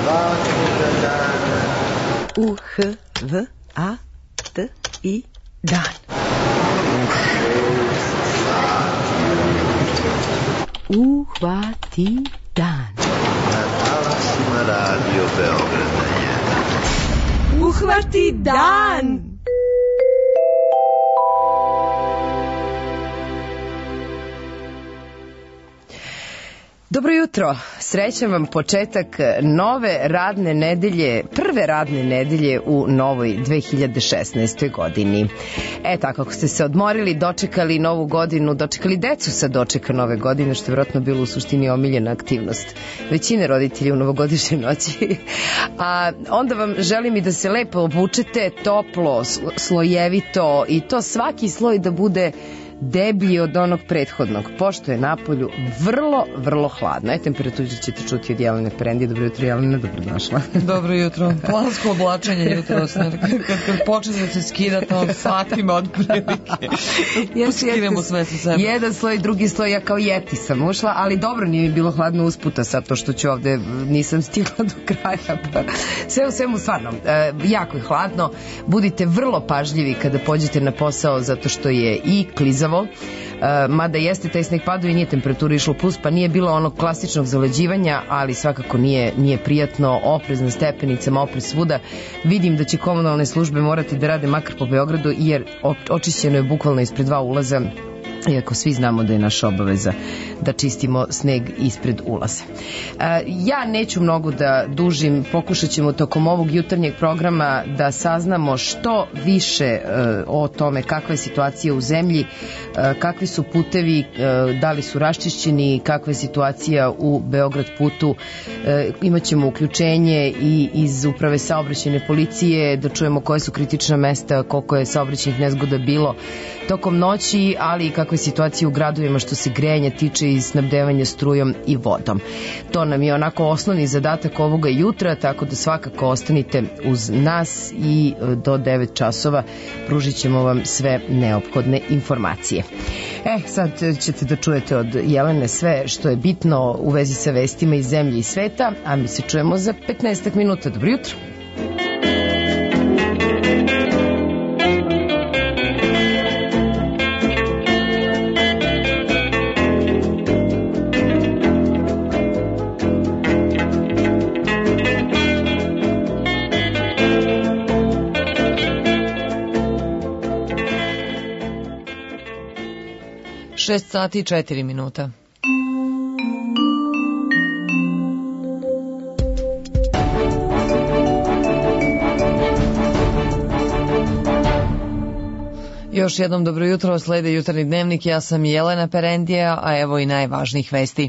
U-H-V-A-T-I dan. Uhvati dan. Na talasima Radio Beograda je Uhvati dan. Dobro jutro, srećan vam početak nove radne nedelje, prve radne nedelje u novoj 2016. godini. Tako, ako ste se odmorili, dočekali novu godinu, dočekali decu sa dočeka nove godine, što je vjerojatno bilo u suštini omiljena aktivnost većine roditelja u novogodišnjoj noći, a onda vam želim i da se lepo obučete, toplo, slojevito i to svaki sloj da bude deblji od onog prethodnog, pošto je napolju vrlo, vrlo hladno. Temperaturu ćete čuti od Jelene Perendije. Dobro jutro, Jelena, dobrodošla. Dobro jutro. Plansko oblačenje jutro. Kad počne da se skidati on satima od prilike. Skinemo sve sa sebe. Jedan sloj, drugi sloj, ja kao Jeti sam ušla, ali dobro, nije mi bilo hladno usputa sad to što ću ovde, nisam stigla do kraja. Sve u svemu, stvarno, jako je hladno. Budite vrlo pažljivi kada pođete na posao, zato što je i klizavo. Mada jeste taj sneg padao i nije temperatura išla u plus, pa nije bilo onog klasičnog zaleđivanja, ali svakako nije prijatno. Oprez na stepenicama, oprez svuda. Vidim da će komunalne službe morati da rade makar po Beogradu, jer očišćeno je bukvalno ispred 2 ulaza, iako svi znamo da je naša obaveza da čistimo sneg ispred ulaza. Ja neću mnogo da dužim, pokušat ćemo tokom ovog jutarnjeg programa da saznamo što više o tome kakva je situacija u zemlji, kakvi su putevi, da li su raščišćeni, kakva je situacija u Beograd putu. Imaćemo uključenje i iz uprave saobraćajne policije, da čujemo koje su kritična mesta, koliko je saobraćajnih nezgoda bilo tokom noći, ali i kakva je situacija u gradovima što se grejanja tiče i snabdevanja strujom i vodom. To nam je onako osnovni zadatak ovoga jutra, tako da svakako ostanite uz nas i do 9 časova pružit ćemo vam sve neophodne informacije. Sad ćete da čujete od Jelene sve što je bitno u vezi sa vestima iz zemlje i sveta, a mi se čujemo za 15 minuta. Dobro jutro! Šest sati i 4 minuta. Još jednom dobro jutro, slede jutarnji dnevnik, ja sam Jelena Perendija, a evo i najvažnijih vesti.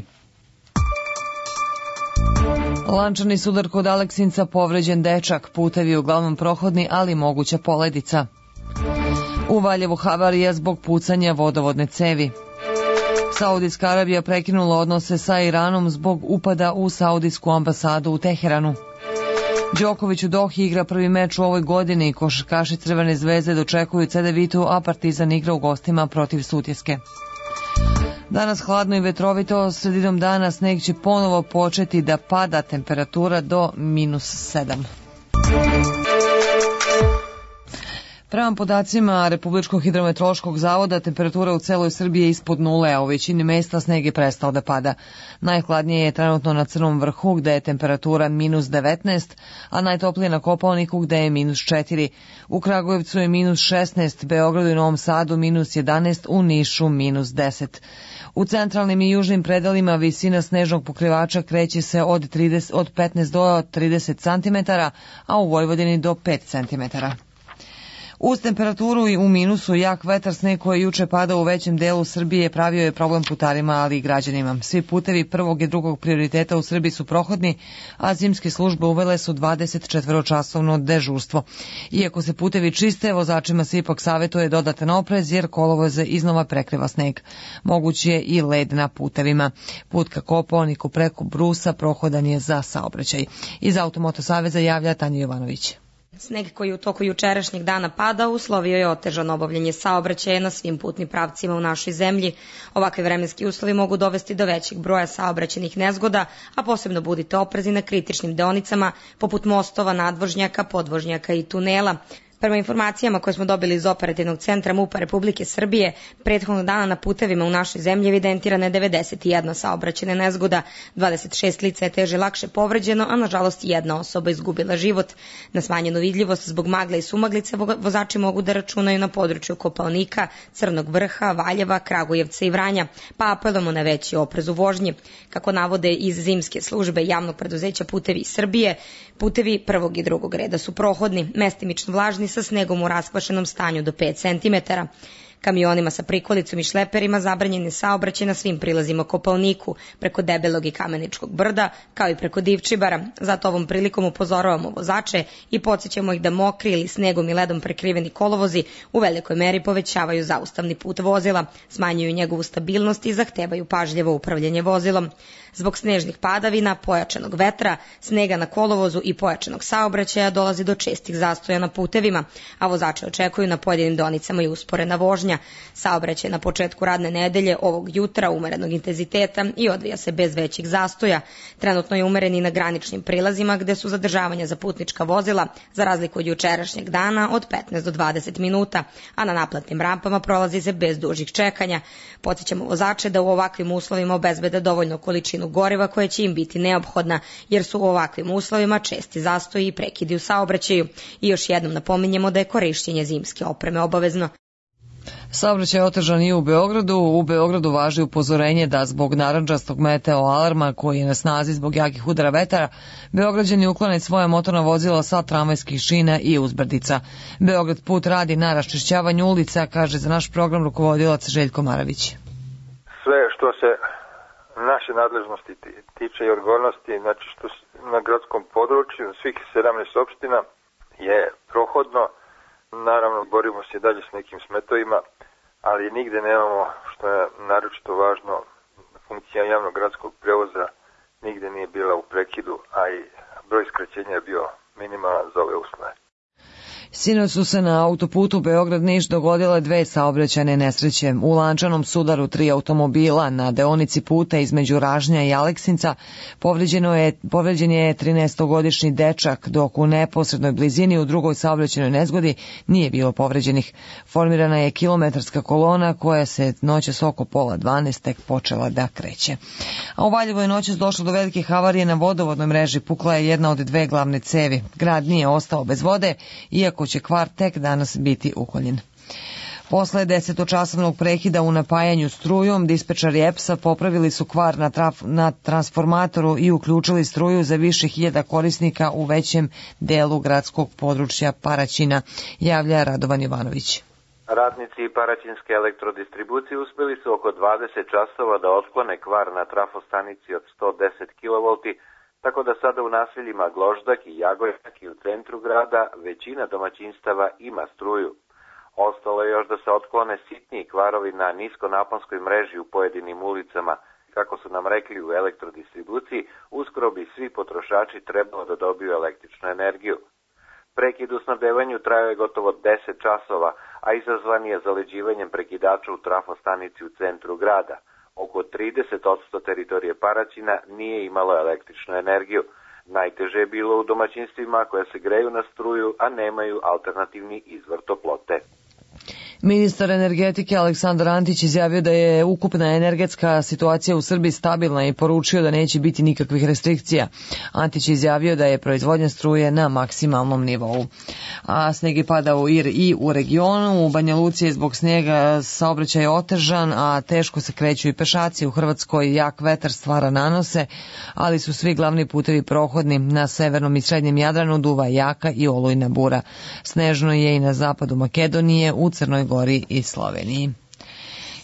Lančani sudar kod Aleksinca, povređen dečak, putevi uglavnom prohodni, ali moguća poledica. U Valjevu havarija zbog pucanja vodovodne cevi. Saudijska Arabija prekinula odnose sa Iranom zbog upada u Saudijsku ambasadu u Teheranu. Đoković u Dohi igra prvi meč u ovoj godini, košarkaši Crvene zvezde dočekuju Cedevitu, a Partizan igra u gostima protiv Sutjeske. Danas hladno i vetrovito, sredinom dana sneg će ponovo početi da pada, temperatura do -7. Prema podacima Republičkog hidrometeorološkog zavoda, temperatura u celoj Srbiji je ispod nule, a u većini mesta sneg je prestao da pada. Najhladnije je trenutno na Crnom vrhu, gde je temperatura -19, a najtoplije na Kopaoniku, gde je -4. U Kragujevcu je -16, Beogradu i Novom Sadu -11, u Nišu -10. U centralnim i južnim predelima visina snežnog pokrivača kreće se od 15 do 30 cm, a u Vojvodini do 5 cm. Uz temperaturu i u minusu, jak vetar, sneg koji je juče padao u većem delu Srbije pravio je problem putarima, ali i građanima. Svi putevi prvog i drugog prioriteta u Srbiji su prohodni, a zimske službe uvele su 24-časovno dežurstvo. Iako se putevi čiste, vozačima se ipak savjetuje dodatan oprez, jer kolovoze iznova prekriva sneg. Moguć je i led na putevima. Put ka Kopaoniku preko Brusa prohodan je za saobraćaj. Iz Automoto saveza javlja Tanja Jovanović. Sneg koji u toku jučerašnjeg dana pada uslovio je otežano obavljanje saobraćaja na svim putnim pravcima u našoj zemlji. Ovakvi vremenski uslovi mogu dovesti do većeg broja saobraćajnih nezgoda, a posebno budite oprezni na kritičnim deonicama poput mostova, nadvožnjaka, podvožnjaka i tunela. Prema informacijama koje smo dobili iz operativnog centra MUP-a Republike Srbije, prethodnog dana na putevima u našoj zemlji evidentirana je 91 saobraćajna nezgoda, 26 lica je teže lakše povređeno, a nažalost jedna osoba izgubila život. Na smanjenu vidljivost zbog magle i sumaglice vozači mogu da računaju na području Kopaonika, Crnog Vrha, Valjeva, Kragujevca i Vranja, pa apelujemo na veći oprez u vožnji. Kako navode iz zimske službe javnog preduzeća Putevi Srbije, putevi prvog i drugog reda su prohodni, mestimično vlažni sa snegom u raskvašenom stanju do 5 cm. Kamionima sa prikolicom i šleperima zabranjen je saobraćaj na svim prilazima Kopaoniku, preko Debelog i Kameničkog brda, kao i preko Divčibara. Zato ovom prilikom upozoravamo vozače i podsjećamo ih da mokri ili snegom i ledom prekriveni kolovozi u velikoj meri povećavaju zaustavni put vozila, smanjuju njegovu stabilnost i zahtevaju pažljivo upravljanje vozilom. Zbog snežnih padavina, pojačanog vetra, snega na kolovozu i pojačanog saobraćaja dolazi do čestih zastoja na putevima, a vozači očekuju na pojedinim deonicama i usporena vožnja. Saobraćaj na početku radne nedelje ovog jutra umerenog intenziteta i odvija se bez većih zastoja. Trenutno je umeren i na graničnim prilazima gde su zadržavanja za putnička vozila, za razliku od jučerašnjeg dana, od 15 do 20 minuta, a na naplatnim rampama prolazi se bez dužih čekanja. Podsjećamo vozače da u ovakvim uslovima obezbede dovoljnu količinu goriva koja će im biti neophodna, jer su u ovakvim uslovima česti zastoji i prekidi u saobraćaju. I još jednom napominjemo da je korišćenje zimske opreme obavezno. Saobraćaj je otežan i u Beogradu. U Beogradu važi upozorenje da zbog narandžastog meteo alarma koji je na snazi zbog jakih udara vetara, Beograđani uklone svoje motorna vozila sa tramvajskih šina i uzbrdica. Beograd put radi na raščišćavanju ulica, kaže za naš program rukovodilac Željko Maravić. Sve što se naše nadležnosti tiče i odgovornosti, znači što na gradskom području svih 17 opština je prohodno. Naravno, borimo se dalje s nekim smetovima, ali nigde nemamo, što je naročito važno, funkcija javnog gradskog prevoza nigde nije bila u prekidu, a i broj skraćenja je bio minimalan za ove uslove. Sinoć su se na autoputu Beograd-Niš dogodile 2 saobraćajne nesreće. U lančanom sudaru 3 automobila na deonici puta između Ražnja i Aleksinca povređen je 13-godišnji dečak, dok u neposrednoj blizini u drugoj saobraćajnoj nezgodi nije bilo povređenih. Formirana je kilometarska kolona koja se noćas oko 11:30 tek počela da kreće. A u Valjevu je noćas došlo do velikih havarije na vodovodnoj mreži. Pukla je jedna od 2 glavne cevi. Grad nije ostao bez vode, iako će kvar tek danas biti uklonjen. Posle 10-časovnog prekida u napajanju strujom, dispečari EPS-a popravili su kvar na transformatoru i uključili struju za više hiljada korisnika u većem delu gradskog područja Paraćina, javlja Radovan Jovanović. Radnici Paraćinske elektrodistribucije uspeli su oko 20 časova da otklone kvar na trafostanici od 110 kV, tako da sada u naseljima Gloždak i Jagodnjak i u centru grada većina domaćinstava ima struju. Ostalo je još da se otklone sitniji kvarovi na niskonaponskoj mreži u pojedinim ulicama. Kako su nam rekli u elektrodistribuciji, uskoro bi svi potrošači trebalo da dobiju električnu energiju. Prekid u snabdevanju trajao je gotovo 10 časova, a izazvan je zaleđivanjem prekidača u trafostanici u centru grada. Oko 30% teritorije Paraćina nije imalo električnu energiju. Najteže je bilo u domaćinstvima koja se greju na struju, a nemaju alternativni izvor toplote. Ministar energetike Aleksandar Antić izjavio da je ukupna energetska situacija u Srbiji stabilna i poručio da neće biti nikakvih restrikcija. Antić izjavio da je proizvodnja struje na maksimalnom nivou. A sneg je padao i u regionu. U Banja Luci je zbog snijega saobraćaj otežan, a teško se kreću i pešaci. U Hrvatskoj jak vetar stvara nanose, ali su svi glavni putevi prohodni. Na severnom i srednjem Jadranu duva jaka i olujna bura. Snežno je i na zapadu Makedonije, u Crnoj Gori i Sloveniji.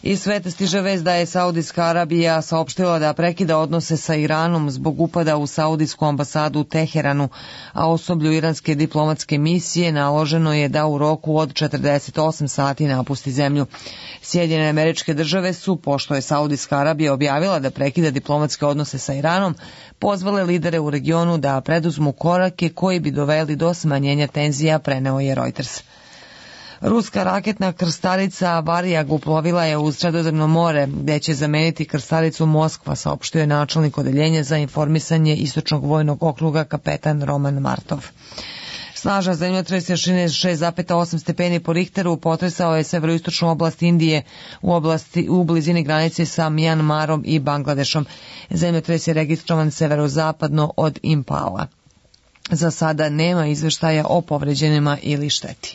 Iz sveta stiže vest da je Saudijska Arabija saopštila da prekida odnose sa Iranom zbog upada u Saudijsku ambasadu u Teheranu, a osoblju iranske diplomatske misije naloženo je da u roku od 48 sati napusti zemlju. Sjedinjene Američke Države su, pošto je Saudijska Arabija objavila da prekida diplomatske odnose sa Iranom, pozvale lidere u regionu da preduzmu korake koji bi doveli do smanjenja tenzija, preneo je Reuters. Ruska raketna krstarica Varijag uplovila je u Sredozemno more, gde će zameniti krstaricu Moskva, saopštio je načelnik odeljenja za informisanje Istočnog vojnog okruga kapetan Roman Martov. Snažan zemljotres jačine 6,8 stepeni po Richteru potresao je severoistočnu oblast Indije u blizini granice sa Mjanmarom i Bangladešom. Zemljotres je registrovan severozapadno od Impala. Za sada nema izveštaja o povređenima ili šteti.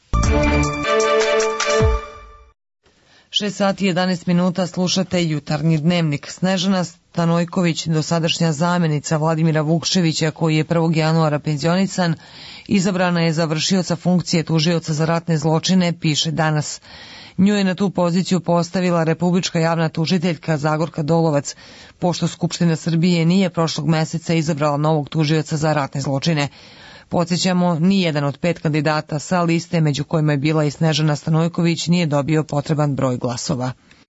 6 sati i 11 minuta slušate Jutarnji dnevnik. Snežana Stanojković, dosadašnja zamjenica Vladimira Vukševića, koji je 1. januara penzionisan, izabrana je za vršioca funkcije tužioca za ratne zločine, piše Danas. Nju je na tu poziciju postavila republička javna tužiteljka Zagorka Dolovac, pošto Skupština Srbije nije prošlog meseca izabrala novog tužioca za ratne zločine. Podsjećamo, nijedan od 5 kandidata sa liste, među kojima je bila i Snežana Stanojković, nije dobio potreban broj glasova.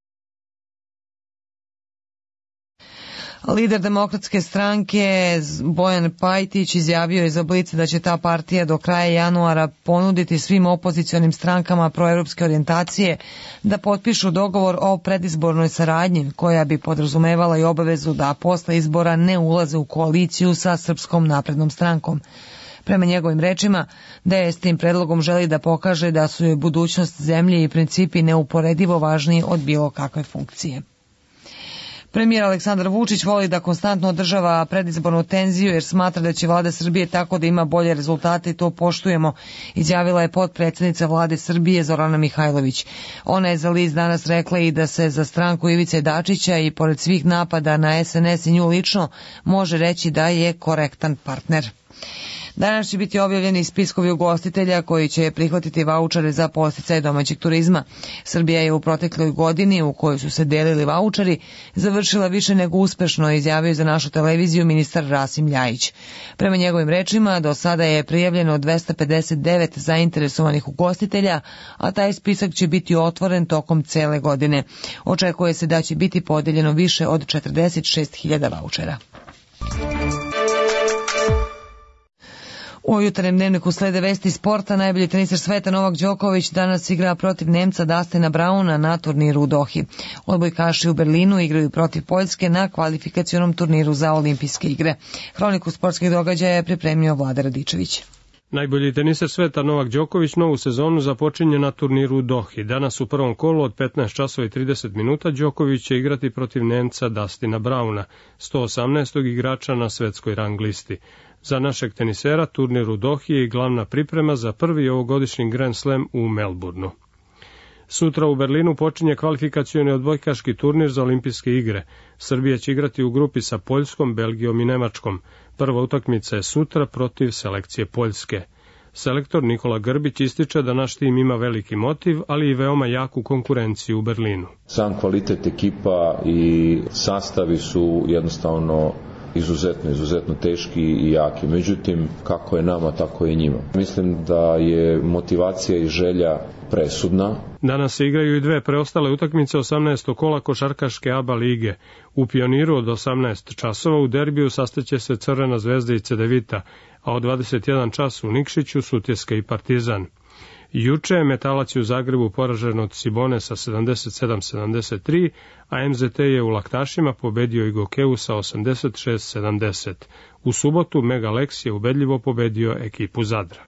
Lider Demokratske stranke Bojan Pajtić izjavio je za Blic da će ta partija do kraja januara ponuditi svim opozicionim strankama proevropske orijentacije da potpišu dogovor o predizbornoj saradnji, koja bi podrazumevala i obavezu da posle izbora ne ulaze u koaliciju sa Srpskom naprednom strankom. Prema njegovim rečima, DS tim predlogom želi da pokaže da su joj budućnost zemlje i principi neuporedivo važniji od bilo kakve funkcije. Premijer Aleksandar Vučić voli da konstantno održava predizbornu tenziju jer smatra da će vlada Srbije tako da ima bolje rezultate i to poštujemo, izjavila je potpredsjednica vlade Srbije Zorana Mihajlović. Ona je za list Danas rekla i da se za stranku Ivice Dačića i pored svih napada na SNS i nju lično može reći da je korektan partner. Danas će biti objavljeni spiskovi ugostitelja koji će prihvatiti vaučere za podsticaj domaćeg turizma. Srbija je u protekloj godini u kojoj su se delili vaučeri završila više nego uspešno, izjavio za našu televiziju ministar Rasim Ljajić. Prema njegovim rečima, do sada je prijavljeno 259 zainteresovanih ugostitelja, a taj spisak će biti otvoren tokom cele godine. Očekuje se da će biti podeljeno više od 46.000 vaučera. U Jutarnjem dnevniku slede vesti sporta. Najbolji teniser sveta Novak Đoković danas igra protiv Nemca Dustina Brauna na turniru u Dohi. Odbojkaši u Berlinu igraju protiv Poljske na kvalifikacionom turniru za olimpijske igre. Hroniku sportskih događaja je pripremio Vlada Radičević. Najbolji teniser sveta Novak Đoković novu sezonu započinje na turniru u Dohi. Danas u prvom kolu od 15 časova i 30 minuta Đoković će igrati protiv Nemca Dustina Brauna, 118. igrača na svetskoj rang listi. Za našeg tenisera turnir u Dohi je glavna priprema za prvi ovogodišnji Grand Slam u Melbourneu. Sutra u Berlinu počinje kvalifikacioni odbojkaški turnir za olimpijske igre. Srbija će igrati u grupi sa Poljskom, Belgijom i Nemačkom. Prva utakmica je sutra protiv selekcije Poljske. Selektor Nikola Grbić ističe da naš tim ima veliki motiv, ali i veoma jaku konkurenciju u Berlinu. Sam kvalitet ekipa i sastavi su jednostavno izuzetno teški i jaki. Međutim, kako je nama, tako je i njima. Mislim da je motivacija i želja presudna. Danas se igraju i dve preostale utakmice 18. kola košarkaške ABA lige. U Pioniru od 18 časova u derbiju sastaće se Crvena zvezda i Cedevita, a od 21 čas u Nikšiću Sutjeska i Partizan. Juče je Metalac u Zagrebu poražen od Cibone sa 77-73, a MZT je u Laktašima pobedio i Gokeu sa 86-70. U subotu Mega Lex je ubedljivo pobedio ekipu Zadra.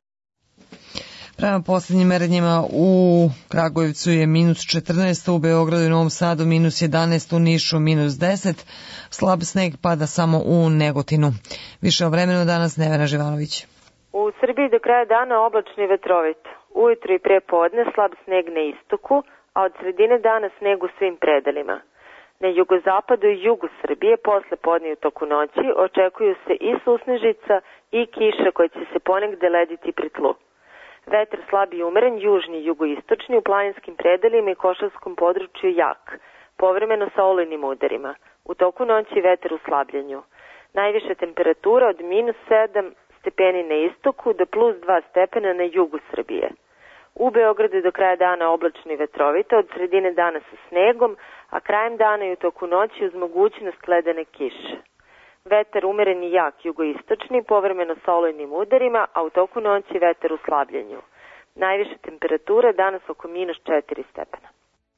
Prema posljednjim merenjima u Kragujevcu je minus 14, u Beogradu i Novom Sadu minus 11, u Nišu minus 10, slab sneg pada samo u Negotinu. Više o vremenu danas Nevena Živanović. U Srbiji do kraja dana oblačno i vetrovito. Ujutro i pre podne slab sneg na istoku, a od sredine dana sneg u svim predelima. Na jugozapadu i jugu Srbije posle podne u toku noći očekuju se i susnežica i kiša koja će se ponegde lediti pri tlu. Vetar slab i umeren, južni i jugoistočni, u planinskim predelima i košarskom području jak, povremeno sa olujnim udarima. U toku noći vetar u slabljenju. Najviša temperatura od -7 stepeni na istoku do +2 stepena na jugu Srbije. U Beogradu do kraja dana oblačno i vetrovito, od sredine dana sa snegom, a krajem dana i u toku noći uz mogućnost ledene kiše. Vetar umeren i jak jugoistočni, povremeno sa olujnim udarima, a u toku noći vetar u slabljenju. Najviša temperatura danas oko -4 stepena.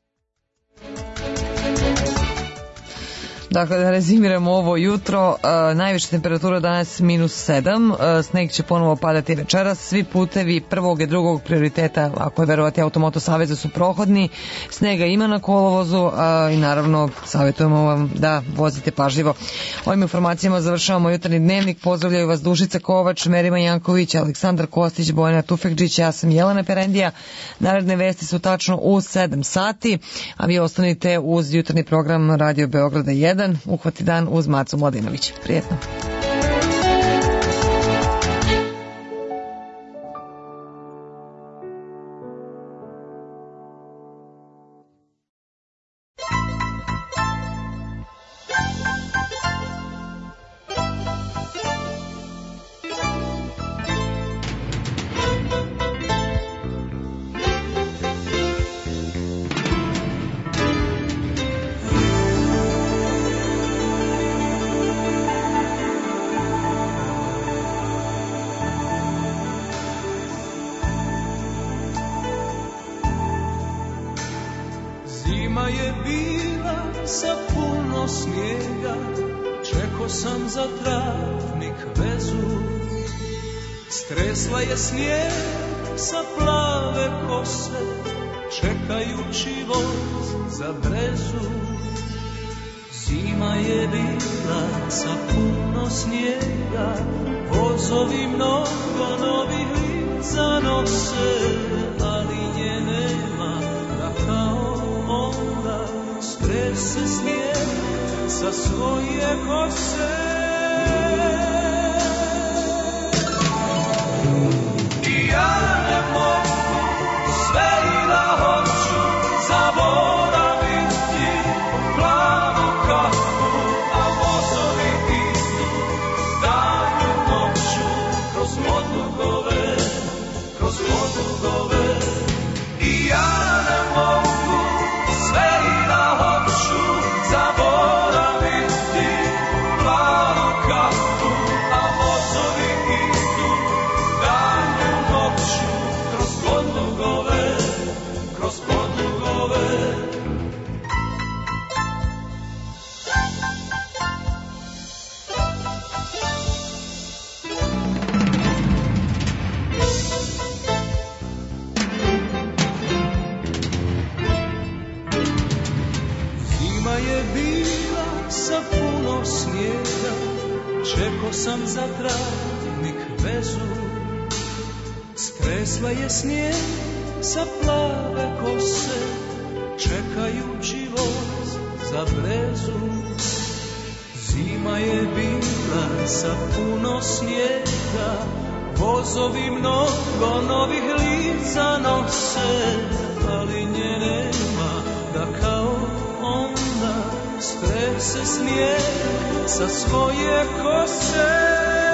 Dakle, da rezimiramo ovo jutro, najviša temperatura danas -7, sneg će ponovo padati večeras, svi putevi prvog i drugog prioriteta, ako je verovati Automoto Saveza, su prohodni, snega ima na kolovozu i naravno savjetujemo vam da vozite pažljivo. Ovim informacijama završavamo jutarnji dnevnik, pozdravljaju vas Dušica Kovač, Merima Janković, Aleksandar Kostić, Bojana Tufekđić, ja sam Jelena Perendija. Naredne vesti su tačno u 7 sati, a vi ostanite uz jutarnji program Radio Beograda 1. Uhvati dan uz Macu Mladinović. Prijetno. Stresla je snijeg sa plave kose, čekajući voz za brezu. Zima je bila sa puno snijega, vozovi mnogo novih lica nose, ali nje nema da kao onda strese snijeg sa svoje kose. Ja ne mogu sve i da hoću zaboraviti plavu kapu, a vozovi idu danju noću kroz podlugove, kroz podlugove. I ja ne mogu sve i da hoću zaboraviti plavu kapu, a vozovi idu danju noću kroz podlugove, kroz podlugove. Zima je bila sa puno snijega, čekao sam za travnik vezu. Stresla je snijeg sa plave kose, čekajući voz za brezu. Zima je bila sa puno snijega, vozovi mnogo novih lica nose, ali nje nema da kao onda strese snijeg sa svoje kose.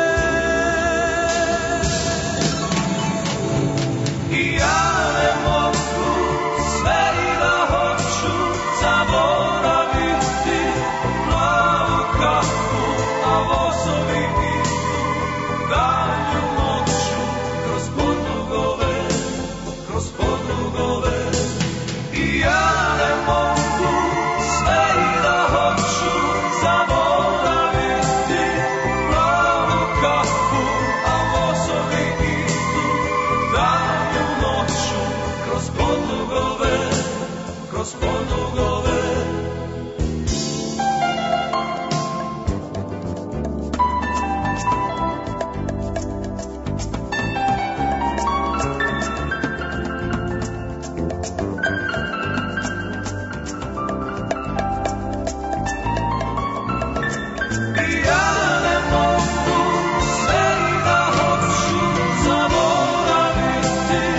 I ja ne mogu sve i da hoću zaboraviti plavu kapu, a vozovi idu danju noću kroz podlugove, kroz podlugove. I ja ne mogu sve i da hoću zaboraviti plavu kapu, a vozovi idu danju noću kroz podlugove, kroz podlugove. I ja ne mogu sve i da hoću zaboraviti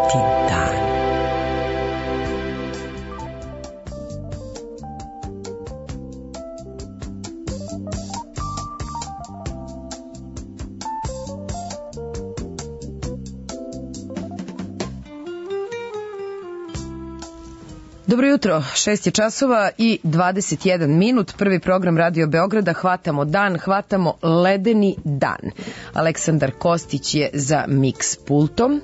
dan. Dobro jutro, 6 je časova i 21 minut, prvi program Radio Beograda, hvatamo dan, hvatamo ledeni dan. Aleksandar Kostić je za mix pultom.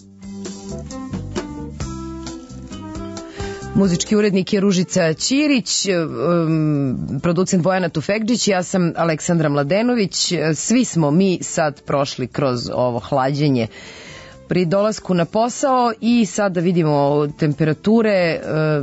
Muzički urednik je Ružica Ćirić, producent Bojana Tufekđić, ja sam Aleksandra Mladenović. Svi smo mi sad prošli kroz ovo hlađenje pri dolasku na posao i sada vidimo temperature.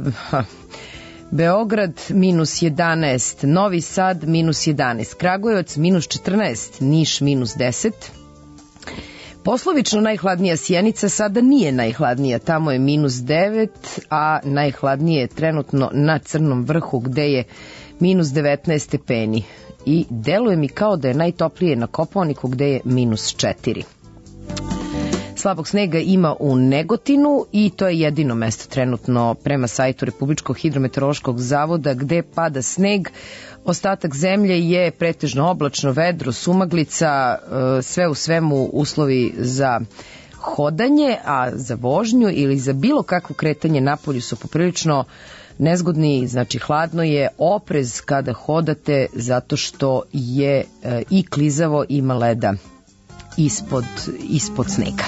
Beograd minus 11, Novi Sad minus 11, Kragujevac minus 14, Niš minus 10. Poslovično najhladnija Sjenica sada nije najhladnija, tamo je minus 9, a najhladnije je trenutno na Crnom Vrhu gde je minus 19 stepeni. I deluje mi kao da je najtoplije na Kopaoniku gde je minus 4. Slabog snega ima u Negotinu i to je jedino mesto trenutno prema sajtu Republičkog hidrometeorološkog zavoda gde pada sneg. Ostatak zemlje je pretežno oblačno, vedro, sumaglica, sve u svemu uslovi za hodanje, a za vožnju ili za bilo kakvo kretanje napolju su poprilično nezgodni, znači hladno je, oprez kada hodate zato što je i klizavo, ima leda ispod snega.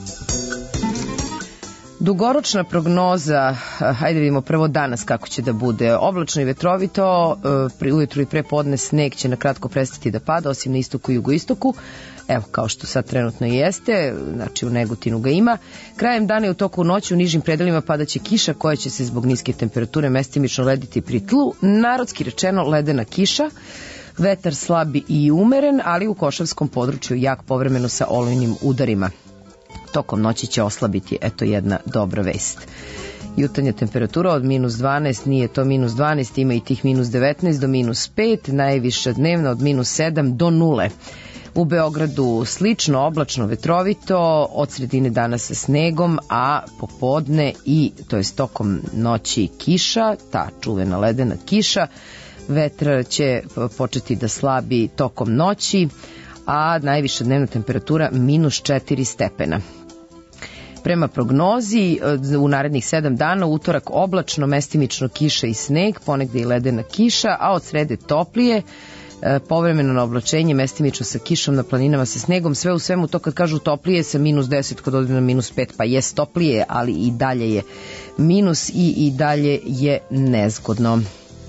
Dugoročna prognoza, hajde vidimo prvo danas kako će da bude. Oblačno i vetrovito, ujutru i pre podne sneg će na kratko prestati da pada, osim na istoku i jugoistoku. Evo, kao što sad trenutno i jeste, znači u Negotinu ga ima. Krajem dana i u toku noći u nižim predelima padaće kiša koja će se zbog niske temperature mestimično lediti pri tlu. Narodski rečeno ledena kiša. Vetar slabi i umeren, ali u košavskom području jak povremeno sa olujnim udarima. Tokom noći će oslabiti, eto jedna dobra vest. Jutarnja temperatura od minus 12, nije to minus 12, ima i tih minus 19 do minus 5, najviša dnevna od minus 7 do 0. U Beogradu slično, oblačno, vetrovito, od sredine dana sa snegom, a popodne i, to jest tokom noći kiša, ta čuvena ledena kiša, vetar će početi da slabi tokom noći, a najviša dnevna temperatura minus 4 stepena. Prema prognozi, u narednih 7 dana, utorak oblačno, mestimično kiša i sneg, ponegde i ledena kiša, a od srede toplije, povremeno na oblačenje, mestimično sa kišom, na planinama sa snegom, sve u svemu to kad kažu toplije sa minus 10, kad ode na minus 5, pa jest toplije, ali i dalje je minus i dalje je nezgodno.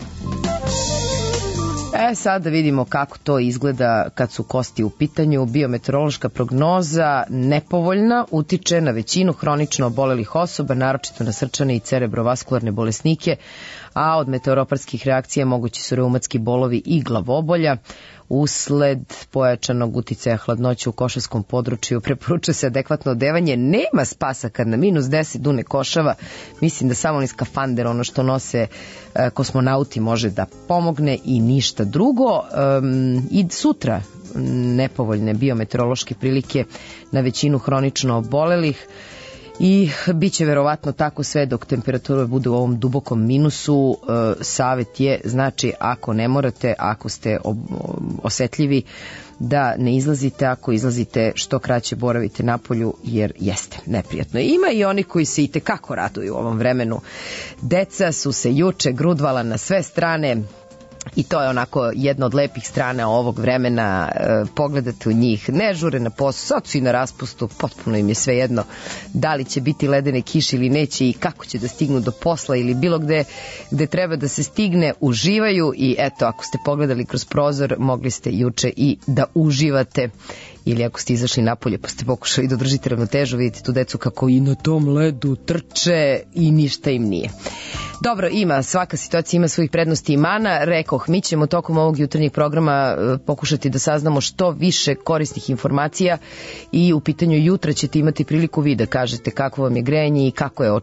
Sad da vidimo kako to izgleda kad su kosti u pitanju. Biometeorološka prognoza nepovoljna, utiče na većinu hronično obolelih osoba, naročito na srčane i cerebrovaskularne bolesnike, a od meteoropatskih reakcija mogući su reumatski bolovi i glavobolja. Usled pojačanog uticaja hladnoće u košavskom području preporučuje se adekvatno odevanje. Nema spasa kad na minus 10 dune košava. Mislim da samo ni skafander, ono što nose kosmonauti, može da pomogne i ništa drugo. I sutra nepovoljne biometeorološke prilike na većinu hronično obolelih. I bit će verovatno tako sve dok temperatura bude u ovom dubokom minusu. Savet je, znači, ako ne morate, ako ste osetljivi, da ne izlazite, ako izlazite što kraće boravite napolju, jer jeste neprijatno. Ima i oni koji se itekako raduju u ovom vremenu. Deca su se juče grudvala na sve strane, i to je onako jedna od lepih strana ovog vremena, pogledate u njih, ne žure na posao, sad su i na raspustu, potpuno im je svejedno da li će biti ledene kiše ili neće i kako će da stignu do posla ili bilo gde treba da se stigne, uživaju i eto, ako ste pogledali kroz prozor, mogli ste juče i da uživate. Ili ako ste izašli napolje pa ste pokušali da održite ravnotežu, vidite tu decu kako i na tom ledu trče i ništa im nije. Dobro, svaka situacija ima svojih prednosti i mana. Rekoh, mi ćemo tokom ovog jutarnjeg programa pokušati da saznamo što više korisnih informacija i u pitanju jutra ćete imati priliku vi da kažete kako vam je grejanje i kako je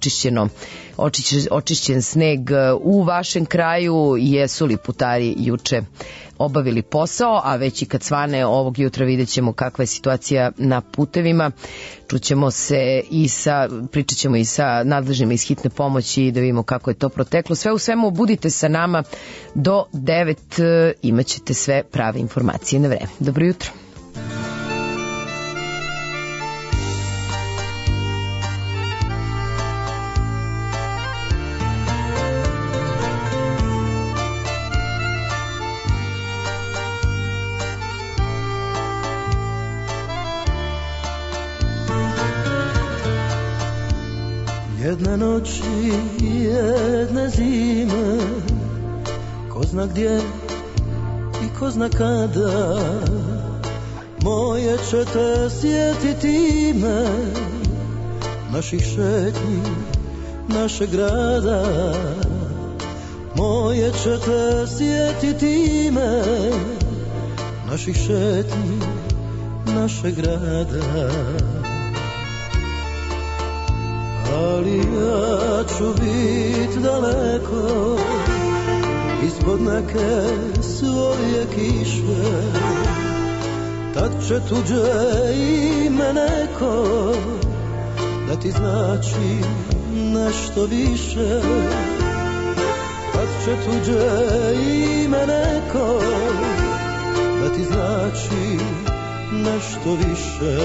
očišćen sneg u vašem kraju, jesu li putari juče obavili posao, a već i kad svane ovog jutra vidjet ćemo kakva je situacija na putevima. Čućemo se i pričat ćemo i sa nadležnjima iz hitne pomoći da vidimo kako je to proteklo. Sve u svemu, budite sa nama do 9, imat ćete sve prave informacije na vreme. Dobro jutro. Jedne noći, jedne zime, ko zna gdje i ko zna kada, moje će te sjetiti ime, naših šetnji, našeg grada. Moje će te sjetiti ime, naših šetnji, našeg grada. Ali ja ću bit daleko, ispod neke svoje kiše, tad će tuđe ime neko da ti znači nešto više. Tad će tuđe ime neko da ti znači nešto više.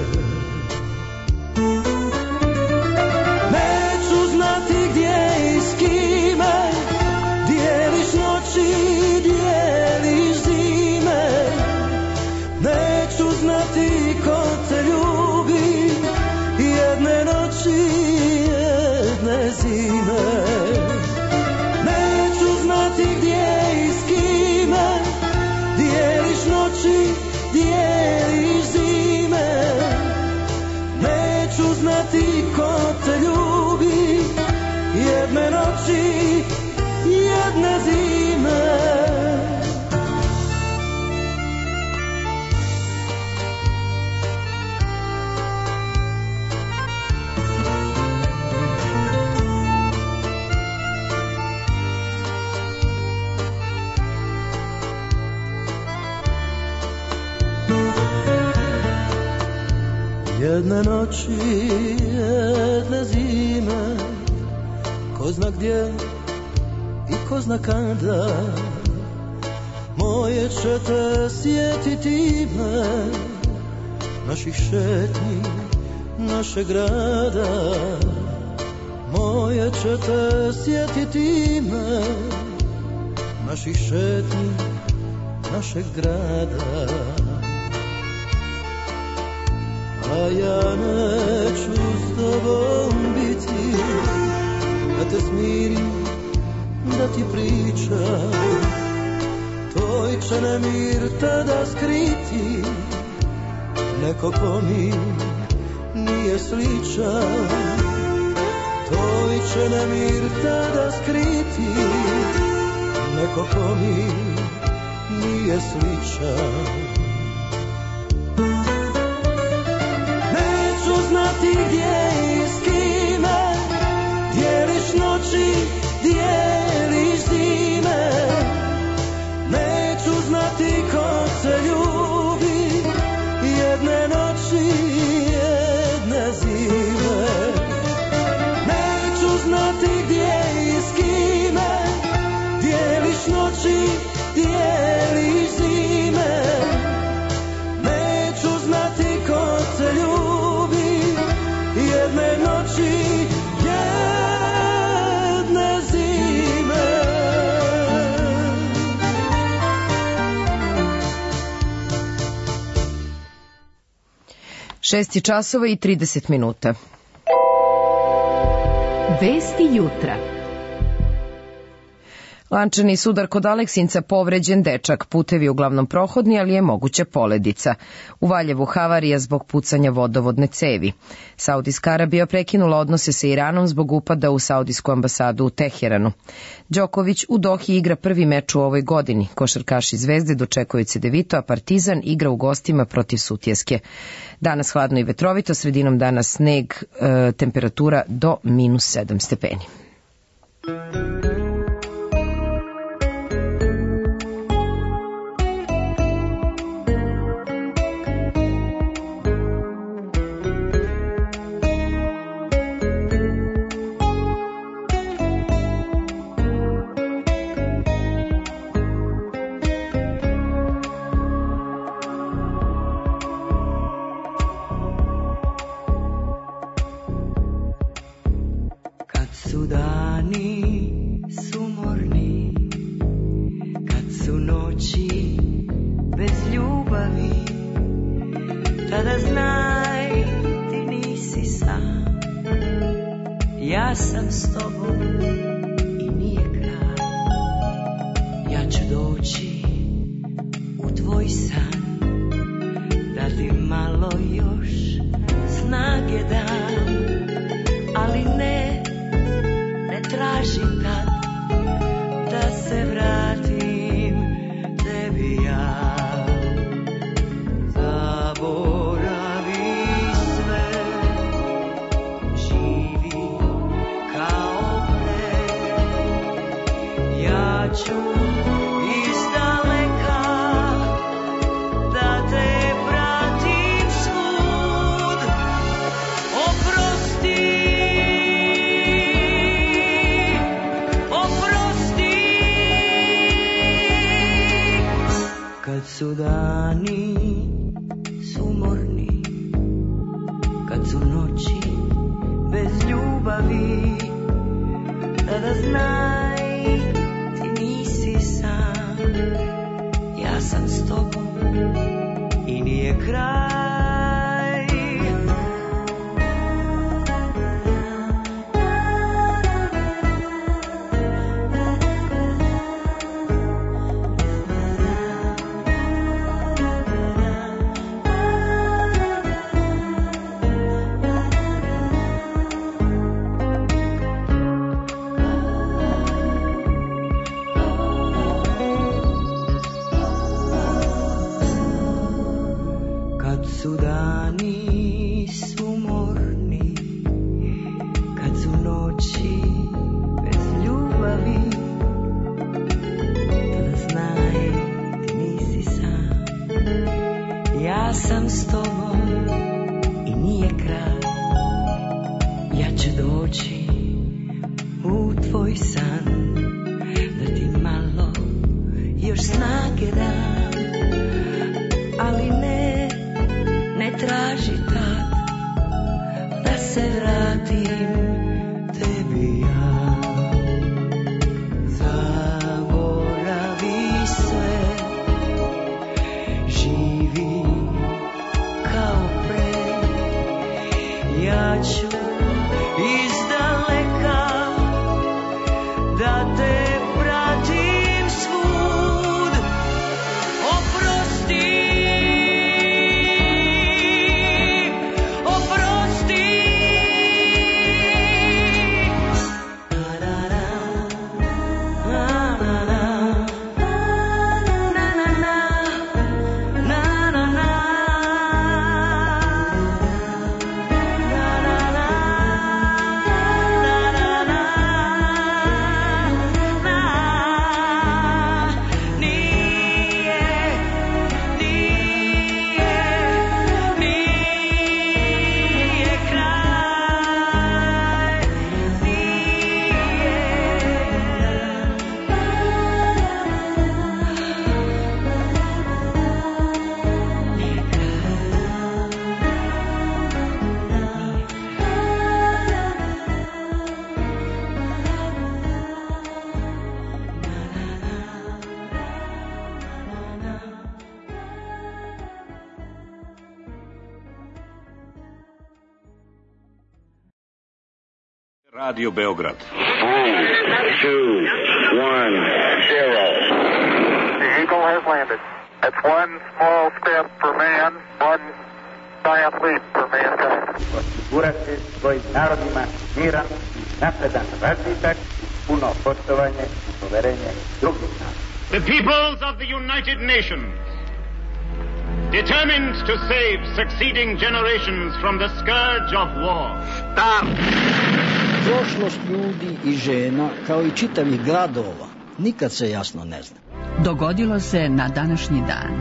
Dijeliš zime, neću znati ko te ljubi, jedne noći, jedne zime. Neću znati gdje i s kime, dijeliš noći, dijeliš zime. Neću znati ko te ljubi, jedne noći, jedne zime. Jedne noći, jedne zime, ko zna gdje i ko zna kada, moje će te sjetiti ime, naših šetnji, našeg grada. Moje će te sjetiti ime, naših šetnji, našeg grada. A ja neću s tobom biti, da te smirim, da ti pričam, tvoj će nemir tada skriti, neko ko mi nije sličan. Tvoj će nemir tada skriti, neko ko mi nije sličan. Neću znati gdje i s kime, dijeliš noći, dijeliš zime. Neću znati ko se ljubi, jedne noći, jedne zime. Neću znati gdje i s kime, dijeliš noći, dijeliš zime. Neću znati ko se ljubi, jedne noći, jedne zime. 6 časova i 30 minuta. Vesti jutra. Lančani sudar kod Aleksinca, povređen dečak, putevi uglavnom prohodni, ali je moguća poledica. U Valjevu havarija zbog pucanja vodovodne cevi. Saudijska Arabija prekinula odnose sa Iranom zbog upada u Saudijsku ambasadu u Teheranu. Đoković u Dohi igra prvi meč u ovoj godini. Košarkaši Zvezde dočekuju Cedevito, a Partizan igra u gostima protiv Sutjeske. Danas hladno i vetrovito, sredinom dana sneg, temperatura do -7 stepeni. sam s tobom i nije kraj. Ja ću doći u tvoj san, da ti malo još snage dam, ali ne tražim tad da se vratim tebi ja. Zaboravi sve, živi kao pre, ja ću izdaleka da te pratim svud. Oprosti, kad su dani sumorni, kad su noći bez ljubavi, tada znaj ti nisi sam, ja sam s tobom i nije kraj. Su dani sumorni, kad su noći bez ljubavi, tada znaj ti nisi sam, ja sam s tobom i nije kraj. Ja ću doći u tvoj san, da ti malo još snage dam, ali ne traži tad da se vratim tebi ja. Zaboravi sve, živi kao pre, ja ću izdaleka da te pratim svud. Oprosti, Radio Beograd. 3, 2, 1, 0. The Eagle has landed. That's one small step for man, one giant leap for mankind. Osigurati svojim narodima miran, napredan razvitak, puno poštovanje i poverenje drugih naroda. The peoples of the United Nations, determined to save succeeding generations from the scourge of war. Start! Prošlost ljudi i žena, kao i čitavih gradova, nikad se jasno ne zna. Dogodilo se na današnji dan.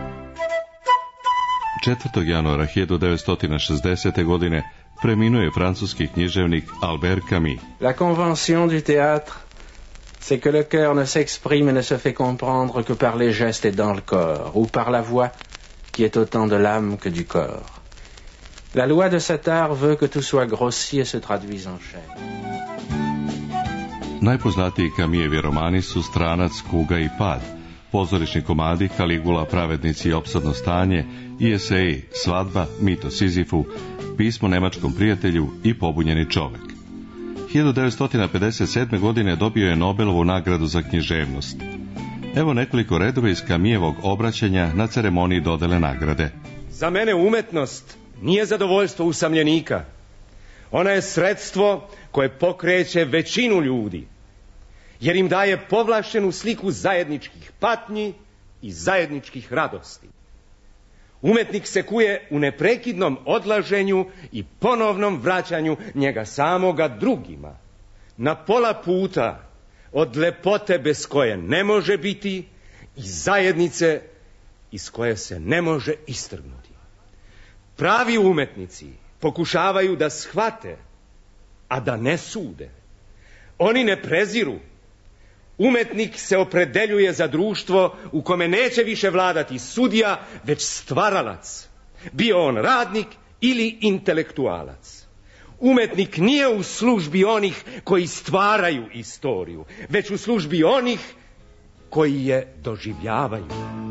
4. januara 1960. godine preminuo je francuski književnik Albert Camus. La convention du théâtre, c'est que le cœur ne s'exprime et ne se fait comprendre que par les gestes et dans le corps, ou par la voix qui est autant de l'âme que du corps. La loi de cet art veut que tout soit grossi et se traduise en chair. Najpoznatiji Camusevi romani su Stranac, Kuga i Pad, pozorišni komadi Kaligula, Pravednici i Opsadno stanje i eseji Svadba, Mit o Sizifu, Pismo nemačkom prijatelju i Pobunjeni čovek. 1957. godine dobio je Nobelovu nagradu za književnost. Evo nekoliko redova iz Camillovog obraćanja na ceremoniji dodele nagrade. Za mene umetnost nije zadovoljstvo usamljenika. Ona je sredstvo koje pokreće većinu ljudi, jer im daje povlašćenu sliku zajedničkih patnji i zajedničkih radosti. Umetnik se kuje u neprekidnom odlaženju i ponovnom vraćanju njega samoga drugima, na pola puta od lepote bez koje ne može biti i zajednice iz koje se ne može istrgnuti. Pravi umetnici pokušavaju da shvate, a da ne sude. Oni ne preziru. Umetnik se opredeljuje za društvo u kome neće više vladati sudija, već stvaralac, bio on radnik ili intelektualac. Umetnik nije u službi onih koji stvaraju istoriju, već u službi onih koji je doživljavaju.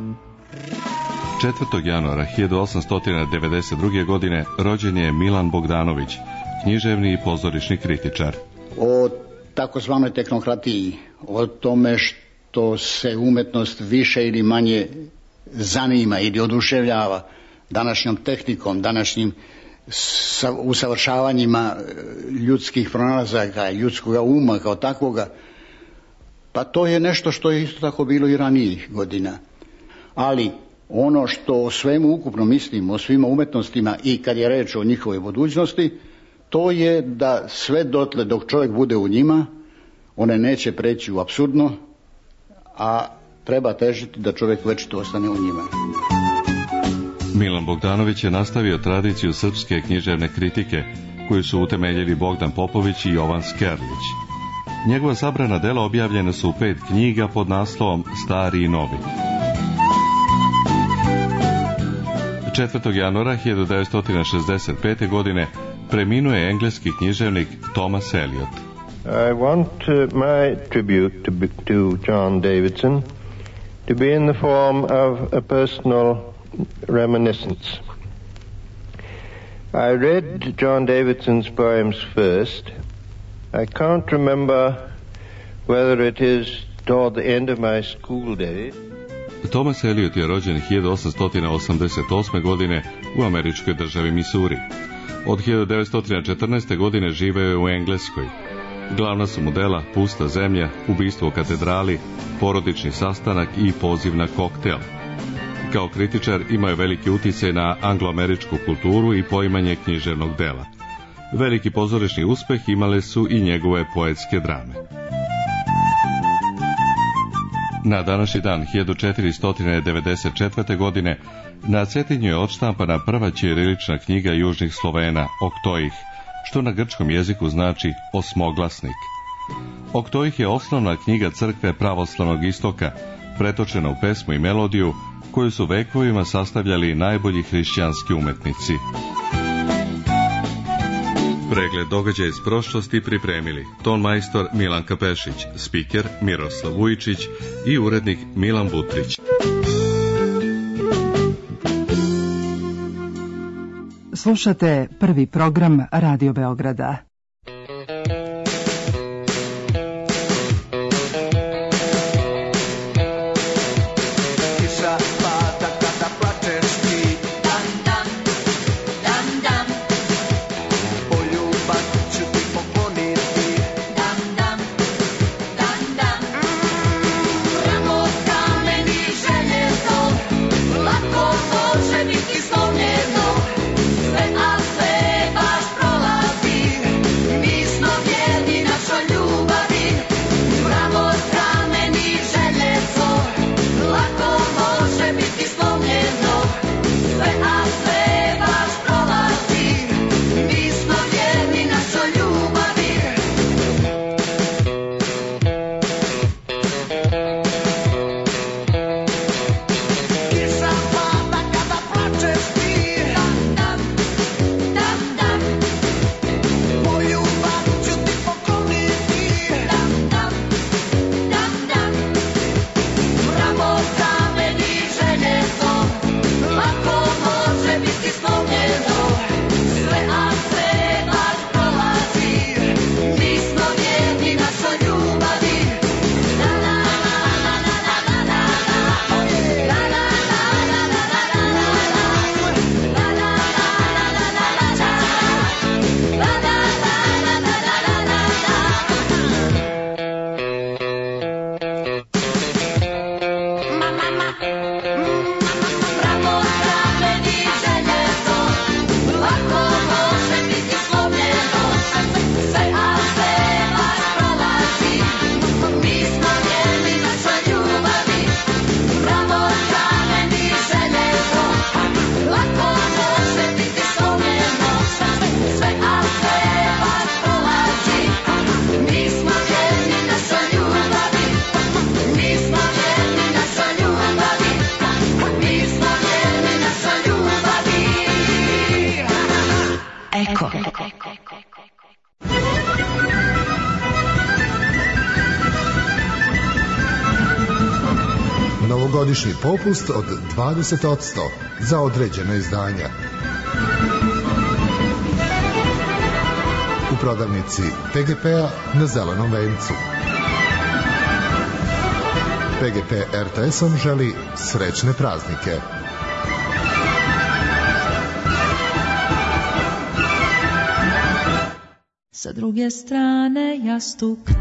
4. januara 1892. godine rođen je Milan Bogdanović, književni i pozorišni kritičar. O takozvanoj tehnokratiji, o tome što se umetnost više ili manje zanima ili oduševljava današnjom tehnikom, današnjim usavršavanjima ljudskih pronalazaka, ljudskog uma kao takvoga, pa to je nešto što je isto tako bilo i ranijih godina. Ali ono što o svemu ukupno mislim, o svima umetnostima i kad je reč o njihovoj budućnosti, to je da sve dotle dok čovjek bude u njima, one neće preći u apsurdno, a treba težiti da čovjek večito ostane u njima. Milan Bogdanović je nastavio tradiciju srpske književne kritike, koju su utemeljili Bogdan Popović i Jovan Skerlić. Njegova sabrana dela objavljene su u 5 knjiga pod naslovom Stari i novi. 4. januara 1965. godine preminuo je engleski književnik Thomas Eliot. I want my tribute to John Davidson to be in the form of a personal reminiscence. I read John Davidson's poems first. I can't remember whether it is toward the end of my school days. Thomas Eliot je rođen 1888. godine u američkoj državi Missouri. Od 1914. godine živeo je u Engleskoj. Glavna su mu dela Pusta zemlja, Ubistvo u katedrali, Porodični sastanak i Poziv na koktel. Kao kritičar imao je veliki uticaj na angloameričku kulturu i poimanje književnog dela. Veliki pozorišni uspeh imale su i njegove poetske drame. Na današnji dan 1494. godine na Cetinju je odštampana prva ćirilična knjiga južnih Slovena, Oktoih, što na grčkom jeziku znači osmoglasnik. Oktoih je osnovna knjiga crkve pravoslavnog istoka, pretočena u pesmu i melodiju, koju su vekovima sastavljali najbolji hrišćanski umetnici. Pregled događaja iz prošlosti pripremili ton majstor Milan Kapešić, spiker Miroslav Vujičić i urednik Milan Butrić. Slušate prvi program Radio Beograda. Sve, a sve baš prolazi. novogodišnji popust od 20% za određena izdanja. U prodavnici PGP-a na Zelenom vencu. PGP RTS vam želi srećne praznike. Sa druge strane jastuka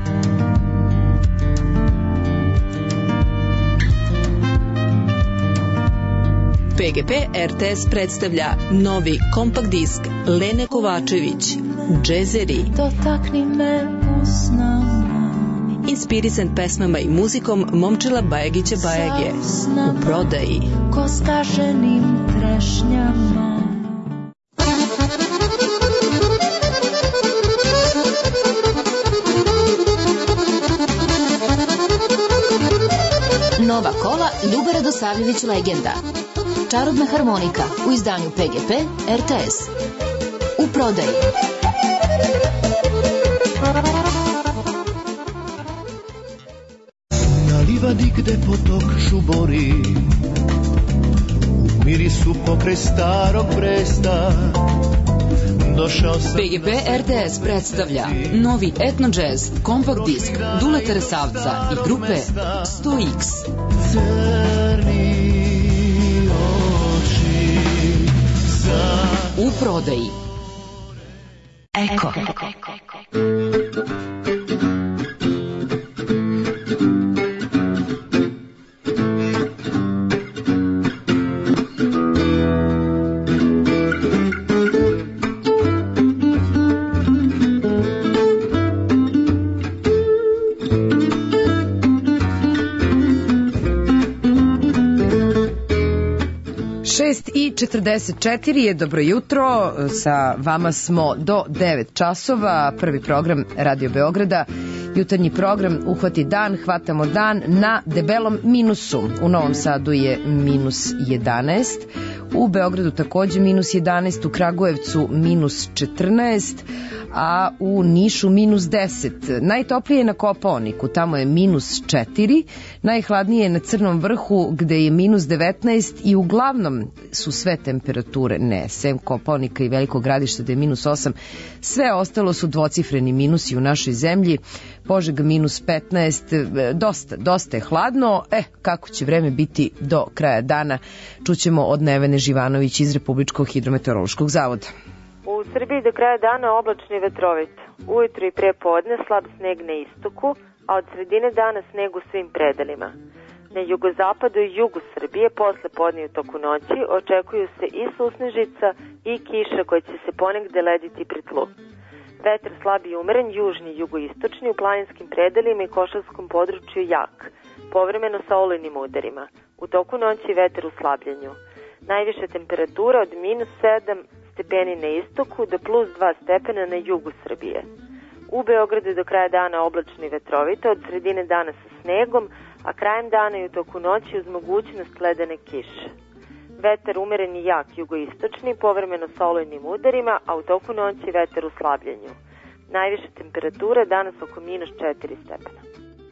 PGP RTS predstavlja novi kompakt disk Lene Kovačević, Džezeri. Dotakni me usnama. Inspirisan pesmama i muzikom Momčila Bajagića Bajage. U prodaji. Ko staženim trešnjama. Nova kola Ljuba Radosavljević legenda. Čarobna harmonika u izdanju PGP RTS. U prodaji. Na livadi gde potok žubori, u mirisu pokraj starog Bresta, PGP RTS predstavlja novi etno jazz kompakt disk Duleta Resavca i grupe 100X. U prodaji. Eko. I 44 je dobro jutro, sa vama smo do 9 časova, prvi program Radio Beograda, jutarnji program Uhvati dan, hvatamo dan na debelom minusu. U Novom Sadu je minus 11, u Beogradu takođe minus 11, u Kragujevcu minus 14, a u Nišu minus 10. Najtoplije je na Kopaoniku, tamo je minus 4, najhladnije je na Crnom vrhu gde je minus 19 i uglavnom su sve temperature, ne, sem Kopaonika i Velikog Gradišta gde je minus 8, sve ostalo su dvocifreni minusi u našoj zemlji. Požega minus 15, dosta je hladno. Kako će vreme biti do kraja dana, čućemo od Nevene Živanović iz Republičkog hidrometeorološkog zavoda. U Srbiji do kraja dana oblačno i vetrovito. Ujutro i pre podne slab sneg na istoku, a od sredine dana sneg u svim predelima. Na jugozapadu i jugu Srbije posle podne u toku noći očekuju se i susnežica i kiša koja će se ponegde lediti pri tlu. Vetar slab i umeren, južni i jugoistočni u planinskim predelima i košarskom području jak, povremeno sa olujnim udarima. U toku noći vetar u slabljenju. Najviša temperatura od minus 7 stepeni na istoku do plus 2 stepena na jugu Srbije. U Beogradu do kraja dana oblačno i vetrovito, od sredine dana sa snegom, a krajem dana i u toku noći uz mogućnost ledene kiše. Vetar umeren i jak jugoistočni, povremeno sa olujnim udarima, a u toku noći vetar u slabljenju. Najviša temperatura danas oko minus 4 stepena.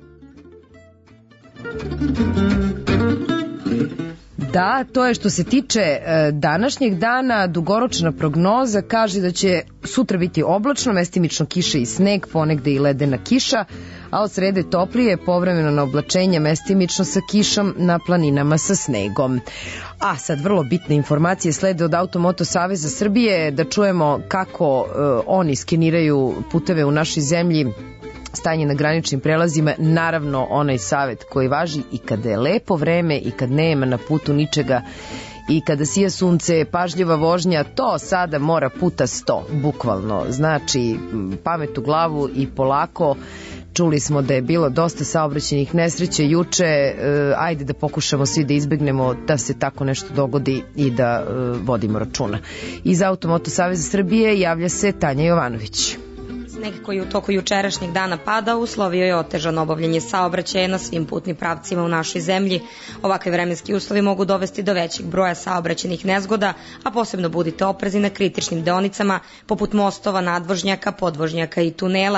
Da, to je što se tiče današnjeg dana. Dugoročna prognoza kaže da će sutra biti oblačno, mestimično kiša i sneg, ponegde i ledena kiša, a od srede toplije, povremeno na oblačenje, mestimično sa kišom, na planinama sa snegom. A sad vrlo bitne informacije slede od Automoto Saveza Srbije, da čujemo kako oni skeniraju puteve u našoj zemlji, stanje na graničnim prelazima, naravno onaj savet koji važi i kada je lepo vreme i kad nema na putu ničega i kada sija sunce, pažljiva vožnja, to sada mora puta 100, bukvalno. Znači, pamet u glavu i polako. Čuli smo da je bilo dosta saobraćajnih nesreća juče, ajde da pokušamo svi da izbegnemo da se tako nešto dogodi i da vodimo računa. Iz Automoto Saveza Srbije javlja se Tanja Jovanović. Sneg koji u toku jučerašnjeg dana pada uslovio je otežano obavljanje saobraćaja na svim putnim pravcima u našoj zemlji. Ovakvi vremenski uslovi mogu dovesti do većeg broja saobraćajnih nezgoda, a posebno budite oprezni na kritičnim deonicama poput mostova, nadvožnjaka, podvožnjaka i tunela.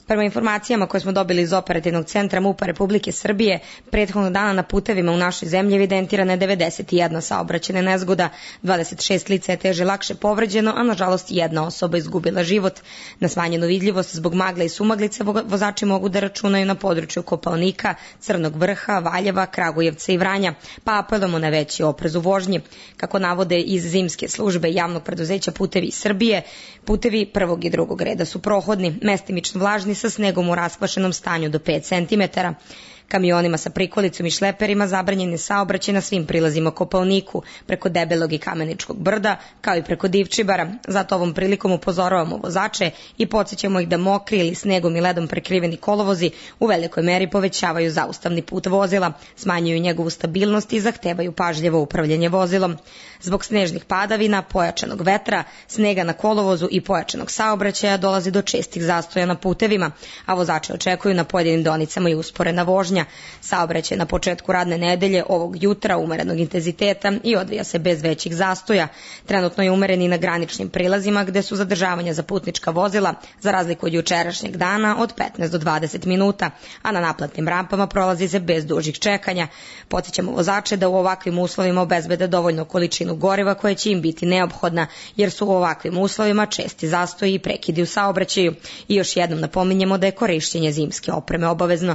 Prema informacijama koje smo dobili iz operativnog centra MUP-a Republike Srbije, prethodnog dana na putevima u našoj zemlji evidentirana je 91 saobraćajna nezgoda, 26 lica je teže lakše povređeno, a nažalost jedna osoba izgubila život. Na smanjenu vidljivost zbog magle i sumaglice vozači mogu da računaju na području Kopaonika, Crnog Vrha, Valjeva, Kragujevca i Vranja, pa apelujemo na veći oprez u vožnji. Kako navode iz zimske službe javnog preduzeća Putevi Srbije, putevi prvog i drugog reda su prohodni, mestimično vlažni sa snegom u raskvašenom stanju do 5 cm. Kamionima sa prikolicom i šleperima zabranjen je saobraćaj na svim prilazima Kopaoniku, preko Debelog i Kameničkog brda, kao i preko Divčibara. Zato ovom prilikom upozoravamo vozače i podsjećamo ih da mokri ili snegom i ledom prekriveni kolovozi u velikoj meri povećavaju zaustavni put vozila, smanjuju njegovu stabilnost i zahtevaju pažljivo upravljanje vozilom. Zbog snežnih padavina, pojačanog vetra, snega na kolovozu i pojačanog saobraćaja dolazi do čestih zastoja na putevima, a vozače očekuju na pojedinim deonicama i usporena vožnja. Saobraćaj na početku radne nedelje ovog jutra umerenog intenziteta i odvija se bez većih zastoja. Trenutno je umeren i na graničnim prilazima gde su zadržavanja za putnička vozila, za razliku od jučerašnjeg dana, od 15 do 20 minuta, a na naplatnim rampama prolazi se bez dužih čekanja. Podsjećamo vozače da u ovakvim uslovima obezbede dovoljnu količinu goriva koja će im biti neophodna, jer su u ovakvim uslovima česti zastoji i prekidi u saobraćaju. I još jednom napominjemo da je korišćenje zimske opreme obavezno.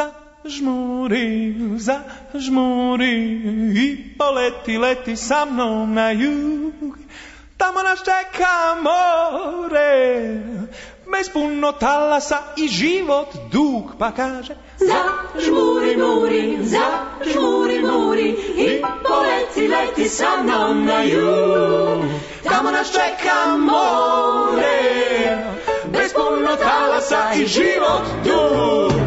Zažmuri, zažmuri i leti sa mnom na jug. Tamo nas čeka more, bez puno talasa i život dug, pa kaže zažmuri, muri, zažmuri, muri i leti sa mnom na jug. Tamo nas čeka more, bez puno talasa i život dug.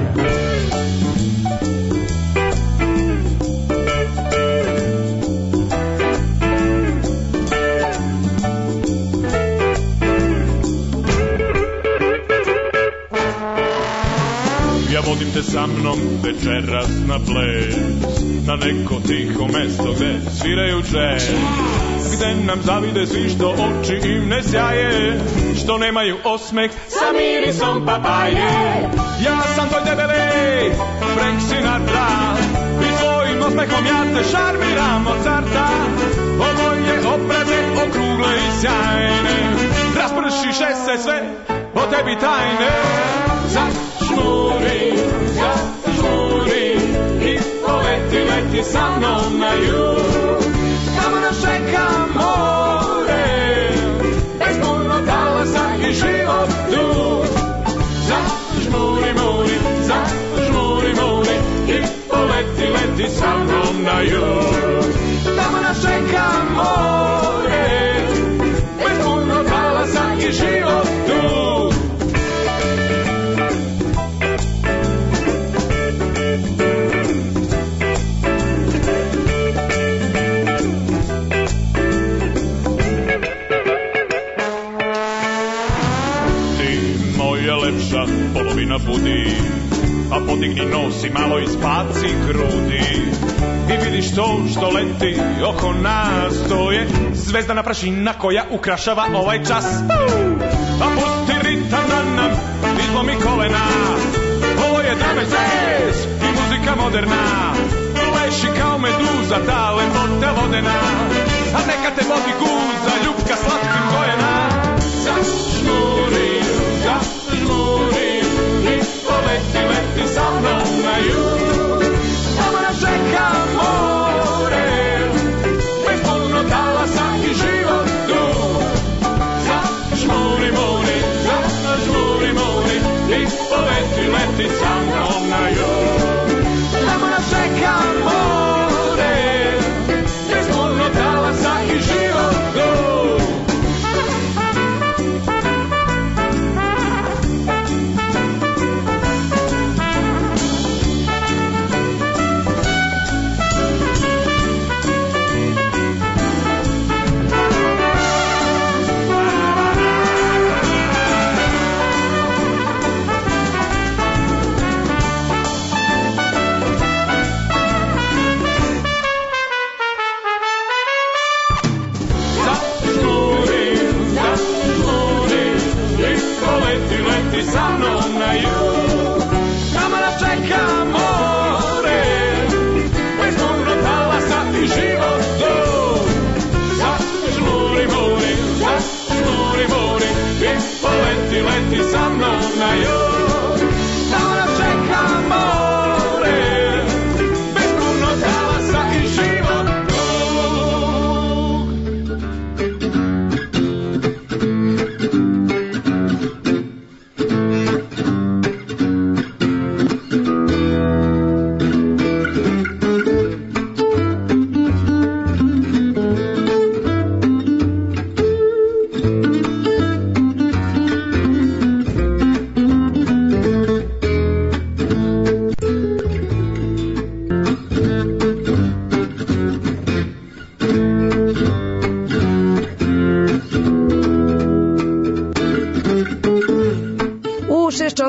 Ja vodim te sa mnom večeras na ples, na neko tiho mesto gde sviraju džez, gde nam zavide svi što oči im ne sjaje, što nemaju osmeh sa mirisom papaje. Ja sam tvoj debeli Frank Sinatra i svojim osmehom ja te šarmiram od carta. Ovo je obraze okrugle i sjajne, raspršiše se sve o tebi tajne. Zažmuri, zažmuri i leti sa mnom na jug. Tamo nas čeka more, bez puno talasa i život dug. Zažmuri, muri, zažmuri, muri i leti sa mnom na jug. Tamo nas čeka more, bez puno talasa i život dug. Polovina budi, a podigni nos i malo ispaci grudi. I vidiš to što leti oko nas, to je zvezdana prašina koja ukrašava ovaj čas. A pusti ritam da nam izlomi kolena, ovo je drum and bass i muzika moderna. Leši kao meduza, ta lepota vodena, a neka te vodi guza, ljubka slatkim gojena. Zažmuri, zažmuri i leti sa mnom na jug. Tamo nas čeka more, bez puno talasa i život dug. Zažmuri, muri, zažmuri, muri i leti sa mnom na jug. Tamo nas čeka more, bez puno talasa i život dug.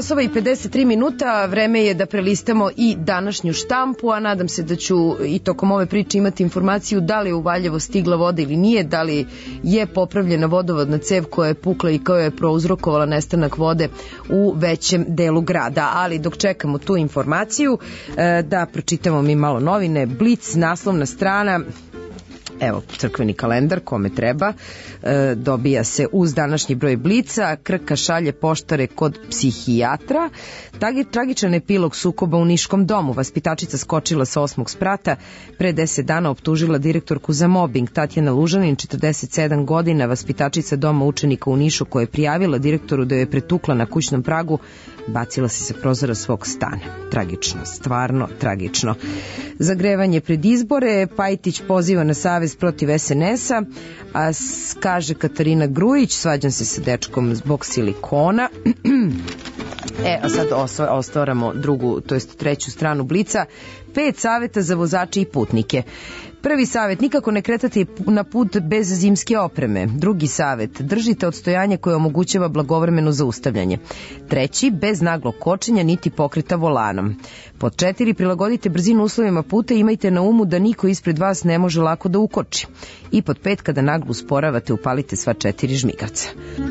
časova i 53 minuta, vreme je da prelistamo i današnju štampu, a nadam se da ću i tokom ove priče imati informaciju da li je u Valjevo stigla voda ili nije, da li je popravljena vodovodna cev koja je pukla i koja je prouzrokovala nestanak vode u većem delu grada. Ali dok čekamo tu informaciju, da pročitamo mi malo novine. Blic, naslovna strana. Evo, crkveni kalendar, kome treba, dobija se uz današnji broj Blica. Krka šalje poštare kod psihijatra. Tragičan epilog sukoba u Niškom domu. Vaspitačica skočila sa 8. sprata, pre 10 dana optužila direktorku za mobing. Tatjana Lužanin, 47 godina, vaspitačica doma učenika u Nišu, koja je prijavila direktoru da je pretukla na kućnom pragu, bacila se sa prozora svog stana. Tragično, stvarno tragično. Zagrevanje pred izbore, Pajtić poziva na savez protiv SNS-a, a kaže Katarina Grujić, svađam se sa dečkom zbog silikona. A sad ostvaramo drugu, to jest treću stranu Blica. 5 saveta za vozače i putnike. Prvi savet, nikako ne kretati na put bez zimske opreme. Drugi savet, držite odstojanje koje omogućava blagovremeno zaustavljanje. Treći, bez naglog kočenja niti pokreta volanom. Pod 4, prilagodite brzinu uslovima puta i imajte na umu da niko ispred vas ne može lako da ukoči. I pod 5, kada naglo usporavate, upalite sva 4 žmigavca.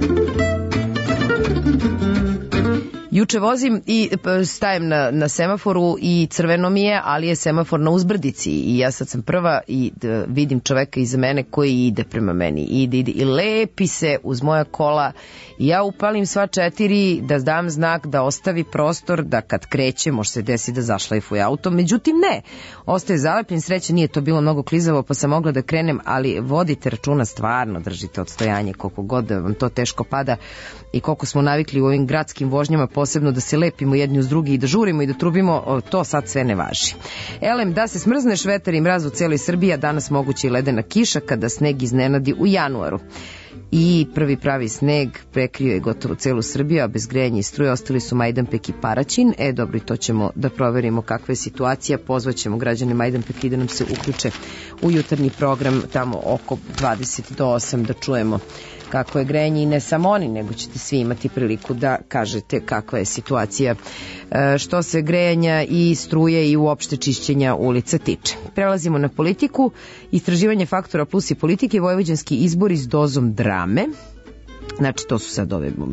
Juče vozim i stajem na semaforu i crveno mi je, ali je semafor na uzbrdici i ja sad sam prva i vidim čoveka iza mene koji ide prema meni. Ide i lepi se uz moja kola i ja upalim sva 4 da dam znak da ostavi prostor, da kad kreće može se desiti da zašlajfuje auto. Međutim ne, ostaje zalepljen, sreće nije to bilo mnogo klizavo pa sam mogla da krenem, ali vodite računa, stvarno držite odstojanje koliko god vam to teško pada i koliko smo navikli u ovim gradskim vožnjama posebno da se lepimo jedni uz drugi i da žurimo i da trubimo, to sad sve ne važi. Elem, da se smrzneš, vetar i mraz u cijeloj Srbiji, a danas moguće i ledena kiša kada sneg iznenadi u januaru. I prvi pravi sneg prekrio je gotovo celu Srbiju, a bez grejanja i struje ostali su Majdanpek i Paraćin. Dobro, i to ćemo da proverimo kakva je situacija. Pozvaćemo građane Majdanpeka i da nam se uključe u jutarnji program tamo oko 20 do 8 da čujemo kako je grejanje i ne samo oni, nego ćete svi imati priliku da kažete kakva je situacija što se grejanja i struje i uopšte čišćenja ulica tiče. Prelazimo na politiku. Istraživanje Faktora Plus i politike, vojvođanski izbori s dozom drame. Znači, to su sad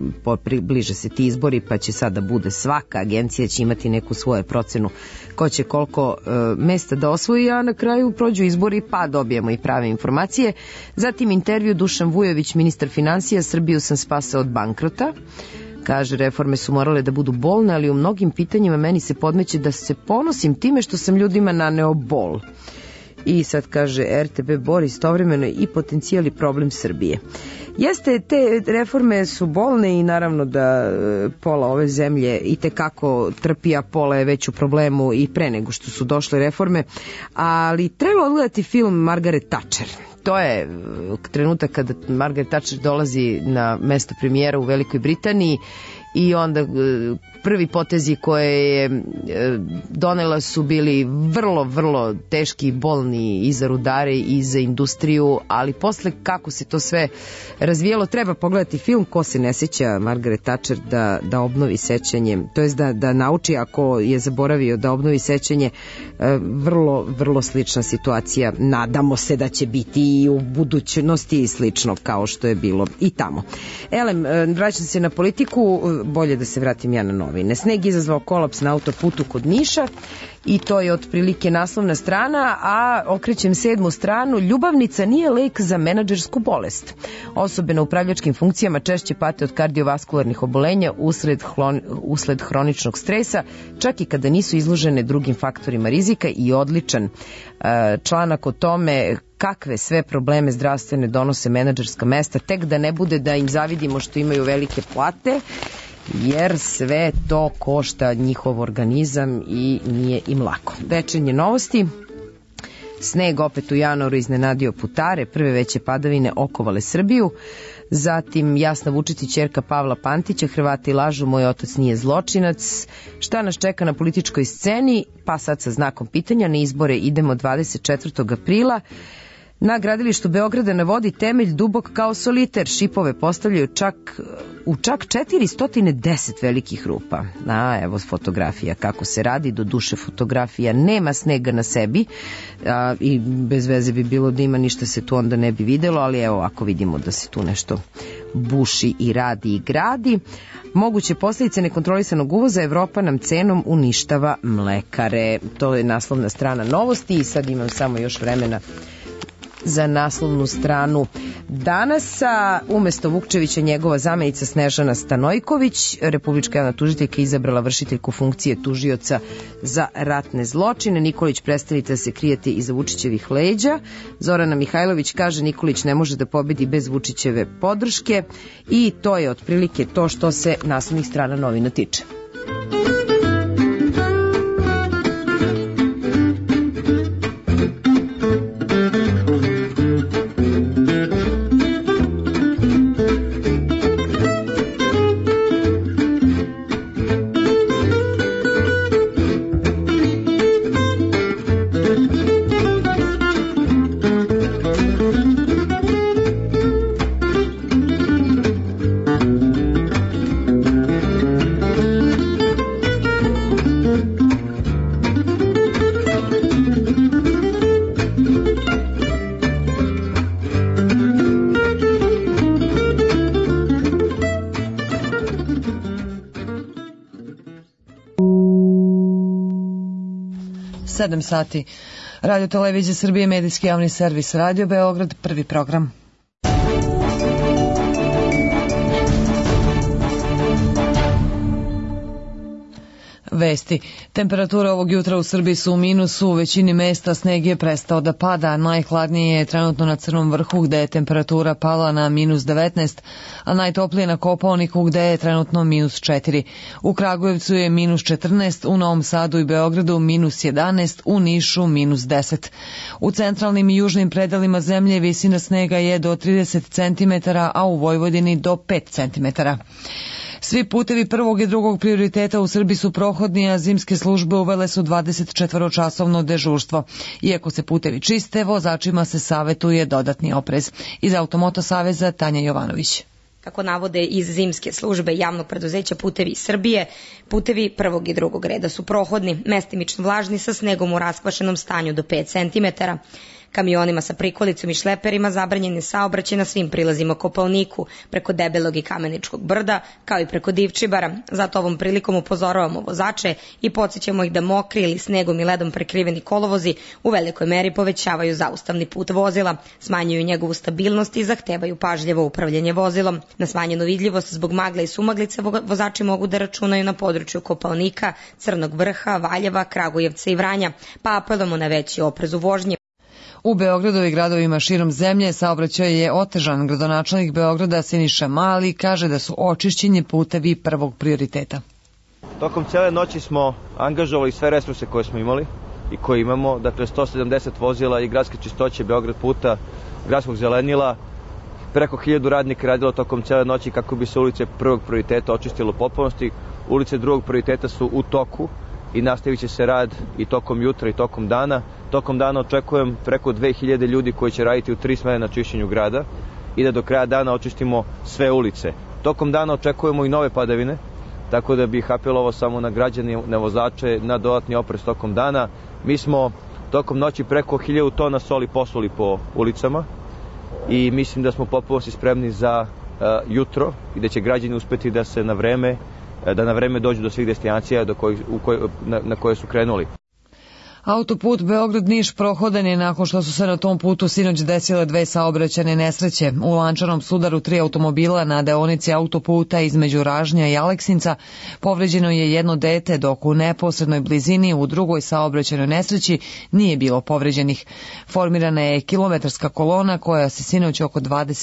bliže se ti izbori, pa će sada bude svaka agencija će imati neku svoju procenu ko će koliko mesta da osvoji, a na kraju prođu izbori pa dobijemo i prave informacije. Zatim intervju Dušan Vujović, ministar finansija, Srbiju sam spasao od bankrota. Kaže, reforme su morale da budu bolne, ali u mnogim pitanjima meni se podmeće da se ponosim time što sam ljudima naneo bol. I sad kaže, RTB bori istovremeno i potencijal i problem Srbije. Jeste, te reforme su bolne i naravno da pola ove zemlje i tekako trpi, a pola je već u problemu i pre nego što su došle reforme, ali treba odgledati film Margaret Thatcher. To je trenutak kada Margaret Thatcher dolazi na mesto premijera u Velikoj Britaniji i onda prvi potezi koje je donela su bili vrlo, vrlo teški i bolni i za rudare i za industriju, ali posle kako se to sve razvijelo, treba pogledati film. Ko se ne sjeća Margaret Thatcher da obnovi sećanje, to jest da nauči, ako je zaboravio, da obnovi sećanje. Vrlo, vrlo slična situacija. Nadamo se da će biti i u budućnosti slično kao što je bilo i tamo. Elem, vraćam se na politiku, bolje da se vratim ja na novine. Sneg izazvao kolaps na autoputu kod Niša i to je otprilike naslovna strana, a okrećem 7. stranu. Ljubavnica nije lek za menadžersku bolest. Osobe na upravljačkim funkcijama češće pate od kardiovaskularnih obolenja usled hroničnog stresa, čak i kada nisu izložene drugim faktorima rizika. I odličan članak o tome kakve sve probleme zdravstvene donose menadžerska mesta, tek da ne bude da im zavidimo što imaju velike plate, jer sve to košta njihov organizam i nije im lako. Večernje novosti. Sneg opet u januaru iznenadio putare, prve veće padavine okovale Srbiju. Zatim Jasna Vučetić, ćerka Pavla Pantića, Hrvati lažu, moj otac nije zločinac. Šta nas čeka na političkoj sceni? Pa sad sa znakom pitanja, na izbore idemo 24. aprila. Na gradilištu Beograda na vodi temelj dubok kao soliter. Šipove postavljaju u čak 410 velikih rupa. Evo fotografija kako se radi. Do duše fotografija nema snega na sebi i bez veze bi bilo da ima, ništa se tu onda ne bi videlo, ali evo ako vidimo da se tu nešto buši i radi i gradi. Moguće posljedice nekontrolisanog uvoza, Evropa nam cenom uništava mlekare. To je naslovna strana Novosti i sad imam samo još vremena za naslovnu stranu Danasa. Umesto Vukčevića njegova zamenica Snežana Stanojković, republička javna tužiteljka izabrala vršiteljku funkcije tužioca za ratne zločine. Nikolić, prestanite da se krijete iza Vučićevih leđa. Zorana Mihajlović kaže Nikolić ne može da pobedi bez Vučićeve podrške i to je otprilike to što se naslovnih strana novina tiče. Sedam sati. Radio Televizija Srbije, medijski javni servis, Radio Beograd, prvi program. Vesti. Temperature ovog jutra u Srbiji su u minusu, u većini mesta sneg je prestao da pada. Najhladnije je trenutno na Crnom vrhu gde je temperatura pala na minus 19, a najtoplije na Kopaoniku gde je trenutno minus 4. U Kragujevcu je minus 14, u Novom Sadu i Beogradu minus 11, u Nišu minus 10. U centralnim i južnim predelima zemlje visina snega je do 30 cm, a u Vojvodini do 5 cm. Svi putevi prvog i drugog prioriteta u Srbiji su prohodni, a zimske službe uvele su 24-časovno dežurstvo. Iako se putevi čiste, vozačima se savetuje dodatni oprez. Iz Automoto saveza Tanja Jovanović. Kako navode iz zimske službe javnog preduzeća Putevi Srbije, putevi prvog i drugog reda su prohodni, mestimično vlažni sa snegom u raskvašenom stanju do 5 cm. Kamionima sa prikolicom i šleperima zabranjen je saobraćaj na svim prilazima Kopaoniku, preko Debelog i Kameničkog brda, kao i preko Divčibara. Zato ovom prilikom upozoravamo vozače i podsjećamo ih da mokri ili snegom i ledom prekriveni kolovozi u velikoj meri povećavaju zaustavni put vozila, smanjuju njegovu stabilnost i zahtevaju pažljivo upravljanje vozilom. Na smanjenu vidljivost zbog magle i sumaglice vozači mogu da računaju na području Kopaonika, Crnog vrha, Valjeva, Kragujevca i Vranja, pa apelujemo na veći oprez u vožnji. U Beogradu i gradovima širom zemlje saobraćaj je otežan. Gradonačelnik Beograda Siniša Mali kaže da su očišćeni putevi prvog prioriteta. Tokom cele noći smo angažovali sve resurse koje smo imali i koje imamo, dakle 170 vozila i gradske čistoće Beograd puta, gradskog zelenila, preko 1000 radnika radilo tokom cele noći kako bi se ulice prvog prioriteta očistilo u potpunosti. Ulice drugog prioriteta su u toku i nastavit će se rad i tokom jutra i tokom dana. Tokom dana očekujem preko 2000 ljudi koji će raditi u 3 smene na čišćenju grada i da do kraja dana očistimo sve ulice. Tokom dana očekujemo i nove padavine, tako da bih apelovao samo na građane, na vozače, na dodatni oprez tokom dana. Mi smo tokom noći preko 1000 tona soli posuli po ulicama i mislim da smo potpuno spremni za jutro i da će građani uspeti da se na vreme dođu do svih destinacija na koje su krenuli. Autoput Beograd-Niš prohodan je nakon što su se na tom putu sinoć desile 2 saobraćajne nesreće. U lančanom sudaru 3 automobila na deonici autoputa između Ražnja i Aleksinca povređeno je jedno dete, dok u neposrednoj blizini u drugoj saobraćajnoj nesreći nije bilo povređenih. Formirana je kilometarska kolona koja se sinoć oko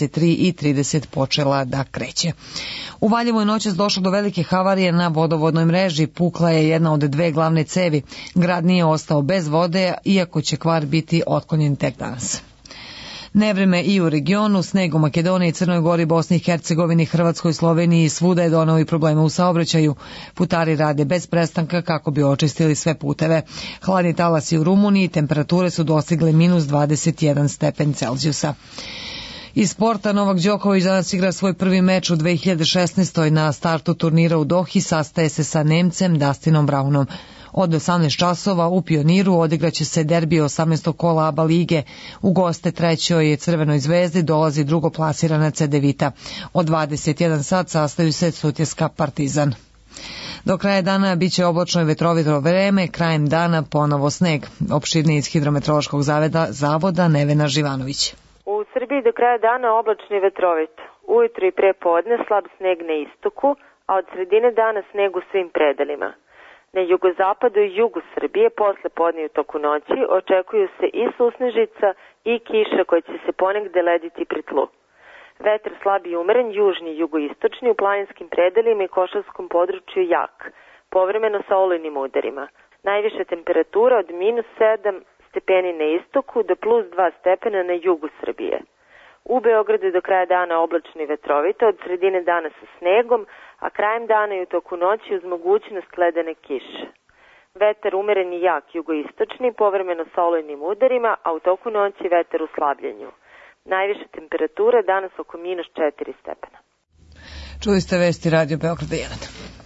23:30 počela da kreće. U Valjevu je noćas došlo do velike havarije na vodovodnoj mreži. Pukla je jedna od 2 glavne cevi. Grad nije ostao bez vode, iako će kvar biti otklonjen tek danas. Nevreme i u regionu, sneg u Makedoniji, Crnoj Gori, Bosni i Hercegovini, Hrvatskoj, Sloveniji, svuda je doneo i problema u saobraćaju. Putari rade bez prestanka kako bi očistili sve puteve. Hladni talasi u Rumuniji, temperature su dostigle minus 21 stepen Celzijusa. Iz sporta Novak Đoković danas igra svoj prvi meč u 2016. Na startu turnira u Dohi sastaje se sa Nemcem Dustinom Brownom. Od 18 časova u Pioniru odigraće se derbi 18. kola ABA lige. U goste trećoj Crvenoj zvezdi dolazi drugoplasirana Cedevita. Od 21 sat sastaju se Sutjeska Partizan. Do kraja dana biće oblačno i vetrovito vreme, krajem dana ponovo sneg. Opširnije iz Hidrometeorološkog zavoda Nevena Živanović. U Srbiji do kraja dana oblačno i vetrovito. Ujutro i pre podne slab sneg na istoku, a od sredine dana sneg u svim predelima. Na jugozapadu i jugu Srbije posle podne i u toku noći očekuju se i susnežica i kiša koja će se ponegde lediti pri tlu. Vetar slab i umeren, južni i jugoistočni u planinskim predelima i košarskom području jak, povremeno sa olujnim udarima. Najviša temperatura od minus 7 stepeni na istoku do plus 2 stepena na jugu Srbije. U Beogradu do kraja dana oblačno i vetrovito, od sredine dana sa snegom, a krajem dana i u toku noći uz mogućnost ledene kiše. Vetar umeren i jak jugoistočni, povremeno sa olujnim udarima, a u toku noći vetar u slabljenju. Najviša temperatura danas oko minus 4 stepena. Čuli ste vesti Radio Beograda 1.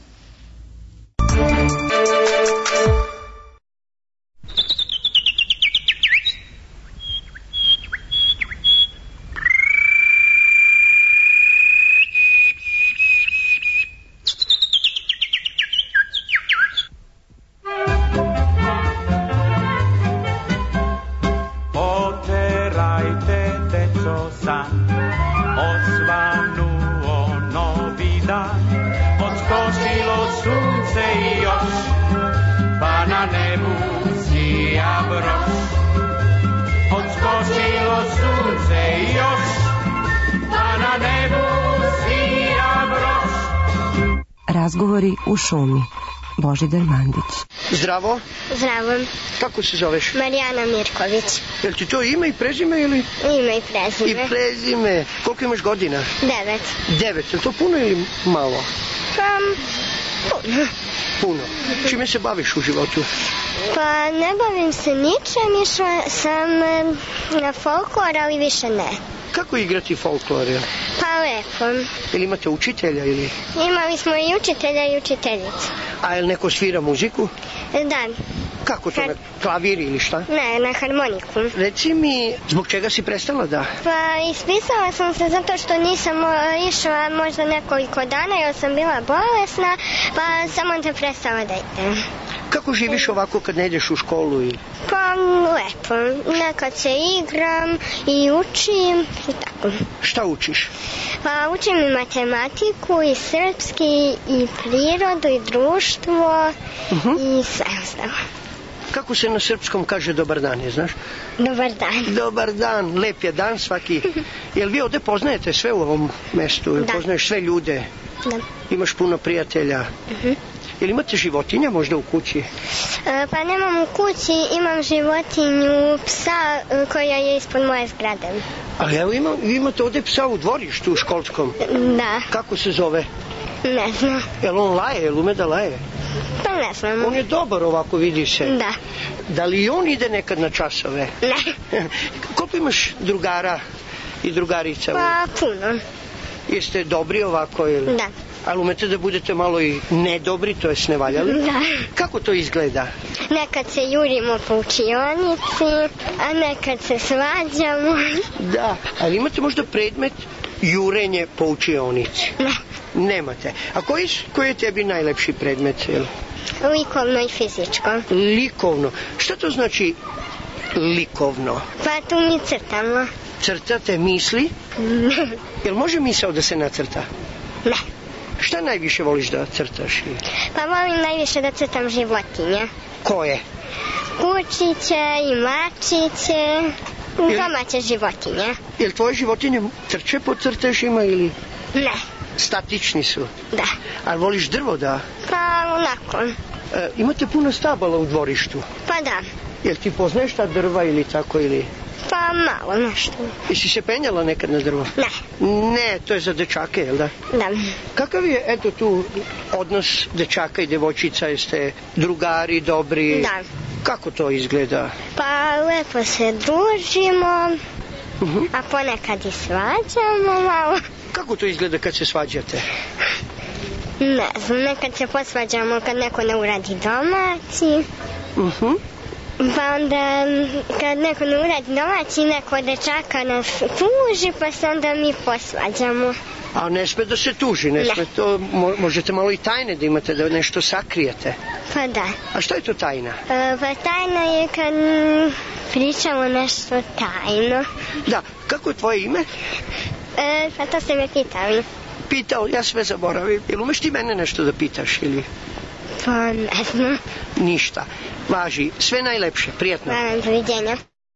Razgovori u šumi. Božidar Mandić. Zdravo. Zdravo. Kako se zoveš? Marijana Mirković. Jel ti to ime i prezime ili? Ime i prezime. I prezime. Koliko imaš godina? 9. 9. Je to puno ili malo? Puno. Puno. Čime se baviš u životu? Pa ne bavim se ničem, išla sam na folklor, ali više ne. Kako igrati folklor? Pa lepo. Ili imate učitelja ili? Imali smo i učitelja i učiteljicu. A je li neko svira muziku? Da. Kako to, na klavir ili šta? Ne, na harmoniku. Reci mi, zbog čega si prestala da? Pa ispisala sam se zato što nisam išla možda nekoliko dana jer sam bila bolesna, pa sam onda prestala da idem. Kako živiš ovako kad ne ideš u školu? Pa lepo. Nekad se igram i učim i tako. Šta učiš? Pa učim i matematiku i srpski i prirodu i društvo i sve ostalo. Kako se na srpskom kaže dobar dan, je znaš? Dobar dan. Dobar dan, lep je dan svaki. Jel vi ovde poznajete sve u ovom mestu? Da. Poznaješ sve ljude? Da. Imaš puno prijatelja? Jel imate životinja možda u kući? Pa nemam u kući, imam životinju psa koja je ispod moje zgrade. Ali evo vi imate ovde psa u dvorištu u školskom? Da. Kako se zove? Ne znam. Jel on laje, jel ume da laje? Pa ne znam. On je dobar ovako, vidi se. Da. Da li i on ide nekad na časove? Ne. Koliko imaš drugara i drugarica? Pa puno. Jeste dobri ovako ili? Da. Ali umete da budete malo i nedobri, to jest nevaljali? Da. Kako to izgleda? Nekad se jurimo po učionici, a nekad se svađamo. Da, ali imate možda predmet jurenje po učionici? Ne. Nemate. A koji je tebi najlepši predmet? Likovno i fizičko. Likovno. Šta to znači likovno? Pa tu mi crtamo. Crtate misli? Jel može misao da se nacrta? Ne. Šta najviše voliš da crtaš? Pa volim najviše da crtam životinje. Koje? Kučiće i mačiće, domaće životinje. Jel tvoje životinje trče po crtežima ili? Ne. Statični su? Da. Ali voliš drvo da? Pa onako. Imate puno stabala u dvorištu? Pa da. Jel ti poznaješ ta drva ili tako ili? Pa malo nešto. Jesi se penjala nekad na drvo? Ne. Ne, to je za dečake, jel da? Da. Kakav je, eto tu, odnos dečaka i devojčica? Jeste drugari, dobri? Da. Kako to izgleda? Pa lepo se družimo, a ponekad i svađamo malo. Kako to izgleda kad se svađate? Ne znam, nekad se posvađamo kad neko ne uradi domaći. Pa onda kad neko ne uradi domaći, neko od dečaka nas tuži, pa se onda mi posvađamo. A ne sme da se tuži, ne sme to, možete malo i tajne da imate, da nešto sakrijete. Pa da. A što je to tajna? Pa tajna je kad pričamo nešto tajno. Da, kako je tvoje ime? Pa to ste me pitali. Pitao, ja sve zaboravim. Jel umeš ti mene nešto da pitaš ili? Pa ne znam. Ništa. Važi, sve najlepše, prijatno. Hvala, doviđenja.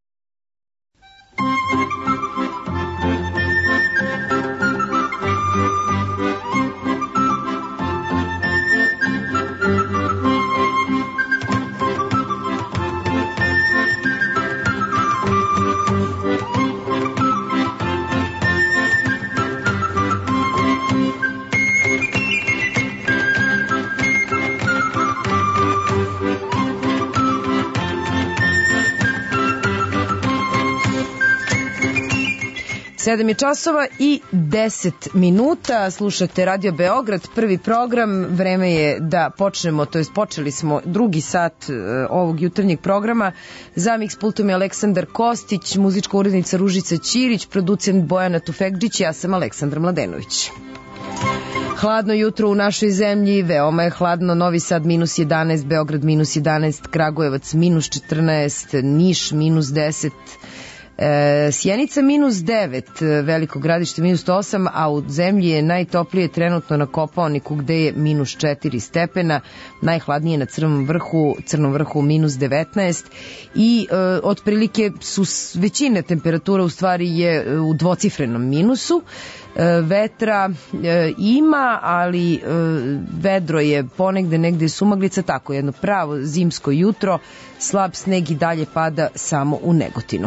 Sedam je časova i 10 minuta, slušate Radio Beograd, prvi program, vreme je da počnemo, to jest počeli smo drugi sat ovog jutarnjeg programa. Za mix pultom je Aleksandar Kostić, muzička urednica Ružica Ćirić, producent Bojana Tufekđić, ja sam Aleksandra Mladenović. Hladno jutro u našoj zemlji, veoma je hladno, Novi Sad minus 11, Beograd minus 11, Kragujevac minus 14, Niš minus 10, Sjenica minus 9, Veliko Gradište minus 8, a u zemlji je najtoplije trenutno na Kopaoniku gde je minus 4 stepena, najhladnije na Crnom vrhu minus 19 i otprilike su većina temperatura u stvari je u dvocifrenom minusu. Vetra ima, ali vedro je ponegde, negde je sumaglica, tako jedno pravo zimsko jutro, slab sneg i dalje pada samo u Negotinu.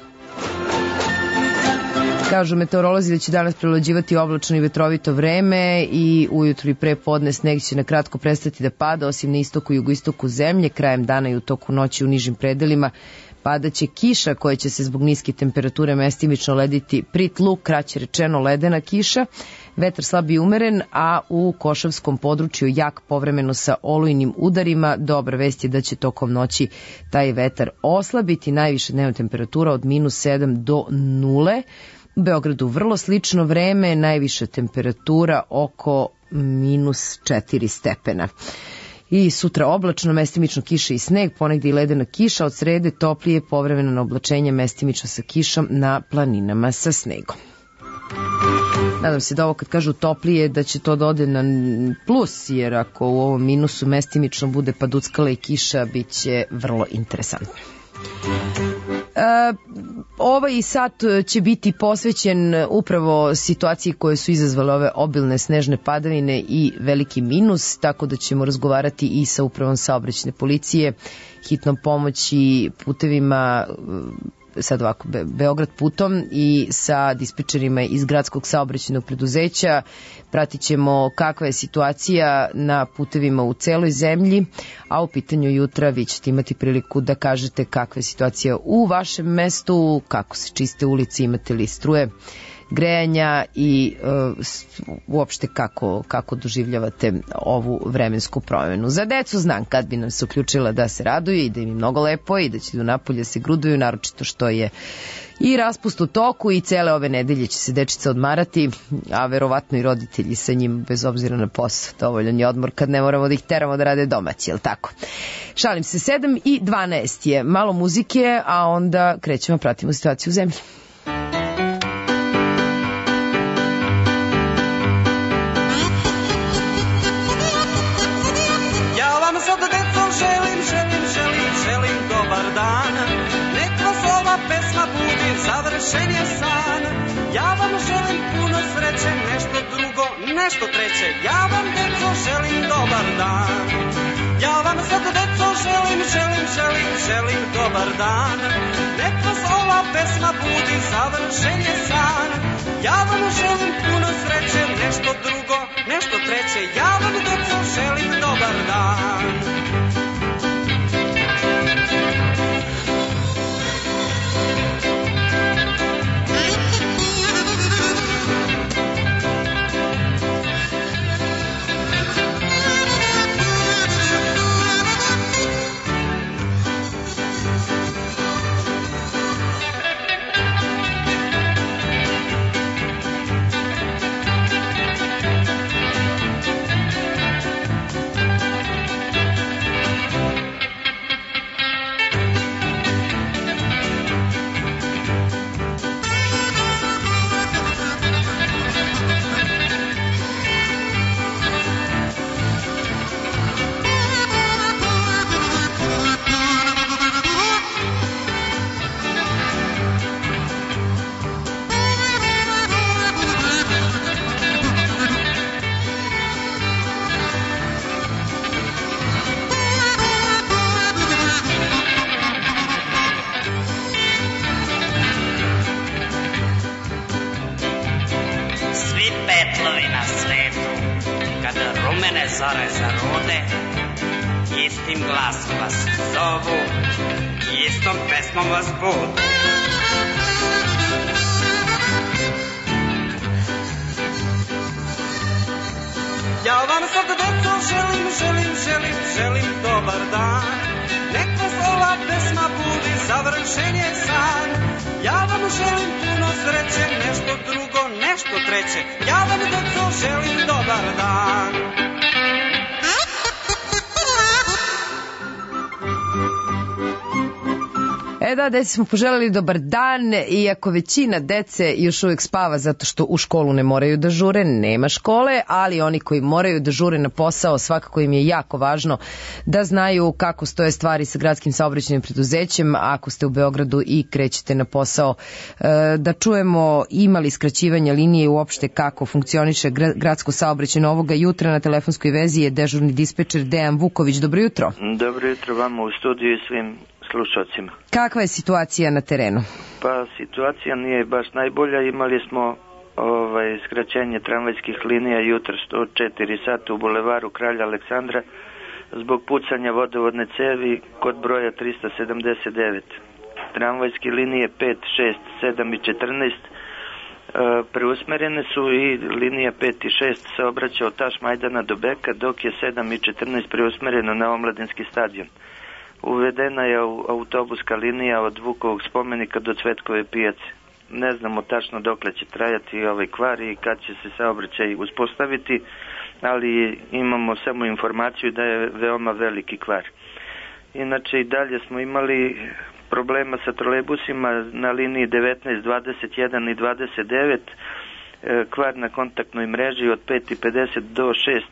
Kažu meteorolozi da će danas prevlađivati oblačno i vetrovito vreme i ujutru i pre podne sneg će na kratko prestati da pada, osim na istoku i jugoistoku zemlje, krajem dana i u toku noći u nižim predelima padaće kiša koja će se zbog niske temperature mestimično lediti pri tlu, kraće rečeno ledena kiša, vetar slab i umeren, a u Košavskom području jak povremeno sa olujnim udarima. Dobra vest je da će tokom noći taj vetar oslabiti, najviše dnevna temperatura od minus 7 do 0. U Beogradu vrlo slično vreme, najviša temperatura oko minus 4 stepena. I sutra oblačno, mestimično kiša i sneg, ponegde i ledena kiša, od srede toplije povremeno na oblačenje, mestimično sa kišom, na planinama sa snegom. Nadam se da ovo kad kažu toplije da će to da ode na plus, jer ako u ovom minusu mestimično bude paduckala i kiša, bit će vrlo interesantno. Ovaj sat će biti posvećen upravo situaciji koje su izazvale ove obilne snežne padavine i veliki minus, tako da ćemo razgovarati i sa upravom saobraćajne policije, hitnom pomoći, putevima, sad ovako, Beograd putom i sa dispečerima iz gradskog saobraćajnog preduzeća. Pratit ćemo kakva je situacija na putevima u celoj zemlji, a u pitanju jutra vi ćete imati priliku da kažete kakva je situacija u vašem mestu, kako se čiste ulice, imate li struje, grejanja i uopšte kako doživljavate ovu vremensku promenu. Za decu znam kad bi nam se uključila da se raduju i da im je mnogo lepo i da će do napolja se gruduju, naročito što je i raspust u toku i cele ove nedelje će se dečica odmarati, a verovatno i roditelji sa njim, bez obzira na posao. Dovoljan je odmor kad ne moramo da ih teramo da rade domaći, jel tako? Šalim se, 7:12 je, malo muzike, a onda krećemo, pratimo situaciju u zemlji. Želim dobar dan, nek vas ova pesma budi, završen je san. Ja vam želim puno sreće, nešto drugo, nešto treće. Ja vam, deco, želim dobar dan. Ja vam sad, deco, želim dobar dan. Nek vas ova ova pesma budi, završen je san. Ja vam želim puno sreće, nešto drugo, nešto treće. Ja vam deco želim dobar dan. zore zarode, istim glasom vas zovu, istom pesmom vas budu. Ja vam sad deco želim dobar dan. Nek vas ova pesma budi, završen je san. Ja vam želim puno sreće, nešto drugo, nešto treće. Ja vam deco želim dobar dan. Da, deci smo poželjeli dobar dan, iako većina dece još uvijek spava zato što u školu ne moraju da žure, nema škole, ali oni koji moraju da žure na posao, svakako im je jako važno da znaju kako stoje stvari sa gradskim saobraćajnim preduzećem ako ste u Beogradu i krećete na posao. Da čujemo ima li skraćivanja linije i uopšte kako funkcioniše gradsko saobraćajno ovoga jutra. Na telefonskoj vezi je dežurni dispečer Dejan Vuković. Dobro jutro. Dobro jutro vama u studiju i svim slušalcima. Kakva je situacija na terenu? Pa situacija nije baš najbolja. Imali smo skraćenje tramvajskih linija jutros od 4 sata u bulevaru Kralja Aleksandra zbog pucanja vodovodne cevi kod broja 379. Tramvajske linije 5, 6, 7 i 14 preusmerene su i linija 5 i 6 se obraća od Tašmajdana do Beka, dok je 7 i 14 preusmereno na Omladinski stadion. Uvedena je autobuska linija od Vukovog spomenika do Cvetkove pijace. Ne znamo tačno dokle će trajati ovaj kvar i kad će se saobraćaj uspostaviti, ali imamo samo informaciju da je veoma veliki kvar. Inače i dalje smo imali problema sa trolejbusima na liniji 19, 21 i 29, kvar na kontaktnoj mreži od 5:50 do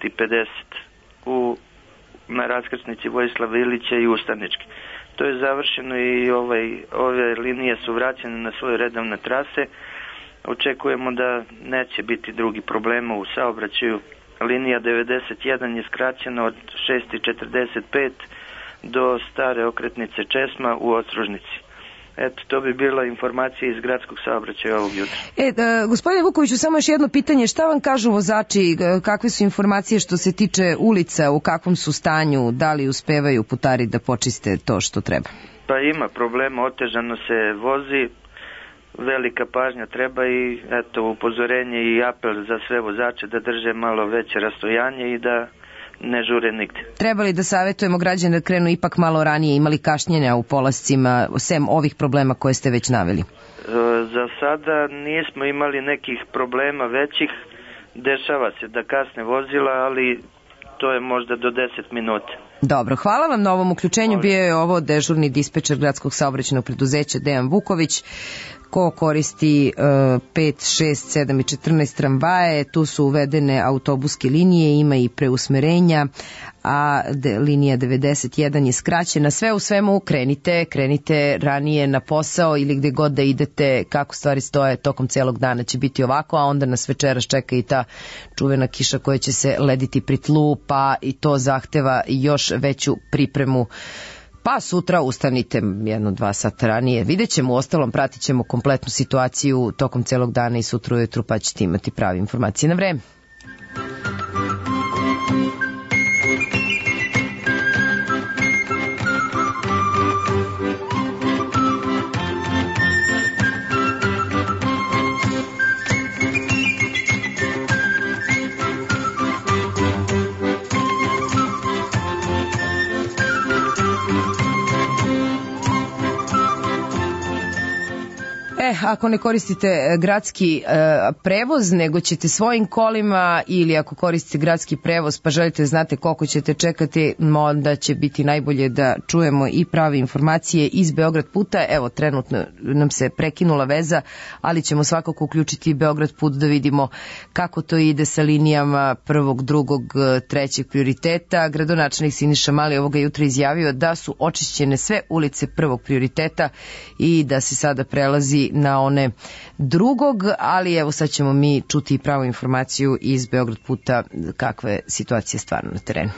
6:50 na raskrsnici Vojislava Ilića i Ustanički. To je završeno i ove linije su vraćene na svoje redovne trase. Očekujemo da neće biti drugi problema u saobraćaju. Linija 91 je skraćena od 6:45 do stare okretnice Česma u Ostružnici. Eto, to bi bila informacija iz gradskog saobraćaja ovog jutra. Gospodine Vukoviću, samo još jedno pitanje. Šta vam kažu vozači? Kakve su informacije što se tiče ulica? U kakvom su stanju? Da li uspevaju putari da počiste to što treba? Pa ima problema, otežano se vozi, velika pažnja treba i eto, upozorenje i apel za sve vozače da drže malo veće rastojanje i da ne žure nigde. Trebali da savjetujemo građane da krenu ipak malo ranije, imali kašnjenja u polascima, sem ovih problema koje ste već naveli? Za sada nismo imali nekih problema većih, dešava se da kasne vozila, ali to je možda do 10 minuta. Dobro, hvala vam na ovom uključenju. Bio je ovo dežurni dispečer gradskog saobraćajnog preduzeća Dejan Vuković. Ko koristi 5, 6, 7 i 14 tramvaje, tu su uvedene autobuske linije, ima i preusmerenja, a linija 91 je skraćena. Sve u svemu krenite ranije na posao ili gde god da idete, kako stvari stoje tokom celog dana će biti ovako, a onda nas večeras čeka i ta čuvena kiša koja će se lediti pri tlu, pa i to zahteva još veću pripremu Pa sutra ustanite 1-2 sata ranije. Vidjet ćemo, uostalom pratit ćemo kompletnu situaciju tokom celog dana i sutra ujutru, pa ćete imati prave informacije na vreme. Ako ne koristite gradski prevoz, nego ćete svojim kolima, ili ako koristite gradski prevoz pa želite da znate koliko ćete čekati, onda će biti najbolje da čujemo i prave informacije iz Beograd puta. Evo, trenutno nam se prekinula veza, ali ćemo svakako uključiti Beograd put da vidimo kako to ide sa linijama prvog, drugog, trećeg prioriteta. Gradonačelnik Siniša Mali ovoga jutra izjavio da su očišćene sve ulice prvog prioriteta i da se sada prelazi na one drugog, ali evo sad ćemo mi čuti i pravu informaciju iz Beograd puta kakva je situacija stvarno na terenu.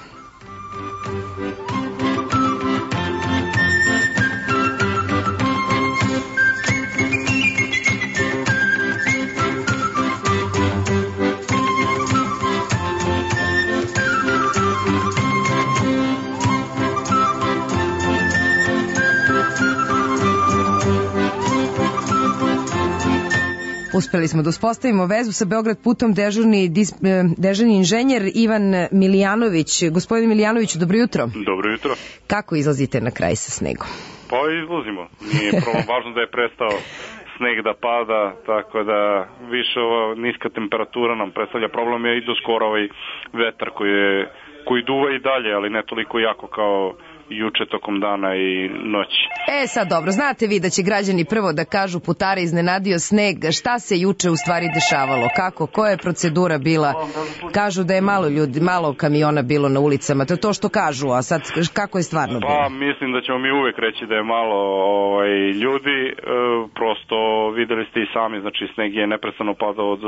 Uspeli smo da uspostavimo vezu sa Beograd putom, dežurni inženjer Ivan Milijanović. Gospodin Milijanoviću, dobro jutro. Dobro jutro. Kako izlazite na kraj sa snegom? Pa izlazimo. Nije problem, važno da je prestao sneg da pada, tako da više ova niska temperatura nam predstavlja problem, je i do skoro ovaj vetar koji duva i dalje, ali ne toliko jako kao juče tokom dana i noći. Sad dobro, znate vi da će građani prvo da kažu putare iznenadio sneg, šta se juče u stvari dešavalo, koja je procedura bila, kažu da je malo kamiona bilo na ulicama, to je to što kažu, a sad kako je stvarno bilo? Pa mislim da ćemo mi uvek reći da je malo ljudi, prosto videli ste i sami, znači sneg je neprestano padao od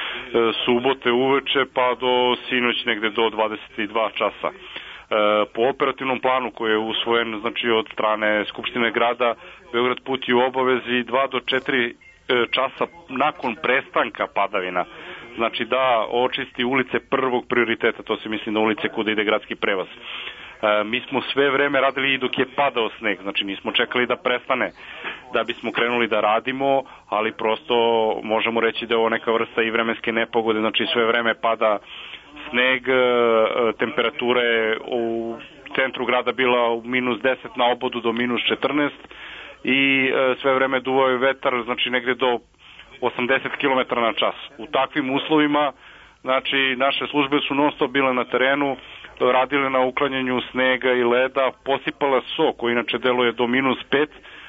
subote uveče pa do sinoć negde do 22 časa. Po operativnom planu koji je usvojen, znači od strane Skupštine grada, Beograd put je u obavezi 2 do 4 časa nakon prestanka padavina, znači da očisti ulice prvog prioriteta, to se misli na ulice kuda ide gradski prevoz. Mi smo sve vreme radili i dok je padao sneg, znači nismo čekali da prestane da bismo krenuli da radimo, ali prosto možemo reći da je ovo neka vrsta i vremenske nepogode, znači sve vreme pada sneg, temperatura je u centru grada bila u -10, na obodu do -14 i sve vreme duvao je vetar, znači negde do 80 km na čas. U takvim uslovima, znači naše službe su non stop bile na terenu, radile na uklanjanju snega i leda, posipala so koji inače deluje do -5,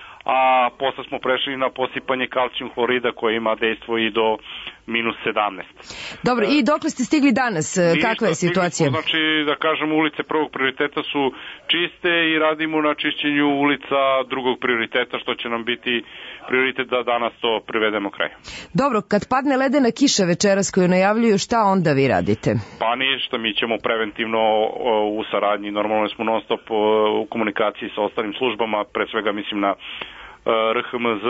a posle smo prešli na posipanje kalcijum hlorida koji ima dejstvo i do -17. Dobro, i dokle ste stigli danas? Kakva je situacija? Znači, da kažem, ulice prvog prioriteta su čiste i radimo na čišćenju ulica drugog prioriteta, što će nam biti prioritet da danas to privedemo kraj. Dobro, kad padne ledena kiša večeras koju najavljuju, šta onda vi radite? Pa ništa, mi ćemo preventivno u saradnji, normalno smo non stop u komunikaciji sa ostalim službama, pre svega mislim na RHMZ,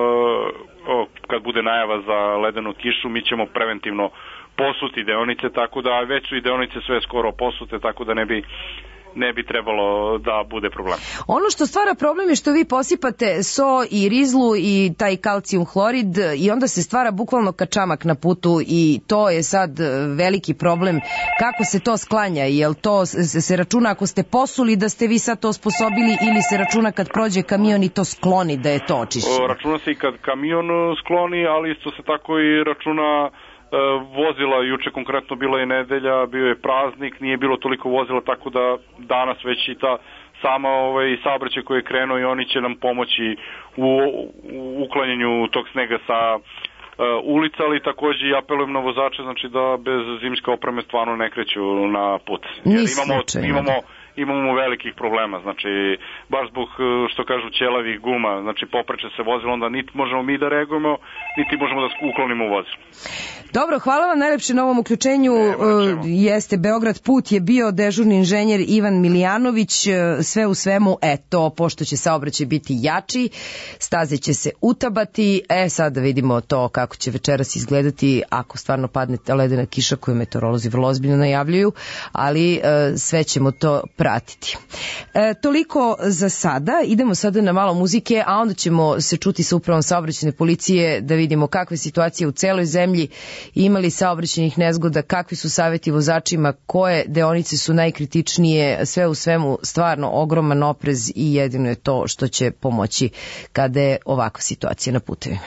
kad bude najava za ledenu kišu, mi ćemo preventivno posuti deonice, tako da već su i deonice sve skoro posute, tako da ne bi trebalo da bude problem. Ono što stvara problem je što vi posipate so i rizlu i taj kalcijum hlorid i onda se stvara bukvalno kačamak na putu i to je sad veliki problem. Kako se to sklanja? Jel to se računa ako ste posuli da ste vi sad to sposobili ili se računa kad prođe kamion i to skloni da je to očišćeno? Računa se i kad kamion skloni, ali isto se tako i računa vozila, juče konkretno bila je nedelja, bio je praznik, nije bilo toliko vozila, tako da danas već i ta sama saobraćaj koji je krenuo i oni će nam pomoći u uklanjanju tog snega sa ulica, ali takođe i apelujem na vozače, znači da bez zimske opreme stvarno ne kreću na put. Jer imamo imamo velikih problema, znači baš zbog što kažu ćelavih guma, znači popreče se vozilo, onda niti možemo mi da reagujemo, niti možemo da uklonimo vozilo. Dobro, hvala vam najlepše na ovom uključenju. Jeste Beograd put je bio dežurni inženjer Ivan Milijanović. Sve u svemu, eto, pošto će saobraćaj biti jači, staze će se utabati. Sad da vidimo to kako će večeras izgledati ako stvarno padne ta ledena kiša koju meteorolozi vrlo ozbiljno najavljuju, ali sve ćemo to pratiti. Toliko za sada. Idemo sada na malo muzike, a onda ćemo se čuti sa upravom saobraćajne policije da vidimo kakve situacije u celoj zemlji, imali saobraćajnih nezgoda, kakvi su savjeti vozačima, koje deonice su najkritičnije, sve u svemu stvarno ogroman oprez i jedino je to što će pomoći kada je ovakva situacija na putevima.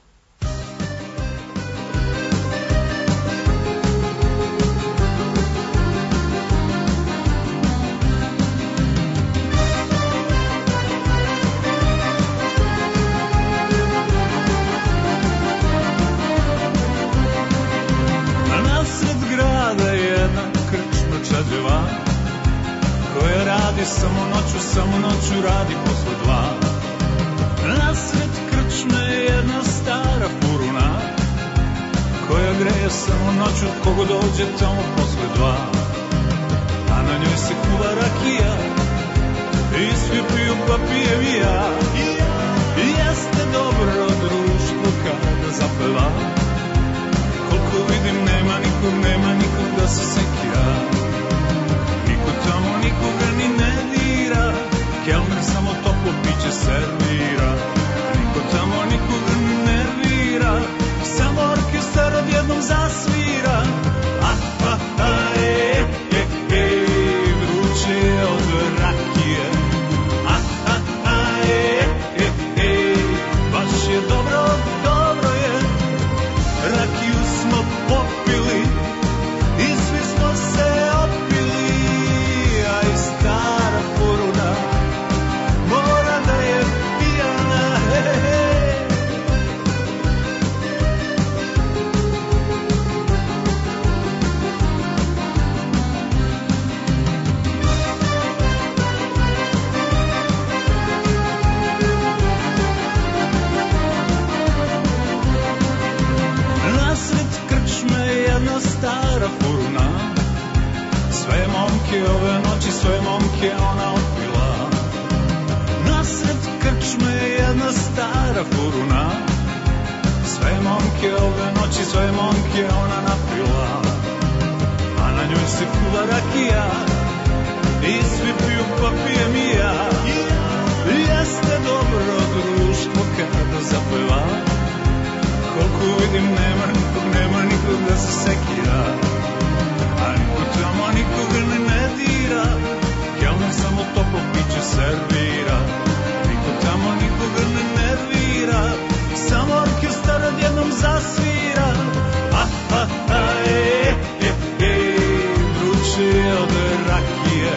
Samo noću radi posle 2. Nasred krčme jedna stara furuna koja greje samo noću kogo dođe tamo posle 2. A na njoj se kuva rakija i svi piju pa pijem i ja. I jeste dobro društvo kada zapeva. Koliko vidim nema nikog da se sekira. Niko tamo nikoga ni ne dira. Kelner samo toplo piće servira. Niko tamo nikoga ne nervira. Samo orkestar odjednom zasvira. Vruće je od rakije. Baš je dobro je. Rakiju smo popili i svi smo se opili. A i stara furuna mora da je pijana. Nasred krčme jedna stara furuna. Sve momke ove noći, sve momke ona otpila. Nasred krčme jedna stara furuna. Sve momke ove noći, sve momke ona napila. A na njoj se kuva rakija i svi piju pa pijem i ja. Jeste dobro društvo kada zapeva. Koliko vidim nema nikog da se sekira. A niko tamo nikoga ne dira. Kelner samo toplo piće servira. Niko tamo nikoga ne nervira. Samo orkestar odjednom zasvira. Vruće je od rakije.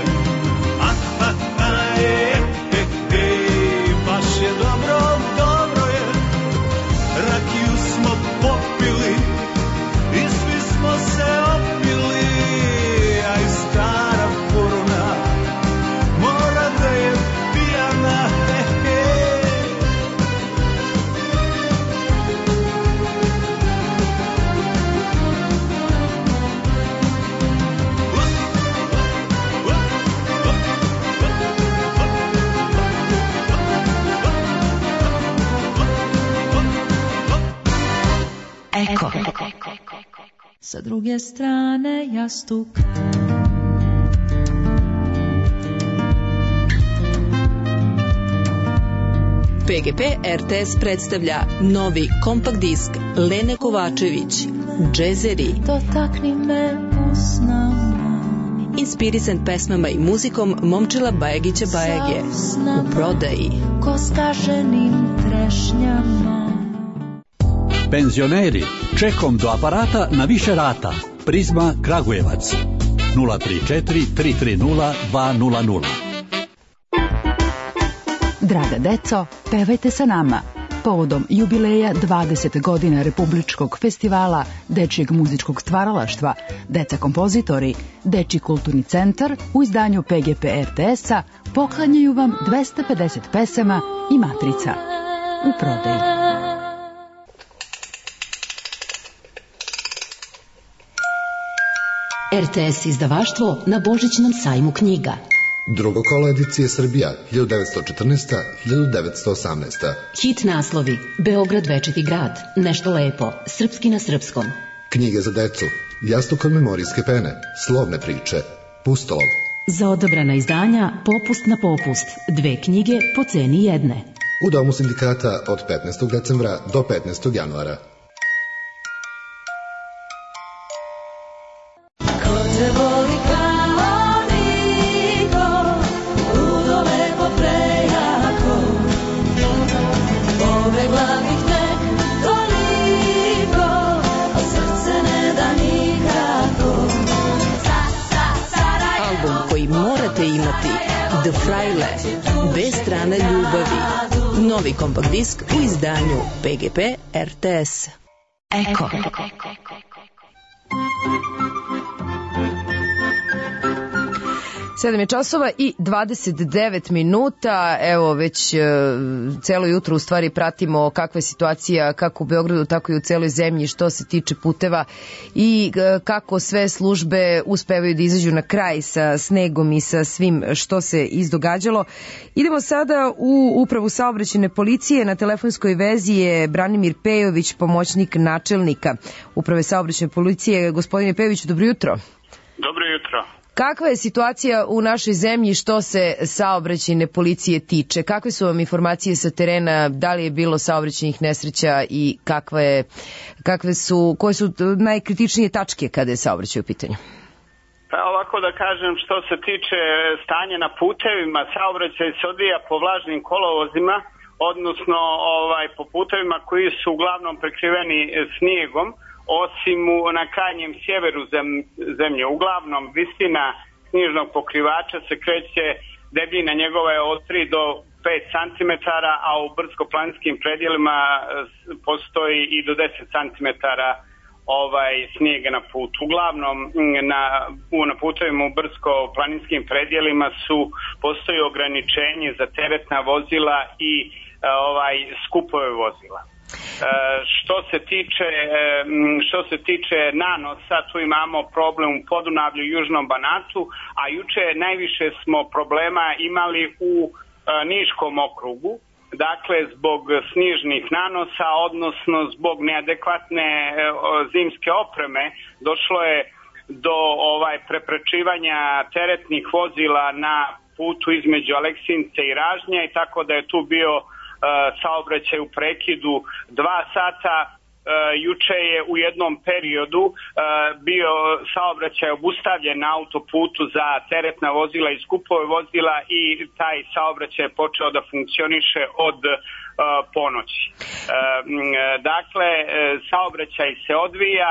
Baš je dobro je. Rakiju smo popili i svi smo se opili. A i stara furuna mora da je pijana. Eko. Sa druge strane jastuka. PGP RTS predstavlja novi kompakt disk Lene Kovačević, Džezeri. Dotakni me usnama. Inspirisan pesmama i muzikom Momčila Bajagića Bajage. U prodaji. Ko staženim trešnjama. Penzioneri, čekom do aparata na više rata. Prizma Kragujevac 034 330 200. Draga deco, pevajte sa nama. povodom jubileja 20 godina Republičkog festivala Dečijeg muzičkog stvaralaštva, Deca kompozitori, Dečiji kulturni centar u izdanju PGP RTS-a poklanjaju vam 250 pesama i matrica u prodaji. RTS izdavaštvo na Božićnom sajmu knjiga. Drugo kolo edicije Srbija, 1914-1918. Hit naslovi: Beograd večiti grad, Nešto lepo, Srpski na srpskom. Knjige za decu, Jastuk od memorijske pene, Slovne priče, Pustolov. Za odabrana izdanja Popust na popust, 2 knjige po ceni jedne. U Domu sindikata od 15. decembra do 15. januara. The Fraile, bez strane ljubavi. Novi kompakt disk u izdanju PGP RTS. Eko. 7 je časova i 29 minuta, evo već celo jutro u stvari pratimo kakva je situacija kako u Beogradu, tako i u celoj zemlji što se tiče puteva i kako sve službe uspevaju da izađu na kraj sa snegom i sa svim što se izdogađalo. Idemo sada u Upravu saobraćajne policije, na telefonskoj vezi je Branimir Pejović, pomoćnik načelnika Uprave saobraćajne policije. Gospodine Pejović, dobro jutro. Dobro jutro. Kakva je situacija u našoj zemlji što se saobraćajne policije tiče? Kakve su vam informacije sa terena? Da li je bilo saobraćajnih nesreća i koje su najkritičnije tačke kada je saobraćaj u pitanju? Pa ovako da kažem, što se tiče stanja na putevima, saobraćaj se odvija po vlažnim kolovozima, odnosno po putevima koji su uglavnom prekriveni snijegom, osim na krajnjem sjeveru zemlje. Uglavnom, visina snježnog pokrivača se kreće, debljina njegova je od 3 do 5 cm, a u brdsko-planinskim predjelima postoji i do 10 cm snijega na putu. Uglavnom, na putovima u brdsko-planinskim predjelima postoji ograničenje za teretna vozila i skupove vozila. Što se tiče nanosa, tu imamo problem u Podunavlju i Južnom Banatu, a juče najviše smo problema imali u Niškom okrugu, dakle zbog snižnih nanosa, odnosno zbog neadekvatne zimske opreme došlo je do preprečivanja teretnih vozila na putu između Aleksinca i Ražnja, i tako da je tu bio saobraćaj u prekidu 2 sata. Juče je u jednom periodu bio saobraćaj obustavljen na autoputu za teretna vozila i skupove vozila i taj saobraćaj je počeo da funkcioniše od ponoći. Dakle, saobraćaj se odvija,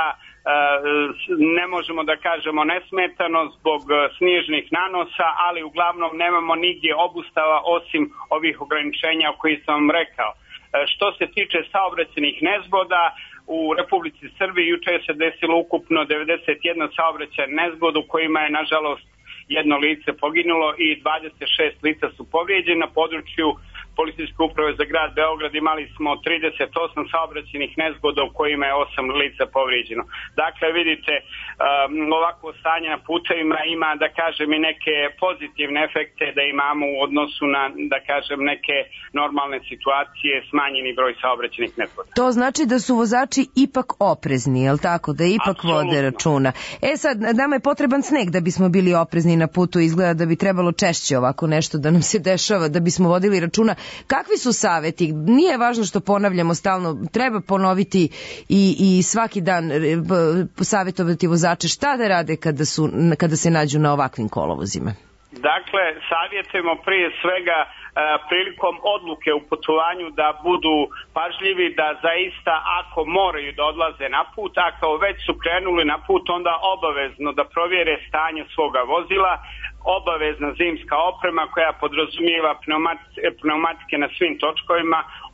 ne možemo da kažemo nesmetano zbog snježnih nanosa, ali uglavnom nemamo nigdje obustava osim ovih ograničenja o kojih sam vam rekao. Što se tiče saobraćajnih nezgoda, u Republici Srbiji juče se desilo ukupno 91 saobraćajna nezgoda u kojima je nažalost jedno lice poginulo i 26 lica su povrijeđeni. Na području Policijske uprave za grad Beograd imali smo 38 saobraćajnih nezgoda u kojima je 8 lica povrijeđeno. Dakle, vidite, ovako stanje na putevima ima, da kažem, i neke pozitivne efekte da imamo u odnosu na, da kažem, neke normalne situacije, smanjeni broj saobraćajnih nezgoda. To znači da su vozači ipak oprezni, je li tako? Da ipak vode računa. Sad, nama je potreban sneg da bismo bili oprezni na putu, izgleda da bi trebalo češće ovako nešto da nam se dešava, da bismo vodili računa. Kakvi su saveti? Nije važno što ponavljamo stalno, treba ponoviti i svaki dan savjetovati vozače šta da rade kada se nađu na ovakvim kolovozima. Dakle, savjetujemo prije svega prilikom odluke u putovanju da budu pažljivi, da zaista ako moraju da odlaze na put, ako već su krenuli na put, onda obavezno da provjere stanje svoga vozila, obavezna zimska oprema koja podrazumijeva pneumatike na svim točkovima,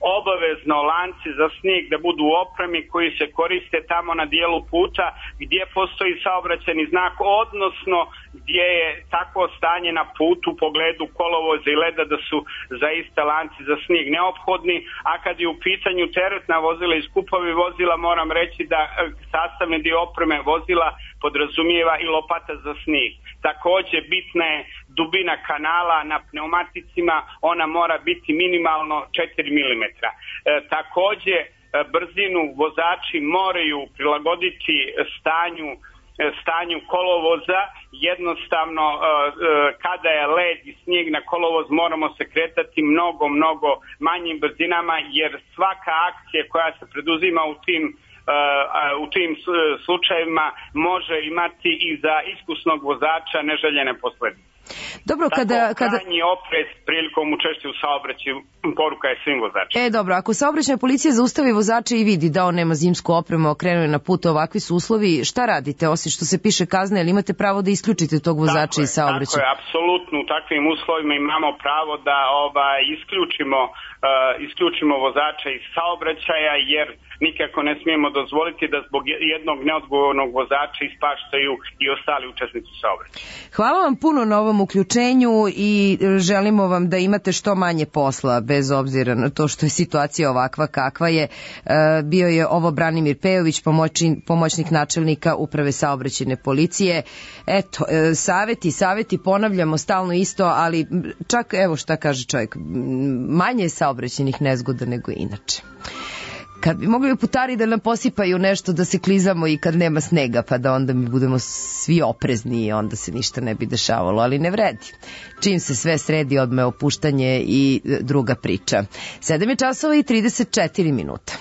obavezno lanci za snijeg da budu u opremi koji se koriste tamo na dijelu puta gdje postoji saobraćajni znak, odnosno gdje je takvo stanje na putu u pogledu kolovoza i leda da su zaista lanci za snijeg neophodni, a kad je u pitanju teretna vozila i skupovi vozila, moram reći da sastavni dio opreme vozila podrazumijeva i lopata za snijeg. Takođe, bitna je dubina kanala na pneumaticima, ona mora biti minimalno 4 mm. Takođe, brzinu vozači moraju prilagoditi stanju kolovoza. Jednostavno, kada je led i snijeg na kolovoz, moramo se kretati mnogo manjim brzinama, jer svaka akcija koja se preduzima u tim slučajevima može imati i za iskusnog vozača neželjene posledice. Dobro, krajnji oprez prilikom učešća u saobraćaju poruka je svim vozačima. Dobro, ako saobraćajna policija zaustavi vozača i vidi da on nema zimsku opremu, okrenuo je na put, ovakvi su uslovi, šta radite, osim što se piše kazne, ili imate pravo da isključite tog vozača iz saobraćaja? Tako je, apsolutno u takvim uslovima imamo pravo da isključimo vozača iz saobraćaja, jer nikako ne smijemo dozvoliti da zbog jednog neodgovornog vozača ispaštaju i ostali učesnici saobraćaja. Hvala vam puno na ovom uključenju i želimo vam da imate što manje posla, bez obzira na to što je situacija ovakva kakva je. Bio je ovo Branimir Pejović, pomoćnik načelnika Uprave saobraćajne policije. Eto, saveti, ponavljamo stalno isto, ali čak, evo šta kaže čovjek, manje je saobraćajnih nezgoda nego inače. Kad bi mogli putari da nam posipaju nešto da se klizamo i kad nema snega, pa da onda mi budemo svi oprezni i onda se ništa ne bi dešavalo, ali ne vredi. Čim se sve sredi, odmah opuštanje i druga priča. 7 je časova i 34 minuta.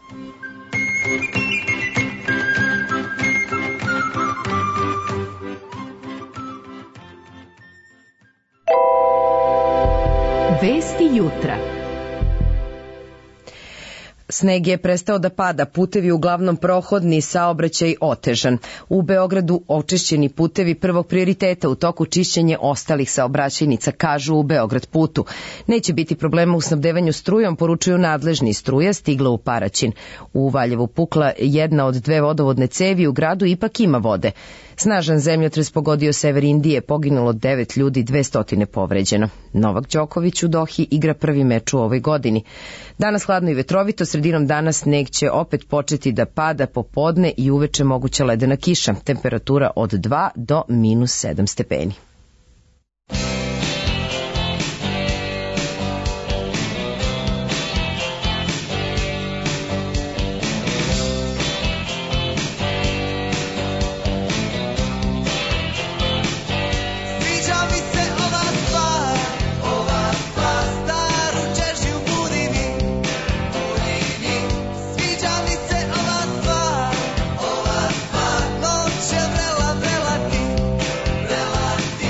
Vesti jutra. Sneg je prestao da pada, putevi uglavnom prohodni, saobraćaj otežan. U Beogradu očišćeni putevi prvog prioriteta, u toku čišćenje ostalih saobraćajnica, kažu u Beograd putu. Neće biti problema u snabdevanju strujom, poručuju nadležni. Struja stigla u Paraćin. U Valjevu pukla jedna od 2 vodovodne cevi, u gradu ipak ima vode. Snažan zemljotres pogodio sever Indije, poginulo 9 ljudi, 200 povređeno. Novak Đoković u Dohi igra prvi meč u ovoj godini. Danas hladno i vetrovito, sredinom dana sneg će opet početi da pada, popodne i uveče moguća ledena kiša. Temperatura od 2 do -7 stepeni. Relati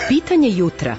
Pitanje jutra.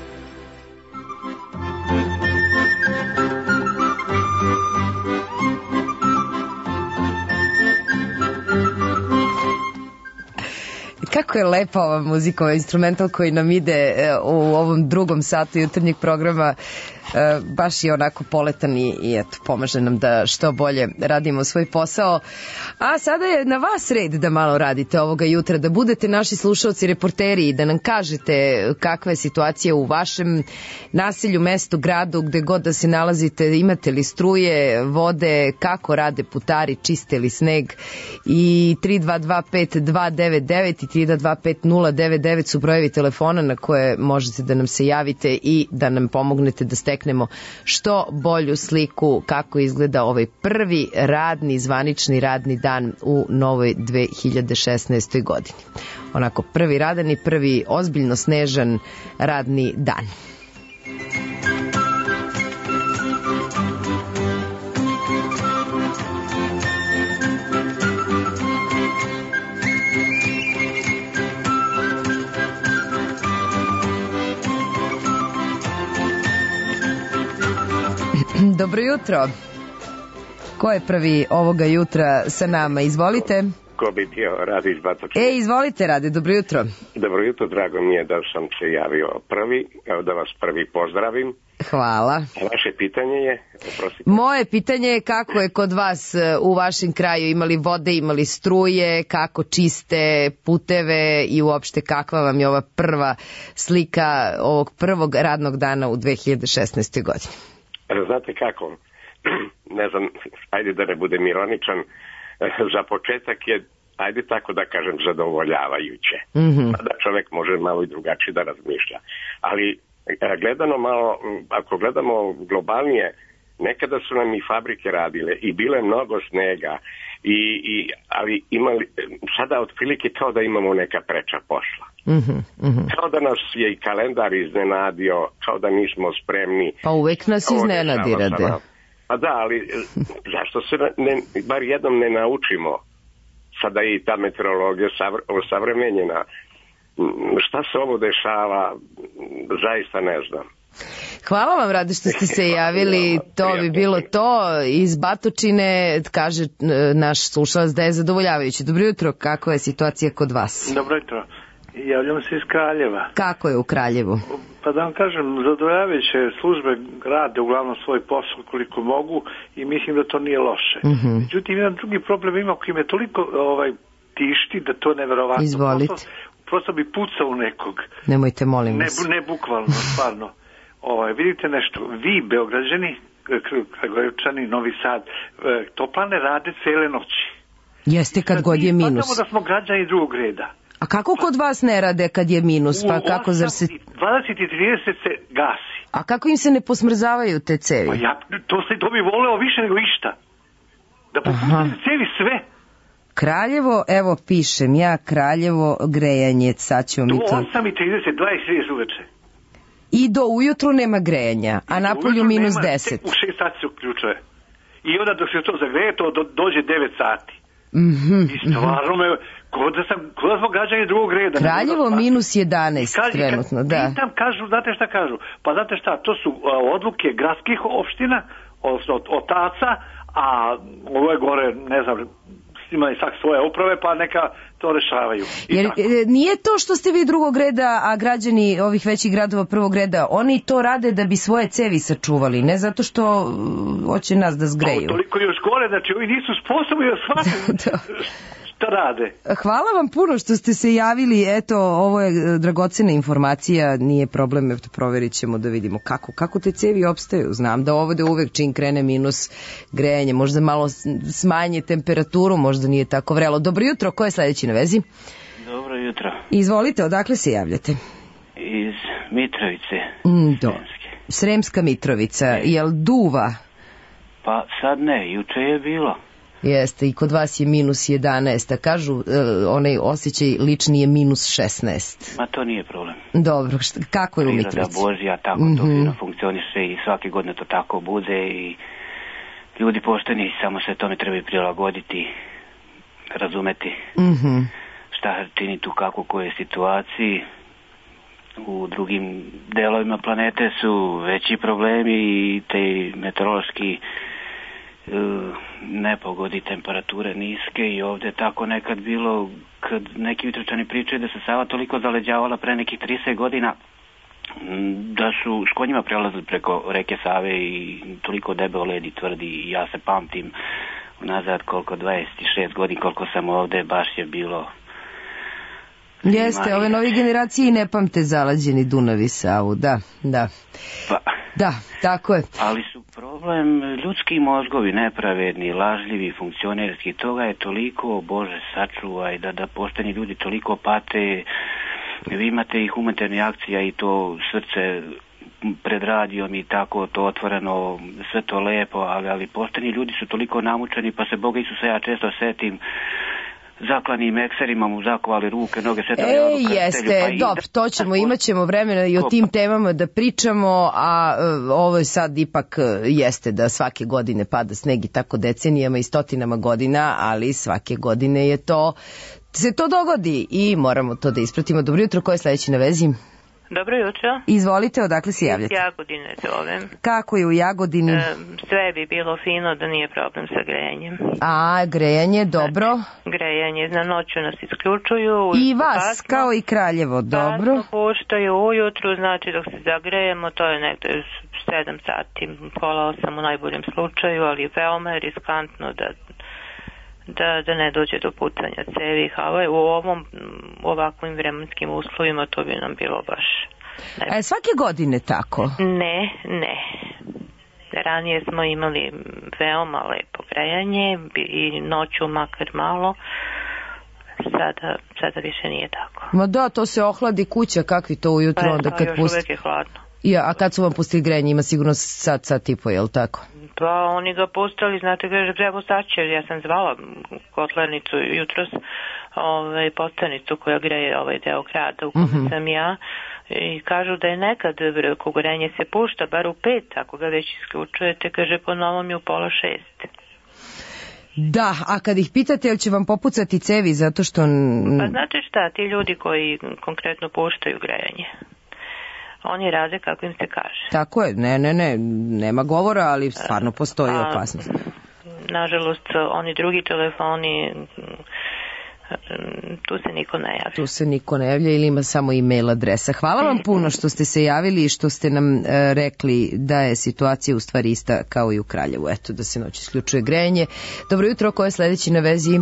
Kako je lepa ova muzika, ovaj instrumental koji nam ide u ovom drugom satu jutarnjeg programa. Baš je onako poletan i eto, pomaže nam da što bolje radimo svoj posao. A sada je na vas red da malo radite ovoga jutra, da budete naši slušalci, reporteri, da nam kažete kakva je situacija u vašem naselju, mestu, gradu, gde god da se nalazite, imate li struje, vode, kako rade putari, čiste li sneg. I 3225-299 i 3225-099 su brojevi telefona na koje možete da nam se javite i da nam pomognete da steknemo što bolju sliku kako izgleda ovaj prvi radni, zvanični radni dan u novoj 2016. godini. Onako prvi radan i prvi ozbiljno snežan radni dan. Dobro jutro. Ko je prvi ovoga jutra sa nama? Izvolite. Ko bi bio, Rade iz Batočine. Izvolite, Rade, dobro jutro. Dobro jutro, drago mi je da sam se javio prvi, evo da vas prvi pozdravim. Hvala. A vaše pitanje je? Oprostite. Moje pitanje je kako je kod vas u vašem kraju, imali vode, imali struje, kako čiste puteve i uopšte kakva vam je ova prva slika ovog prvog radnog dana u 2016. godini? Znate kako, ne znam, ajde da ne budem ironičan, za početak je, ajde tako da kažem, zadovoljavajuće. Da čovjek može malo i drugačije da razmišlja. Ali gledano malo, ako gledamo globalnije, nekada su nam i fabrike radile i bile mnogo snega, ali imali, sada otprilike kao da imamo neka preča posla. Kao da nas je i kalendar iznenadio, kao da nismo spremni. Pa uvek nas iznenadi, Rade. Pa da, ali zašto se bar jednom ne naučimo, sada je i ta meteorologija osavremenjena, šta se ovo dešava, zaista ne znam. Hvala vam, Rade, što ste se javili. To bi bilo to. Iz Batočine kaže naš slušalac da je zadovoljavajući. Dobro jutro, kako je situacija kod vas? Dobro jutro. Javljam se iz Kraljeva. Kako je u Kraljevu? Pa da vam kažem, zadovoljavajuće službe rade uglavnom svoj posao koliko mogu i mislim da to nije loše. Međutim, jedan drugi problem ima koji me toliko tišti da to neverovatno. Izvolite. Prosto bi pucao u nekog. Nemojte, molim vas. Ne bukvalno, stvarno. Vidite nešto, vi, Beograđani, Kragujevčani, Novi Sad, toplane rade cele noći. Jeste kad god je minus. Znamo da smo građani drugog reda. A kako kod vas ne rade kad je minus? Pa kako, zar se... 20 i 30 se gasi. A kako im se ne posmrzavaju te cevi? Pa to bi voleo više nego išta. Da posmrzavaju cevi sve. Kraljevo, evo pišem ja, Kraljevo, grejanje, sad ćemo mi to... Do 8 i 30, 20 uveče. I do ujutru nema grejanja, a napolju minus 10. U 6 sati se uključuje. I onda dok se to zagreje, to dođe 9 sati. I stvarno me... Kod da smo građani drugog reda. Kraljevo minus 11 trenutno, da. Pitam, kažu, znate šta kažu? Pa znate šta, to su odluke gradskih opština, otaca, a ovo je gore, ne znam, imaju svak svoje uprave, pa neka to rešavaju. Jer nije to što ste vi drugog reda, a građani ovih većih gradova prvog reda, oni to rade da bi svoje cevi sačuvali, ne zato što hoće nas da zgreju. Toliko još gore, znači ovi nisu sposobni da shvate šta rade. Hvala vam puno što ste se javili, eto, ovo je dragocena informacija, nije problem, eto, proverit ćemo da vidimo kako te cevi opstaju. Znam da ovde uvek čim krene minus grejanje, možda malo smanje temperaturu, možda nije tako vrelo. Dobro jutro, ko je sledeći na vezi? Dobro jutro. Izvolite, odakle se javljate? Iz Mitrovice. Sremska Mitrovica, jel duva? Pa sad ne, juče je bilo. Jeste, i kod vas je minus 11, a kažu onaj osjećaj lični je minus 16. Ma to nije problem. Dobro, kako je u Mitrovici? Priroda Božja, tako to fino funkcioniše i svake godine to tako bude i ljudi pošteni, samo se tome treba prilagoditi, razumeti šta čini tu kako u kojoj situaciji, u drugim delovima planete su veći problemi i te meteorološki nepogodi, temperature niske i ovdje tako nekad bilo kad neki Jutrečani pričaju da se Sava toliko zaleđavala pre nekih 30 godina da su s konjima prelazili preko reke Save i toliko debeo led i tvrdi i ja se pamtim unazad koliko 26 godina koliko sam ovdje baš je bilo. Jeste, ove nove generacije ne pamte zalađeni Dunav i Savu, da. Pa, da, tako je. Ali su problem ljudski mozgovi nepravedni, lažljivi, funkcionerski, toga je toliko, Bože sačuvaj, da pošteni ljudi toliko pate, vi imate i humanitarne akcija i to srce pred radijom i tako to otvoreno, sve to lepo, ali pošteni ljudi su toliko namučeni, pa se Boga Isusa ja često setim, zaklanim ekserima mu zakovali ruke, noge, sve to. Jeste, dobro, to ćemo, imat ćemo vremena i o tim temama da pričamo, a ovo je sad ipak jeste da svake godine pada sneg i tako decenijama i stotinama godina, ali svake godine je to, se to dogodi i moramo to da ispratimo. Dobro jutro, ko je sledeći na vezi? Dobro jutro. Izvolite, odakle se javljate? Iz Jagodine zovem. Kako je u Jagodini? Sve bi bilo fino da nije problem sa grejanjem. A, grejanje, dobro. Grejanje, na noću nas isključuju. I vas, kasno, kao i Kraljevo, dobro. Kasno puštaju ujutru, znači dok se zagrejemo, to je nekde 7 sati, pola 8 u najboljem slučaju, ali veoma je riskantno da ne dođe do pucanja cevi hale. U ovakvim vremenskim uslovima to bi nam bilo baš... svake godine tako? Ne. Ranije smo imali veoma lepo grejanje i noću makar malo. Sada više nije tako. Ma da, to se ohladi kuća, kakvi to ujutro onda kad pusti? Još uvek je hladno. A kad su vam pustili grejanje, ima sigurno sat i po, je li tako? Pa oni ga pustili, znate, treba staće, ja sam zvala kotlarnicu jutros, postanicu koja greje ovaj deo grada u kome sam ja, i kažu da je nekad grejanje se pušta, bar u 5, ako ga već isključujete, kaže po novom je u pola 6. Da, a kad ih pitate, jel će vam popucati cevi zato što... Pa znate šta, ti ljudi koji konkretno puštaju grejanje, oni rade kako im se kaže. Tako je, nema govora, ali stvarno postoji opasnost. Nažalost, oni drugi telefoni, tu se niko ne javlja. Tu se niko ne javlja ili ima samo e-mail adresa. Hvala vam puno što ste se javili i što ste nam rekli da je situacija u stvari ista kao i u Kraljevu. Eto, da se noć isključuje grejanje. Dobro jutro, ko je sledeći na vezi?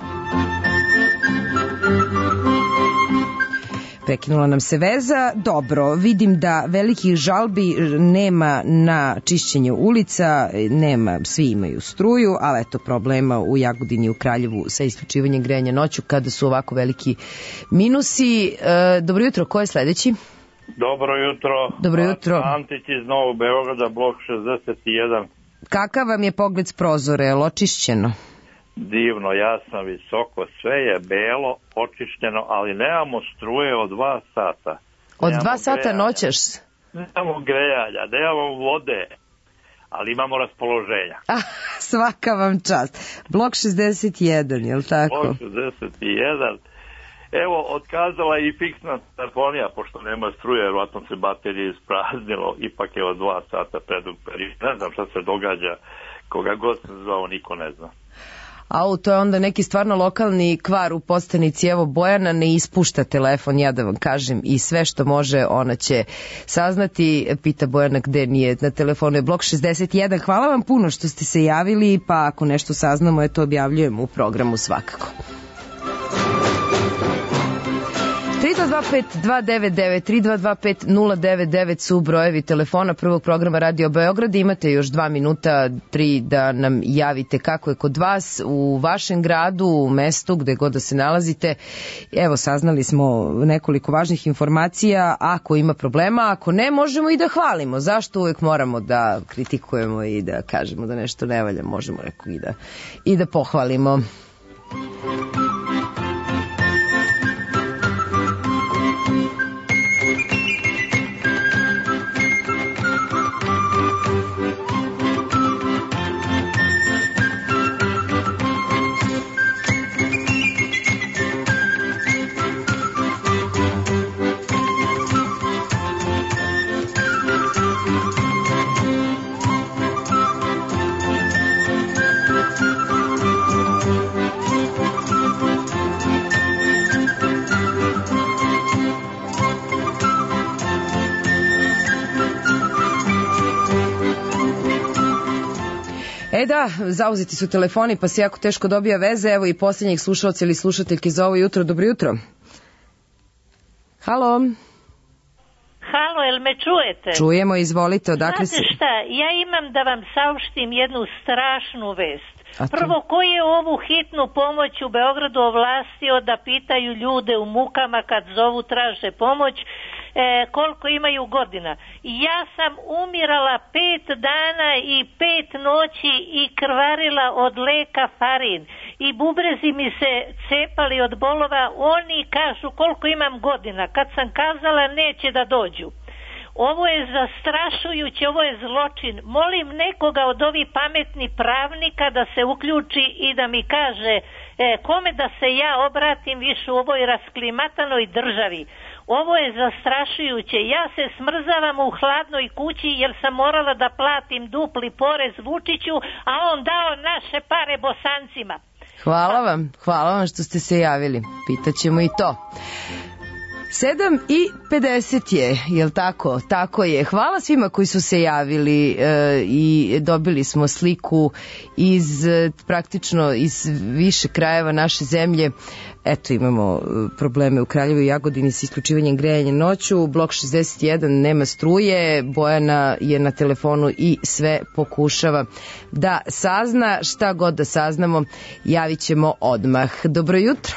Prekinula nam se veza. Dobro, vidim da velikih žalbi nema na čišćenje ulica, svi imaju struju, ali eto problema u Jagodini i u Kraljevu sa isključivanjem grejanja noću kada su ovako veliki minusi. Dobro jutro, ko je sledeći? Dobro jutro. Dobro jutro. Antić iz Novog Beograda, blok 61. Kakav vam je pogled s prozore, je li očišćeno? Divno, jasno, visoko, sve je belo, očišćeno, ali nemamo struje od 2 sata. Od 2 sata noćeš? Nemamo grejanja, nemamo vode, ali imamo raspoloženja. Svaka vam čast. Blok 61, je li tako? Blok 61. Evo, otkazala i fiksna telefonija, pošto nema struje, vjerojatno se baterije ispraznilo, ipak je od 2 sata predug period. Ne znam šta se događa, koga god se zvao, niko ne zna. To je onda neki stvarno lokalni kvar u postanici. Evo, Bojana ne ispušta telefon, ja da vam kažem, i sve što može ona će saznati. Pita Bojana gde nije na telefonu, je blok 61. Hvala vam puno što ste se javili, pa ako nešto saznamo, to objavljujemo u programu svakako. 3225-299 su brojevi telefona prvog programa Radio Beograd. Imate još 2 minuta, 3 da nam javite kako je kod vas, u vašem gradu, u mestu, gde god da se nalazite. Evo, saznali smo nekoliko važnih informacija. Ako ima problema, ako ne, možemo i da hvalimo. Zašto uvek moramo da kritikujemo i da kažemo da nešto ne valja? Možemo i da pohvalimo. Da, zauzeti su telefoni pa se jako teško dobija veze. Evo i posljednjih slušalaca ili slušateljki za ovo jutro. Dobro jutro. Halo. Halo, jel me čujete? Čujemo, izvolite, odakle si? Znate šta, ja imam da vam saopštim jednu strašnu vest. Prvo, ko je ovu hitnu pomoć u Beogradu ovlastio da pitaju ljude u mukama kad zovu traže pomoć, koliko imaju godina? Ja sam umirala 5 dana i 5 noći i krvarila od leka farin i bubrezi mi se cepali od bolova. Oni kažu koliko imam godina. Kad sam kazala neće da dođu. Ovo je zastrašujuće, ovo je zločin. Molim nekoga od ovih pametnih pravnika da se uključi i da mi kaže kome da se ja obratim više u ovoj rasklimatanoj državi. Ovo je zastrašujuće. Ja se smrzavam u hladnoj kući jer sam morala da platim dupli porez Vučiću, a on dao naše pare Bosancima. Hvala vam što ste se javili. Pitaćemo i to. 7:50 je, jel tako? Tako je. Hvala svima koji su se javili i dobili smo sliku praktično iz više krajeva naše zemlje. Eto, imamo probleme u Kraljevu i Jagodini s isključivanjem grejanja noću. Blok 61 nema struje, Bojana je na telefonu i sve pokušava da sazna. Šta god da saznamo, javit ćemo odmah. Dobro jutro.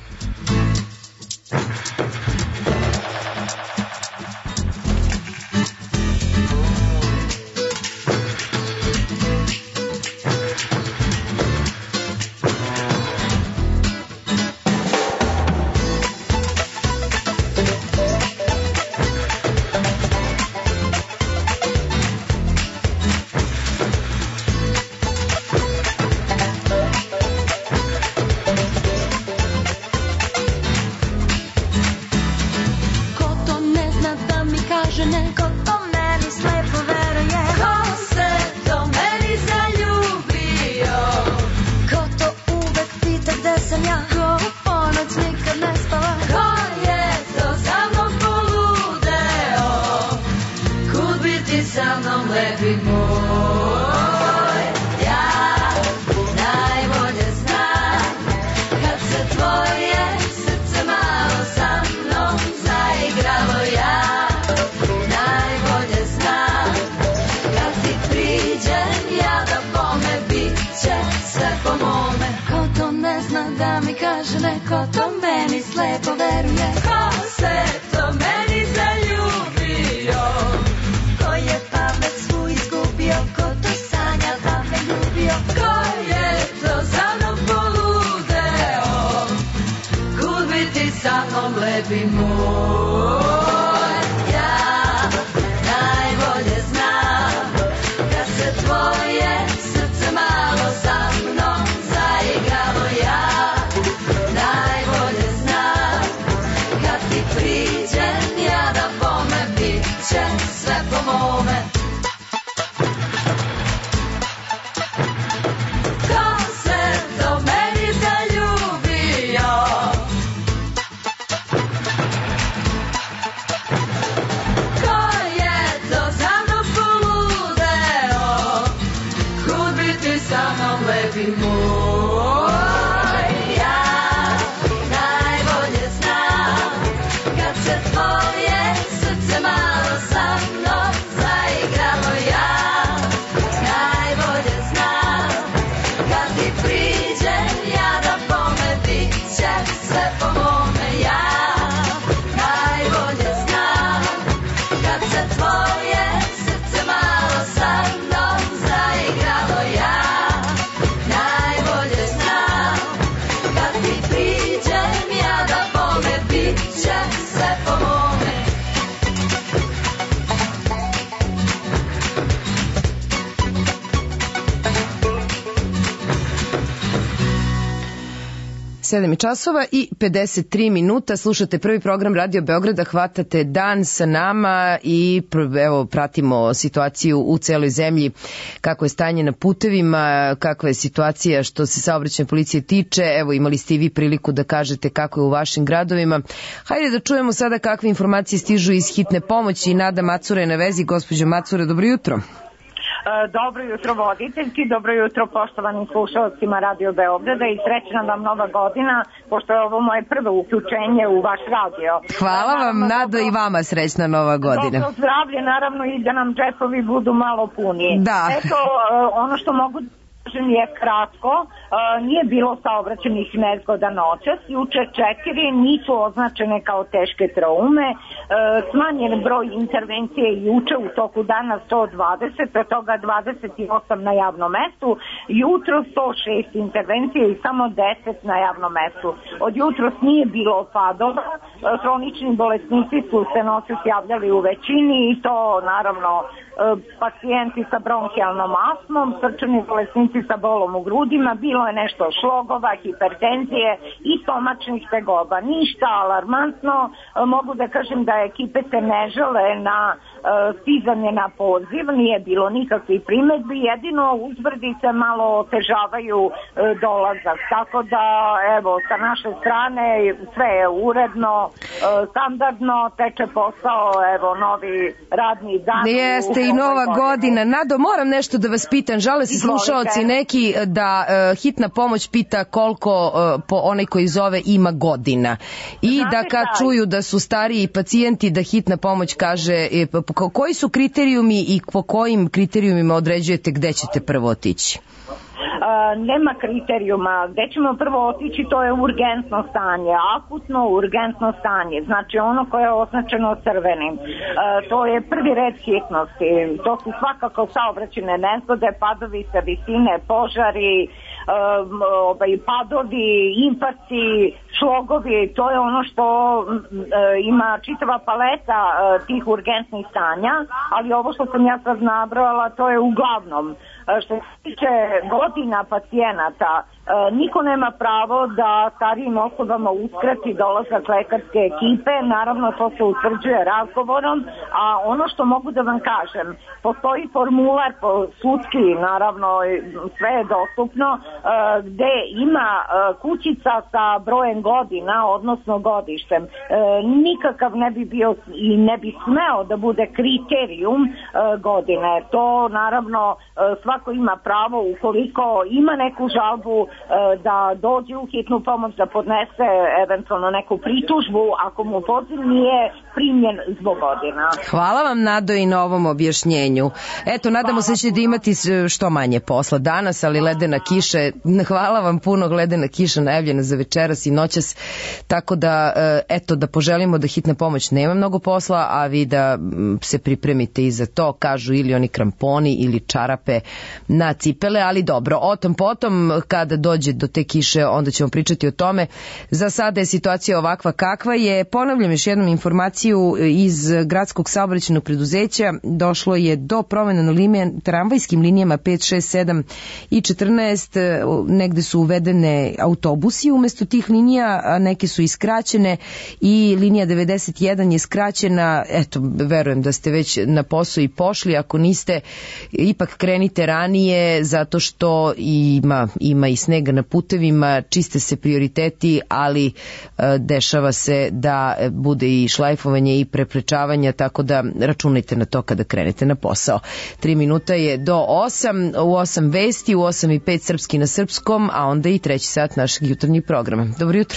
časova i 53 minuta. Slušate prvi program Radio Beograda, hvatate dan sa nama i evo pratimo situaciju u celoj zemlji, kako je stanje na putevima, kakva je situacija što se saobraćajne policije tiče. Evo, imali ste i vi priliku da kažete kako je u vašim gradovima. Hajde da čujemo sada kakve informacije stižu iz hitne pomoći. Nada Macura je na vezi. Gospođo Macura, dobro jutro. Dobro jutro voditeljki, dobro jutro poštovanim slušalcima Radio Beograda i srećna vam nova godina, pošto je ovo moje prvo uključenje u vaš radio. Hvala vam, Nado, i vama srećna nova godina. Dobro zdravlje, naravno, i da nam džepovi budu malo puniji. Da. Eto, ono što mogu je kratko, nije bilo saobraćajnih nezgoda noćas, juče 4 nisu označene kao teške traume, smanjen broj intervencije juče u toku dana 120, pre toga 28 na javnom mestu, jutro 106 intervencije i samo 10 na javnom mestu. Od jutros nije bilo padova, hronični bolesnici su se noćas javljali u većini i to naravno pacijenti sa bronhijalnom astmom, srčani bolesnici sa bolom u grudima, bilo je nešto šlogova, hipertenzije i stomačnih tegoba. Ništa alarmantno, mogu da kažem da ekipe se ne žele na stizanje na poziv, nije bilo nikakvih primedbi, jedino uzbrdice malo otežavaju dolazak, tako da evo sa naše strane sve je uredno, standardno, teče posao, evo novi radni dan. Jeste i nova godina. Nado, moram nešto da vas pitam, žale se slušaoci neki da hitna pomoć pita koliko po onaj koji zove ima godina i da kad čuju da su stariji pacijenti da hitna pomoć kaže koji su kriterijumi i po kojim kriterijumima određujete gde ćete prvo otići? Nema kriterijuma. Gde ćemo prvo otići, to je urgentno stanje, akutno urgentno stanje, znači ono koje je označeno crvenim. To je prvi red hitnosti, to su svakako saobraćajne nezgode, padovi sa visine, požari, padovi, infarkti, šlogovi, to je ono što ima čitava paleta tih urgentnih stanja, ali ovo što sam ja sad nabrala, to je uglavnom. Što se tiče godina pacijenata, niko nema pravo da starijim osobama uskrati dolazak lekarske ekipe, naravno to se utvrđuje razgovorom, a ono što mogu da vam kažem, postoji formular po sudski, naravno sve je dostupno, gde ima kućica sa brojem godina, odnosno godištem. Nikakav ne bi bio i ne bi smeo da bude kriterijum godine. To naravno svako ima pravo, ukoliko ima neku žalbu, da dođe u hitnu pomoć, da podnese eventualno neku pritužbu ako mu poziv nije primljen zbog godina. Hvala vam, Nado, i na ovom objašnjenju. Eto, nadamo se da ćete imati što manje posla danas, ali ledena kiša, hvala vam puno, ledena kiša najavljena za večeras i noćas, tako da, eto, da poželimo da hitna pomoć nema mnogo posla, a vi da se pripremite i za to, kažu ili oni kramponi ili čarape na cipele, ali dobro, o tom potom, kada dođe do te kiše, onda ćemo pričati o tome. Za sada je situacija ovakva kakva je. Ponavljam još jednom informaciju iz gradskog saobraćajnog preduzeća. Došlo je do promjena na tramvajskim linijama 5, 6, 7 i 14. Negde su uvedene autobusi umesto tih linija, a neke su iskraćene i linija 91 je skraćena. Eto, verujem da ste već na posao i pošli. Ako niste, ipak krenite ranije, zato što ima i snega na putevima, čiste se prioriteti, ali dešava se da bude i šlajfovanje i preprečavanja, tako da računajte na to kada krenete na posao. 3 minuta je do 8, u 8 vesti, u 8 i 5 srpski na srpskom, a onda i 3. sat našeg jutarnjeg programa. Dobro jutro.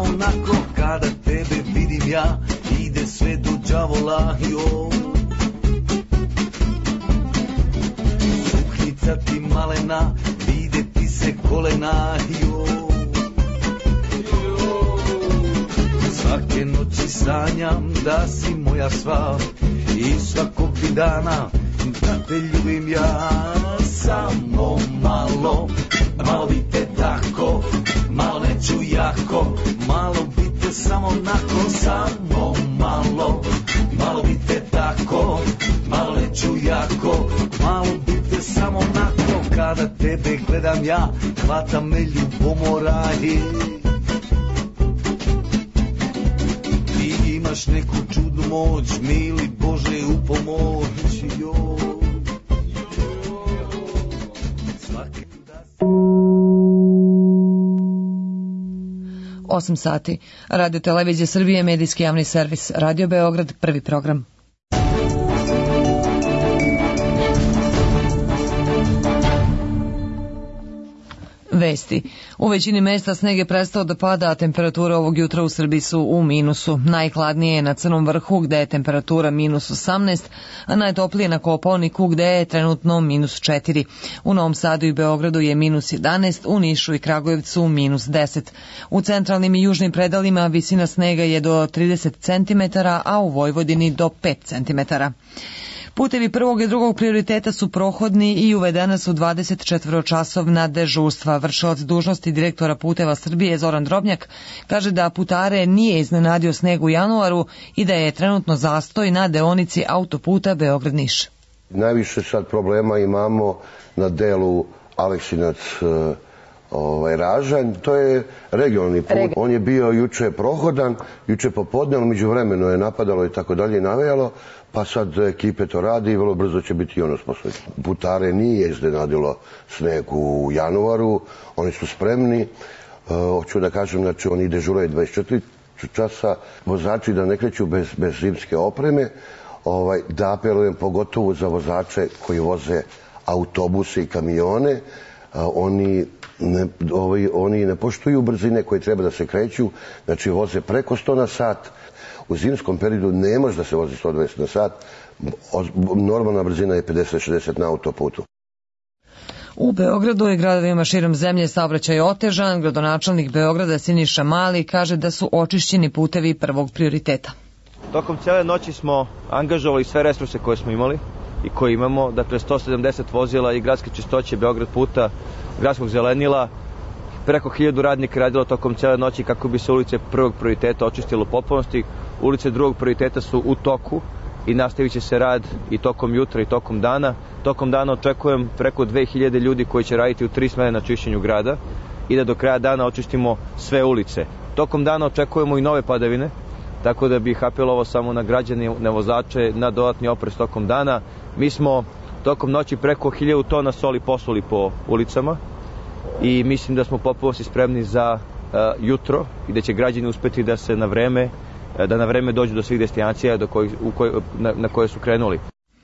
samo onako kada tebe vidim ja, ide sve do đavola, jo. Suknica ti malena, vide ti se kolena, jo. Svake noći sanjam da si moja sva i svakog ti dana da te ljubim ja. Samo malo, malo bite tako, malo neću jako, malo bite samo onako. Samo malo, malo bite tako, malo neću jako, malo bite samo onako. Kada tebe gledam ja, hvata me ljubomora, ti imaš neku čudnu moć, mili Bože u pomoć, joj. 8 sati. Radio Televizija Srbije, medijski javni servis. Radio Beograd, prvi program. Vesti. U većini mesta sneg je prestao da pada, a temperatura ovog jutra u Srbiji su u minusu. Najhladnije je na Crnom vrhu, gde je temperatura minus 18, a najtoplije na Kopaoniku, gde je trenutno minus 4. U Novom Sadu i Beogradu je minus 11, u Nišu i Kragujevcu minus 10. U centralnim i južnim predalima visina snega je do 30 cm, a u Vojvodini do 5 cm. Putevi prvog i drugog prioriteta su prohodni i uvedena su 24-časovna dežurstva. Vršilac dužnosti direktora Puteva Srbije Zoran Drobnjak kaže da putare nije iznenadio sneg u januaru i da je trenutno zastoj na deonici autoputa Beograd-Niš. Najviše sad problema imamo na delu Aleksinac Ražanj, to je regionalni put. On je bio juče prohodan, juče popodne, ali međuvremeno je napadalo i tako dalje i navejalo, pa sad ekipe to radi i vrlo brzo će biti i ono sposobno. Putare nije iznenadilo sneg u januaru, oni su spremni, hoću da kažem, znači oni dežuraju 24 časa, vozači da ne kreću bez zimske opreme, da apelujem pogotovo za vozače koji voze autobuse i kamione, oni ne poštuju brzine koje treba da se kreću, znači voze preko 100 na sat. U zimskom periodu ne može da se vozi 120 na sat, normalna brzina je 50-60 na autoputu. U Beogradu i gradovima širom zemlje saobraćaj je otežan. Gradonačelnik Beograda Siniša Mali kaže da su očišćeni putevi prvog prioriteta. Tokom cele noći smo angažovali sve resurse koje smo imali i koje imamo, dakle 170 vozila i gradske čistoće Beograd puta, gradskog zelenila, preko 1000 radnika radilo tokom cele noći kako bi se ulice prvog prioriteta očistilo u potpunosti. Ulice drugog prioriteta su u toku i nastavit će se rad i tokom jutra i tokom dana. Tokom dana očekujem preko 2000 ljudi koji će raditi u 3 smene na čišćenju grada i da do kraja dana očistimo sve ulice. Tokom dana očekujemo i nove padavine, tako da bih apelovao samo na građane, na vozače, na dodatni oprez tokom dana. Mi smo tokom noći preko 1000 tona soli posuli po ulicama i mislim da smo potpuno spremni za jutro i da će građani uspeti da se na vreme dođu do svih destinacija na koje su krenuli.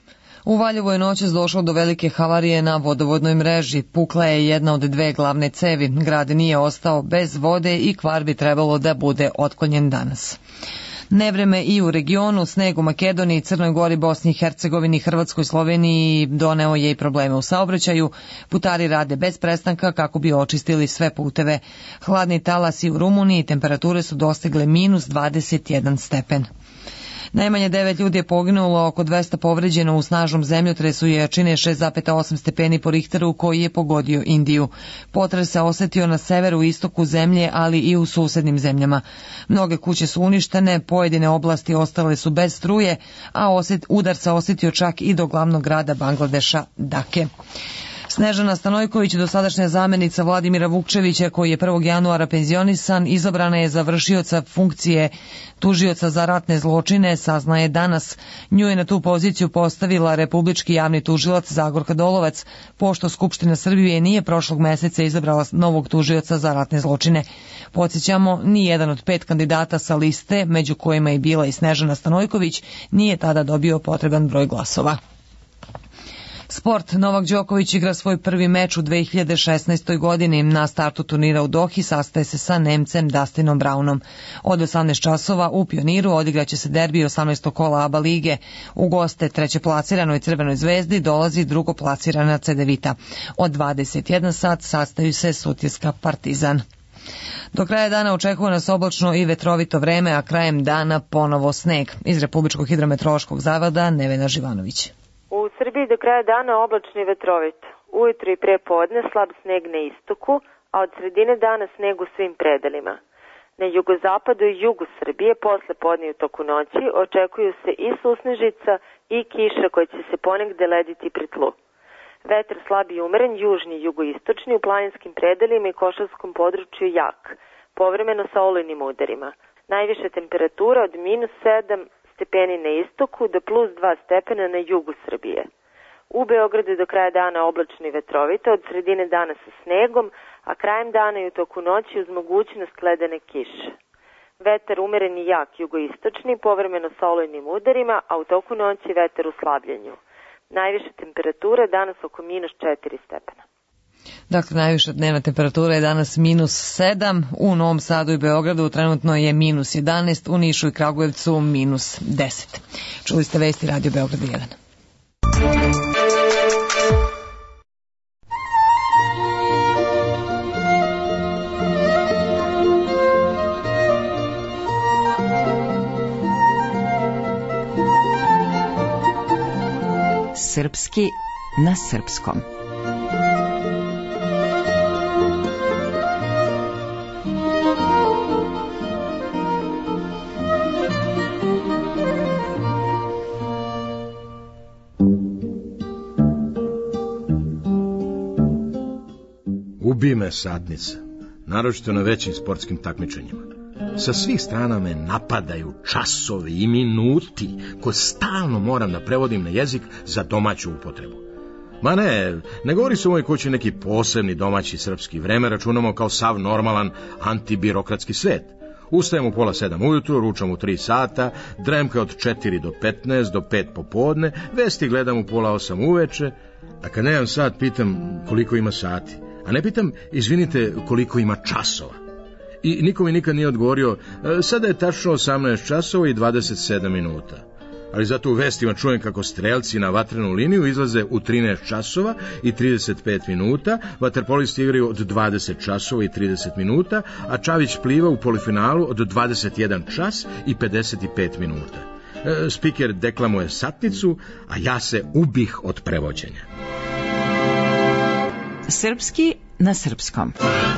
U Valjevu je noćas došlo do velike havarije na vodovodnoj mreži. Pukla je jedna od 2 glavne cevi. Grad nije ostao bez vode i kvar bi trebalo da bude otklonjen danas. Nevreme i u regionu, sneg u Makedoniji, Crnoj Gori, Bosni i Hercegovini, Hrvatskoj, Sloveniji doneo je i probleme u saobraćaju. Putari rade bez prestanka kako bi očistili sve puteve. Hladni talasi u Rumuniji, temperature su dostigle minus 21 stepen. Najmanje 9 ljudi je poginulo, oko 200 povređeno u snažnom zemljotresu jačine 6,8 stepeni po Richteru koji je pogodio Indiju. Potres se osetio na severu i istoku zemlje, ali i u susednim zemljama. Mnoge kuće su uništene, pojedine oblasti ostale su bez struje, a udar se osetio čak i do glavnog grada Bangladeša, Dake. Snežana Stanojković, dosadašnja zamjenica Vladimira Vukčevića, koji je 1. januara penzionisan, izabrana je za vršioca funkcije tužioca za ratne zločine, saznaje danas. Nju je na tu poziciju postavila republički javni tužilac Zagorka Dolovac, pošto Skupština Srbije nije prošlog meseca izabrala novog tužioca za ratne zločine. Podsjećamo, ni jedan od 5 kandidata sa liste, među kojima je bila i Snežana Stanojković, nije tada dobio potreban broj glasova. Sport. Novak Đoković igra svoj prvi meč u 2016. godini. Na startu turnira u Dohi sastaje se sa Nemcem Dustinom Brownom. Od 18 časova u Pioniru odigraće se derbi 18. kola ABA lige. U goste trećeplasiranoj Crvenoj zvezdi dolazi drugoplasirana Cedevita. Od 21 sat sastaju se Sutjeska Partizan. Do kraja dana očekuje nas oblačno i vetrovito vreme, a krajem dana ponovo sneg. Iz Republičkog hidrometeorološkog zavoda Nevena Živanović. U Srbiji do kraja dana oblačno i vetrovito. Ujutro i pre podne slab sneg na istoku, a od sredine dana sneg u svim predelima. Na jugozapadu i jugu Srbije posle podne i u toku noći očekuju se i susnežica i kiša koja će se ponegde lediti pri tlu. Vetar slab i umeren, južni i jugoistočni, u planinskim predelima i košarskom području jak, povremeno sa olujnim udarima. Najviša temperatura od -7 stepeni na istoku do +2 stepena na jugu Srbije. U Beogradu do kraja dana oblačno i vetrovito, od sredine dana sa snegom, a krajem dana i u toku noći uz mogućnost ledene kiše. Vetar umeren i jak jugoistočni, povremeno sa olujnim udarima, a u toku noći vetar u slabljenju. Najviša temperatura danas oko -4 stepena. Dakle, najviša dnevna temperatura je danas -7, u Novom Sadu i Beogradu trenutno je -11, u Nišu i Kragujevcu -10. Čuli ste vesti Radio Beograd 1. Srpski na srpskom. Ubi me satnica, naročito na većim sportskim takmičenjima. Sa svih strana me napadaju časovi i minuti koje stalno moram da prevodim na jezik za domaću upotrebu. Ma ne govori se u mojoj kući neki posebni domaći srpski. Vreme računamo kao sav normalan antibirokratski svet. Ustajem u 6:30 ujutru, ručam u 3 sata, dremka od 4 do 15, do 5 popodne, vesti gledam u 7:30 uveče, a kad nemam sat pitam koliko ima sati. A ne pitam, izvinite, koliko ima časova. I niko mi nikad nije odgovorio, sada je tačno 18 časova i 27 minuta. Ali zato u vestima čujem kako strelci na vatrenu liniju izlaze u 13 časova i 35 minuta, vaterpolisti igraju od 20 časova i 30 minuta, a Čavić pliva u polifinalu od 21 čas i 55 minuta. Spiker deklamuje satnicu, a ja se ubih od prevođenja. Srpski na srpskom.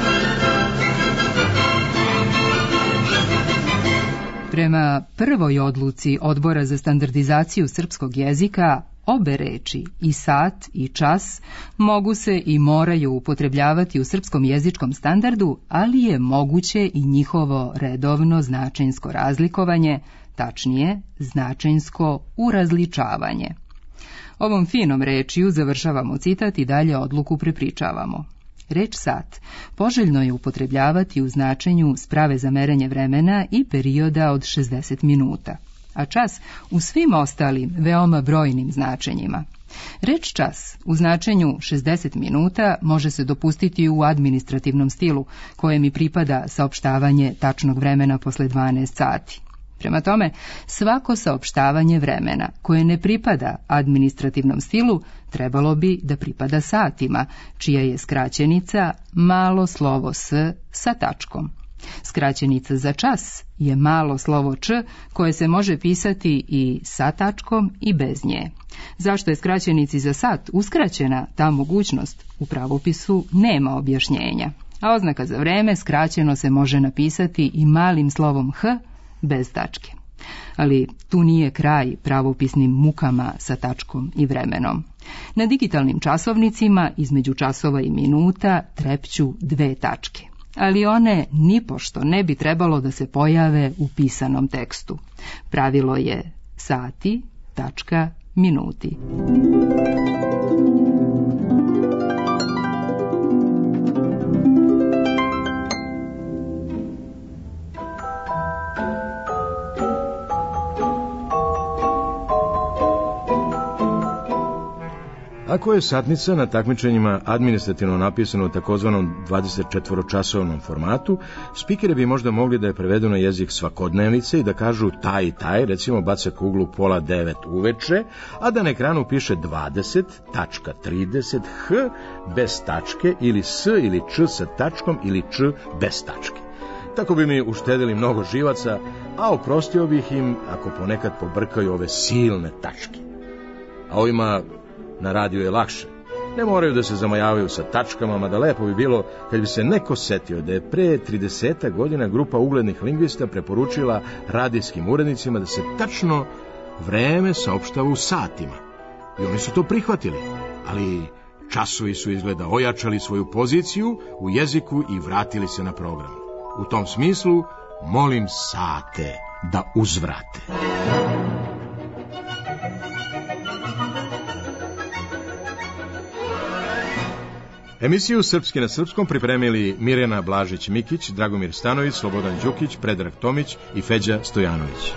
Prema prvoj odluci Odbora za standardizaciju srpskog jezika, obe reči i sat i čas mogu se i moraju upotrebljavati u srpskom jezičkom standardu, ali je moguće i njihovo redovno značenjsko razlikovanje, tačnije značenjsko urazličavanje. Ovom finom rečju završavamo citat i dalje odluku prepričavamo. Reč sat poželjno je upotrebljavati u značenju sprave za merenje vremena i perioda od 60 minuta, a čas u svim ostalim veoma brojnim značenjima. Reč čas u značenju 60 minuta može se dopustiti u administrativnom stilu, kojem i pripada saopštavanje tačnog vremena posle 12 sati. Prema tome, svako saopštavanje vremena koje ne pripada administrativnom stilu trebalo bi da pripada satima, čija je skraćenica malo slovo s sa tačkom. Skraćenica za čas je malo slovo č koje se može pisati i sa tačkom i bez nje. Zašto je skraćenici za sat uskraćena ta mogućnost? U pravopisu nema objašnjenja. A oznaka za vreme skraćeno se može napisati i malim slovom h bez tačke. Ali tu nije kraj pravopisnim mukama sa tačkom i vremenom. Na digitalnim časovnicima između časova i minuta trepću 2 tačke, ali one nipošto ne bi trebalo da se pojave u pisanom tekstu. Pravilo je sati, tačka, minuti. Ako je satnica na takmičenjima administrativno napisano u takozvanom 24-časovnom formatu, spikeri bi možda mogli da je prevedu na jezik svakodnevnice i da kažu taj i taj, recimo baca kuglu 8:30 uveče, a da na ekranu piše 20.30 h bez tačke ili s ili č sa tačkom ili č bez tačke. Tako bi mi uštedili mnogo živaca, a oprostio bih im ako ponekad pobrkaju ove silne tačke. A ovima na radiju je lakše. Ne moraju da se zamajavaju sa tačkama, mada lepo bi bilo kad bi se neko setio da je pre 30 godina grupa uglednih lingvista preporučila radijskim urednicima da se tačno vreme saopštava u satima. I oni su to prihvatili, ali časovi su izgleda ojačali svoju poziciju u jeziku i vratili se na program. U tom smislu, molim sate da uzvrate. Emisiju Srpski na srpskom pripremili Mirjana Blažić-Mikić, Dragomir Stanović, Slobodan Đukić, Predrag Tomić i Feđa Stojanović.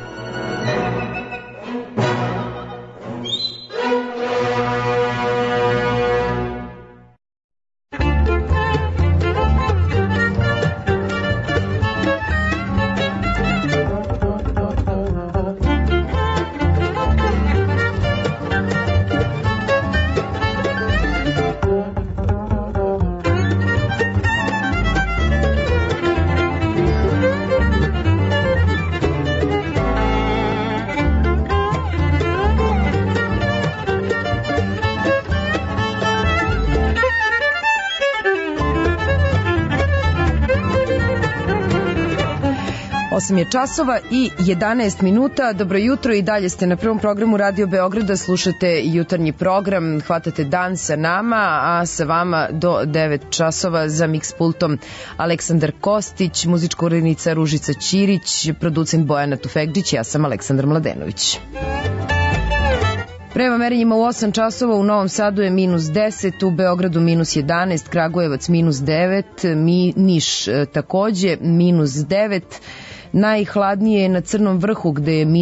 Je časova i 11 minuta. Dobro jutro, i dalje ste na prvom programu Radio Beograda, slušate jutarnji program, hvatate dan sa nama, a sa vama do 9 časova za mix pultom Aleksandar Kostić, muzička urednica Ružica Ćirić, producent Bojana Tufekđić, ja sam Aleksandar Mladenović. Prema merenjima u 8 časova u Novom Sadu je -10, u Beogradu -11, Kragujevac -9, Niš takođe -9, najhladnije je na Crnom vrhu gde je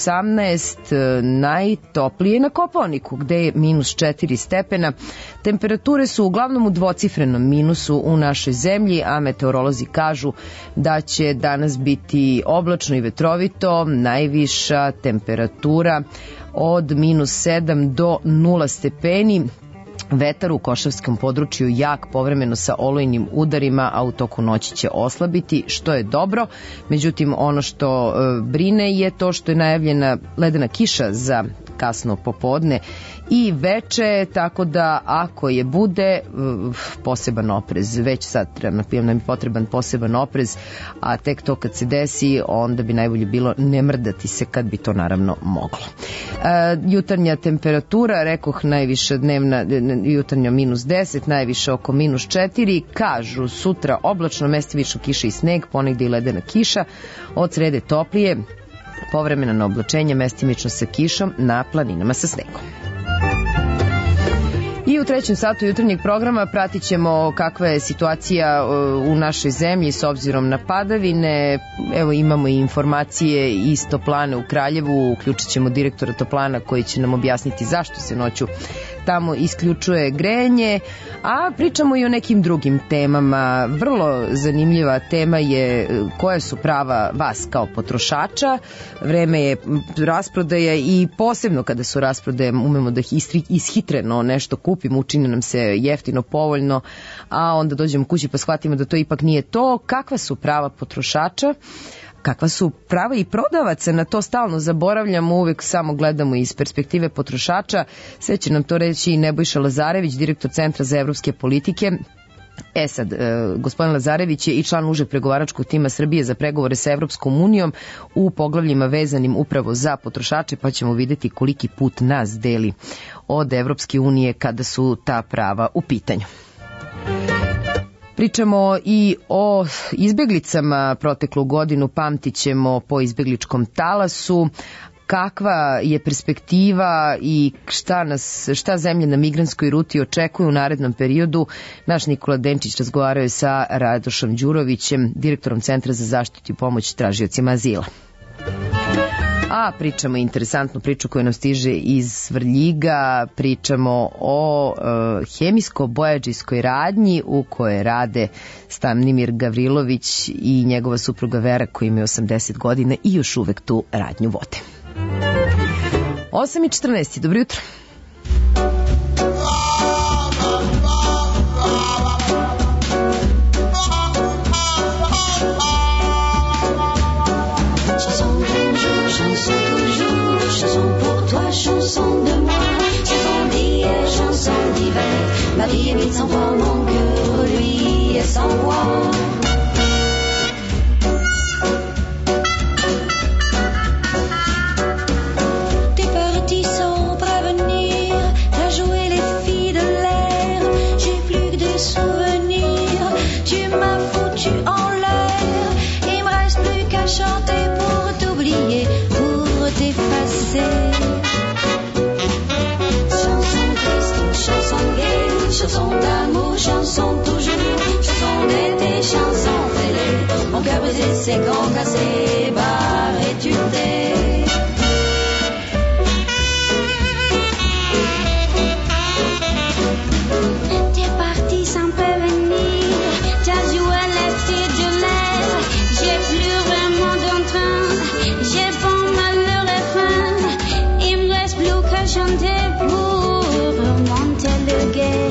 -18, najtoplije je na Kopaoniku gde je -4 stepena. Temperature su uglavnom u dvocifrenom minusu u našoj zemlji, a meteorolozi kažu da će danas biti oblačno i vetrovito, najviša temperatura od -7 do 0 stepeni. Vetar u košavskom području jak, povremeno sa olujnim udarima, a u toku noći će oslabiti, što je dobro. Međutim, ono što brine je to što je najavljena ledena kiša za kasno popodne i veče, tako da ako je bude, poseban oprez. Već sad nam je potreban poseban oprez, a tek to kad se desi, onda bi najbolje bilo ne mrdati se kad bi to naravno moglo. Jutarnja temperatura, rekoh, najviša dnevna jutarnja -10, najviše oko -4, kažu sutra oblačno, mestimično kiša i sneg, ponegde i ledena kiša, od srede toplije, povremena na oblačenje, mestimično sa kišom, na planinama sa snegom. I u trećem satu jutarnjeg programa pratit ćemo kakva je situacija u našoj zemlji s obzirom na padavine. Evo, imamo i informacije iz toplane u Kraljevu, uključit ćemo direktora toplana koji će nam objasniti zašto se noću tamo isključuje grejanje, a pričamo i o nekim drugim temama. Vrlo zanimljiva tema je koja su prava vas kao potrošača. Vreme je rasprodaja i posebno kada su rasprodaje umemo da ishitreno nešto kupimo, učini nam se jeftino, povoljno, a onda dođemo kući pa shvatimo da to ipak nije to. Kakva su prava potrošača? Kakva su prava i prodavaca, na to stalno zaboravljamo, uvek samo gledamo iz perspektive potrošača. Sve će nam to reći i Nebojša Lazarević, direktor Centra za evropske politike. Sad, gospodin Lazarević je i član užeg pregovaračkog tima Srbije za pregovore sa Evropskom unijom u poglavljima vezanim upravo za potrošače, pa ćemo videti koliki put nas deli od Evropske unije kada su ta prava u pitanju. Pričamo i o izbeglicama. Proteklu godinu pamtićemo po izbegličkom talasu. Kakva je perspektiva i šta zemlje na migrantskoj ruti očekuju u narednom periodu? Naš Nikola Denčić razgovarao je sa Radošom Đurovićem, direktorom Centra za zaštitu i pomoć tražiocima azila. A pričamo interesantnu priču koja nam stiže iz Svrljiga, pričamo o hemijsko-bojađijskoj radnji u kojoj rade Stanimir Gavrilović i njegova supruga Vera koji imaju 80 godina i još uvek tu radnju vode. 8:14, dobro jutro. Chanson pour toi, chanson de moi, chanson d'hier, chanson d'hiver. Ma vie est vide sans toi, mon cœur, lui, est sans voix. T'es parti sans prévenir, t'as joué les filles de l'air. J'ai plus que des souvenirs, tu m'as foutu en l'air. Il me reste plus qu'à chanter pour t'oublier, t'effacer. Chanson triste, chanson gaie, chanson d'amour, chanson toujours, chanson d'été, chanson fêlée. Mon cœur brisé, ses gants cassés, barré tu t'es. T'es parti sans prévenir, t'as joué les filles de l'air. J'ai plus vraiment d'entrain, j'ai bon malheur. Il me reste plus qu'à chanter pour remonter le guet.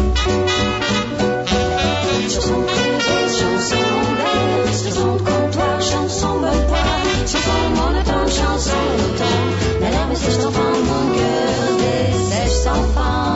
Chanson creuse, chanson belle, chanson comptoir, chanson bonne poire, chanson monotone, chanson d'automne. La larme sèche sans fin, mon cœur dessèche sans fin.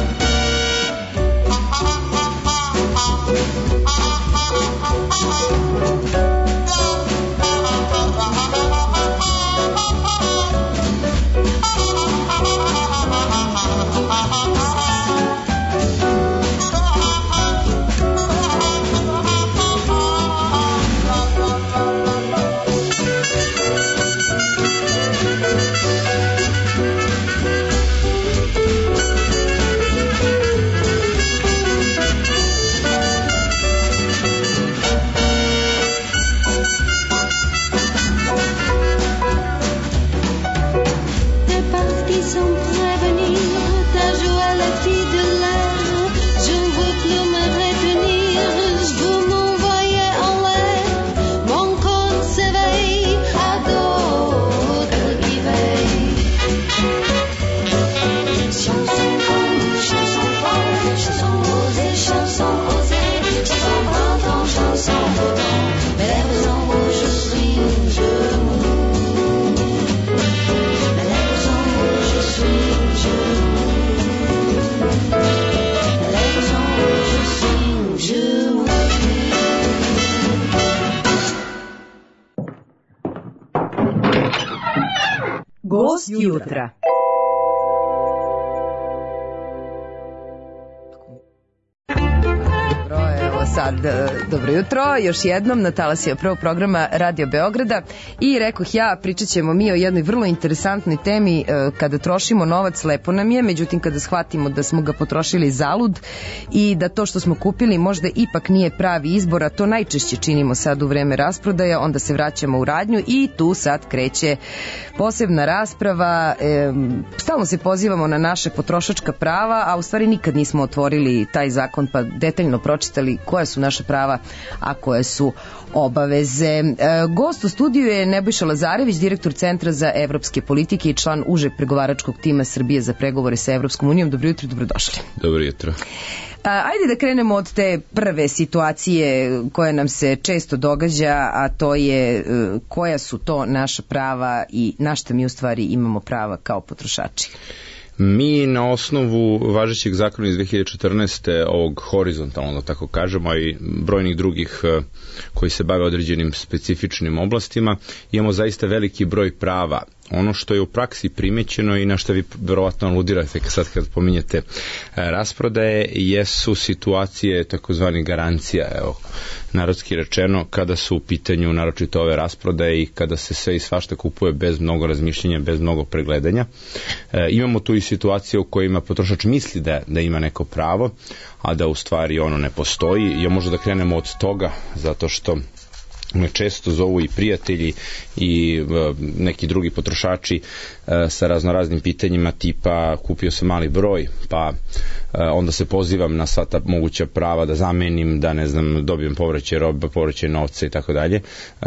Gost jutra. Sad, dobro jutro, još jednom na talasima prvog programa Radio Beograda i rekoh ja, pričat ćemo mi o jednoj vrlo interesantnoj temi. Kada trošimo novac lepo nam je, međutim kada shvatimo da smo ga potrošili zalud i da to što smo kupili možda ipak nije pravi izbor, a to najčešće činimo sad u vreme rasprodaja, onda se vraćamo u radnju i tu sad kreće posebna rasprava. Stalno se pozivamo na naše potrošačka prava, a u stvari nikad nismo otvorili taj zakon pa detaljno pročitali koja su naša prava, a koje su obaveze. Gost u studiju je Nebojša Lazarević, direktor Centra za evropske politike i član užeg pregovaračkog tima Srbije za pregovore sa Evropskom unijom. Dobro jutro i dobrodošli. Dobro jutro. Ajde da krenemo od te prve situacije koja nam se često događa, a to je koja su to naša prava i na šta mi u stvari imamo prava kao potrošači. Mi na osnovu važećeg zakona iz 2014. ovog horizontalno, da tako kažemo, i brojnih drugih koji se bave određenim specifičnim oblastima, imamo zaista veliki broj prava. Ono što je u praksi primećeno i na što vi verovatno aludirate sad kad pominjete rasprodaje, jesu situacije takozvani garancija, evo, narodski rečeno, kada su u pitanju naročito ove rasprodaje i kada se sve i svašta kupuje bez mnogo razmišljenja, bez mnogo pregledanja. Imamo tu i situacije u kojima potrošač misli da ima neko pravo, a da u stvari ono ne postoji. Ja možda da krenemo od toga, zato što me često zovu i prijatelji i neki drugi potrošači sa raznoraznim pitanjima tipa kupio sam mali broj, pa onda se pozivam na sva ta moguća prava da zamenim, da ne znam, dobijem povraćaj robe, povraćaj novca i tako dalje.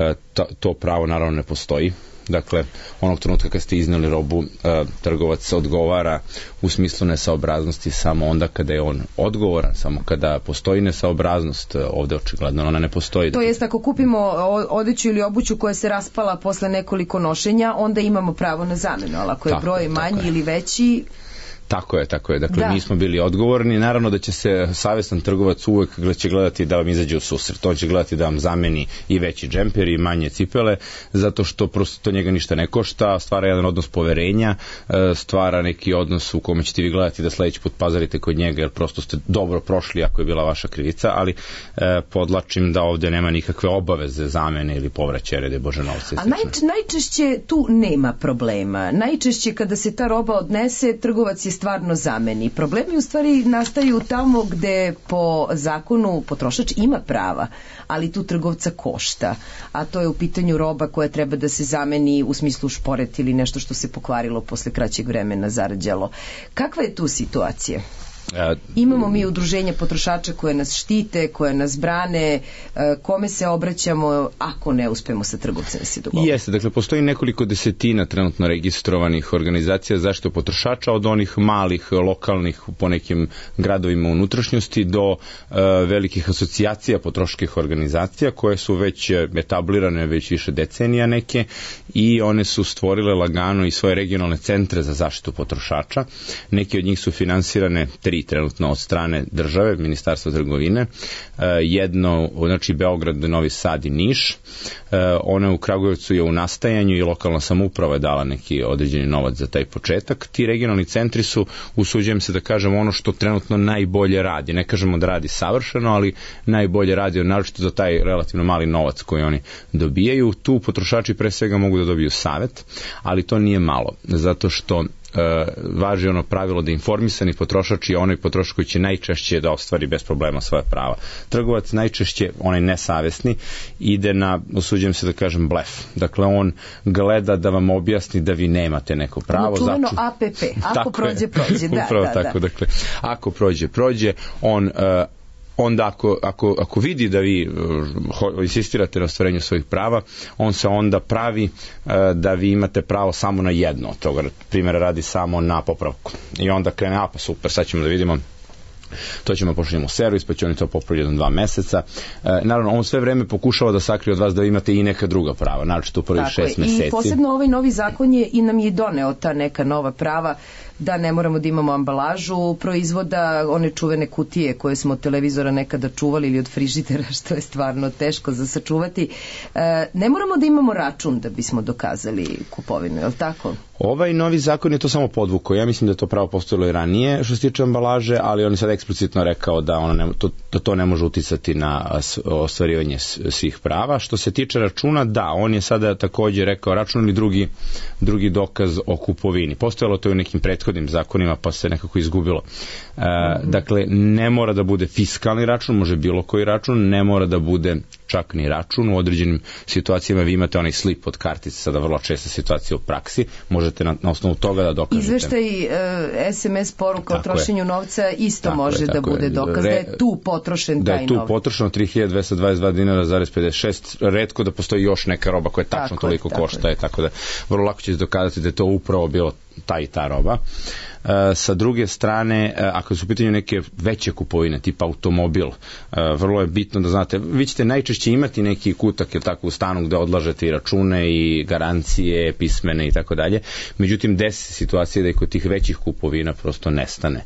To pravo naravno ne postoji. Dakle, onog trenutka kad ste izneli robu, trgovac odgovara u smislu nesaobraznosti samo onda kada je on odgovoran, samo kada postoji nesaobraznost, ovde očigledno ona ne postoji. To jest, ako kupimo odeću ili obuću koja se raspala posle nekoliko nošenja, onda imamo pravo na zamenu, ali ako je broj manji ili veći... Tako je. Dakle, mi smo bili odgovorni. Naravno da će se savestan trgovac uvek će gledati da vam izađe u susret. On će gledati da vam zameni i veći džemper i manje cipele, zato što prosto to njega ništa ne košta, stvara jedan odnos poverenja, stvara neki odnos u kome ćete vi gledati da sledeći put pazarite kod njega, jer prosto ste dobro prošli ako je bila vaša krivica, ali podlačim da ovde nema nikakve obaveze zamene ili povraćaja, rede Bože novce. A najčešće tu nema problema. Najčešće kada se ta roba odnese, trgovac je stvarno zameni. Problemi u stvari nastaju tamo gde po zakonu potrošač ima prava, ali tu trgovca košta. A to je u pitanju roba koja treba da se zameni u smislu šporet ili nešto što se pokvarilo posle kraćeg vremena, zarađalo. Kakva je tu situacija? Imamo mi udruženja potrošača koje nas štite, koje nas brane, kome se obraćamo ako ne uspemo sa trgovcem da se dogovorimo? Jeste, dakle postoji nekoliko desetina trenutno registrovanih organizacija zaštite potrošača, od onih malih, lokalnih po nekim gradovima unutrašnjosti do velikih asocijacija potrošačkih organizacija koje su već etablirane već više decenija neke i one su stvorile lagano i svoje regionalne centre za zaštitu potrošača. Neke od njih su finansirane trenutno od strane države, Ministarstva trgovine, jedno, znači Beograd, Novi Sad i Niš, ona u Kragujevcu je u nastajanju i lokalna samouprava je dala neki određeni novac za taj početak. Ti regionalni centri su, usuđujem se da kažem, ono što trenutno najbolje radi. Ne kažemo da radi savršeno, ali najbolje radi, naročito za taj relativno mali novac koji oni dobijaju. Tu potrošači pre svega mogu da dobiju savet, ali to nije malo, zato što važi ono pravilo da informisani potrošač je onaj potrošač koji će najčešće da ostvari bez problema svoje prava. Trgovac najčešće, onaj nesavesni, ide na, usuđujem se da kažem, blef. Dakle, on gleda da vam objasni da vi nemate neko pravo. Čuveno APP, ako prođe, prođe. Upravo tako, dakle, ako prođe, on onda ako vidi da vi insistirate na ostvarenju svojih prava, on se onda pravi da vi imate pravo samo na jedno od toga. Primjera radi samo na popravku. I onda krene, pa super, sad ćemo da vidimo, to ćemo pošaljemo u servis, pa će oni to popraviti 1-2 meseca. Naravno, on sve vreme pokušava da sakrije od vas da imate i neka druga prava, naročito u prvih 6 meseci. I posebno ovaj novi zakon je i nam je doneo ta neka nova prava, da ne moramo da imamo ambalažu proizvoda, one čuvene kutije koje smo od televizora nekada čuvali ili od frižidera, što je stvarno teško za sačuvati. Ne moramo da imamo račun da bismo dokazali kupovinu, je li tako? Ovaj novi zakon je to samo podvukao. Ja mislim da je to pravo postojalo i ranije što se tiče ambalaže, ali on je sad eksplicitno rekao da to ne može uticati na ostvarivanje svih prava. Što se tiče računa, da, on je sada takođe rekao račun ili drugi dokaz o kupovini. Postojalo to i u nekim prethodnim zakonima, pa se nekako izgubilo. Dakle, ne mora da bude fiskalni račun, može bilo koji račun, ne mora da bude čak ni račun. U određenim situacijama vi imate onaj slip od kartice, sada vrlo česta situacija u praksi, možete na osnovu toga da dokažete. Izveštaj SMS poruka o trošenju novca isto može da bude dokaz da je tu potrošen taj novac. Da je tu potrošeno 3222 dinara zarez 56, retko da postoji još neka roba koja tačno toliko košta, tako da vrlo lako ćete dokazati da je to upravo bilo ta i ta roba. Sa druge strane, ako su u pitanju neke veće kupovine, tipa automobil, vrlo je bitno da znate, vi ćete najčešće imati neki kutak, ili tako, u stanu gde odlažete i račune i garancije, pismene i tako dalje. Međutim, desi se situacija da i kod tih većih kupovina prosto nestane.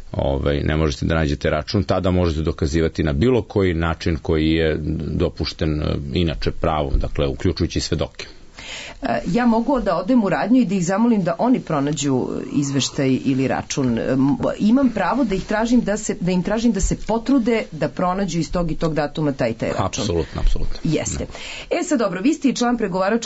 Ne možete da nađete račun, tada možete dokazivati na bilo koji način koji je dopušten inače pravom, dakle, uključujući svedoke. Ja mogu da odem u radnju i da ih zamolim da oni pronađu izveštaj ili račun. Imam pravo da ih tražim da im tražim da se potrude da pronađu iz tog i tog datuma taj račun. Apsolutno. Jeste. Sad dobro, vi ste i član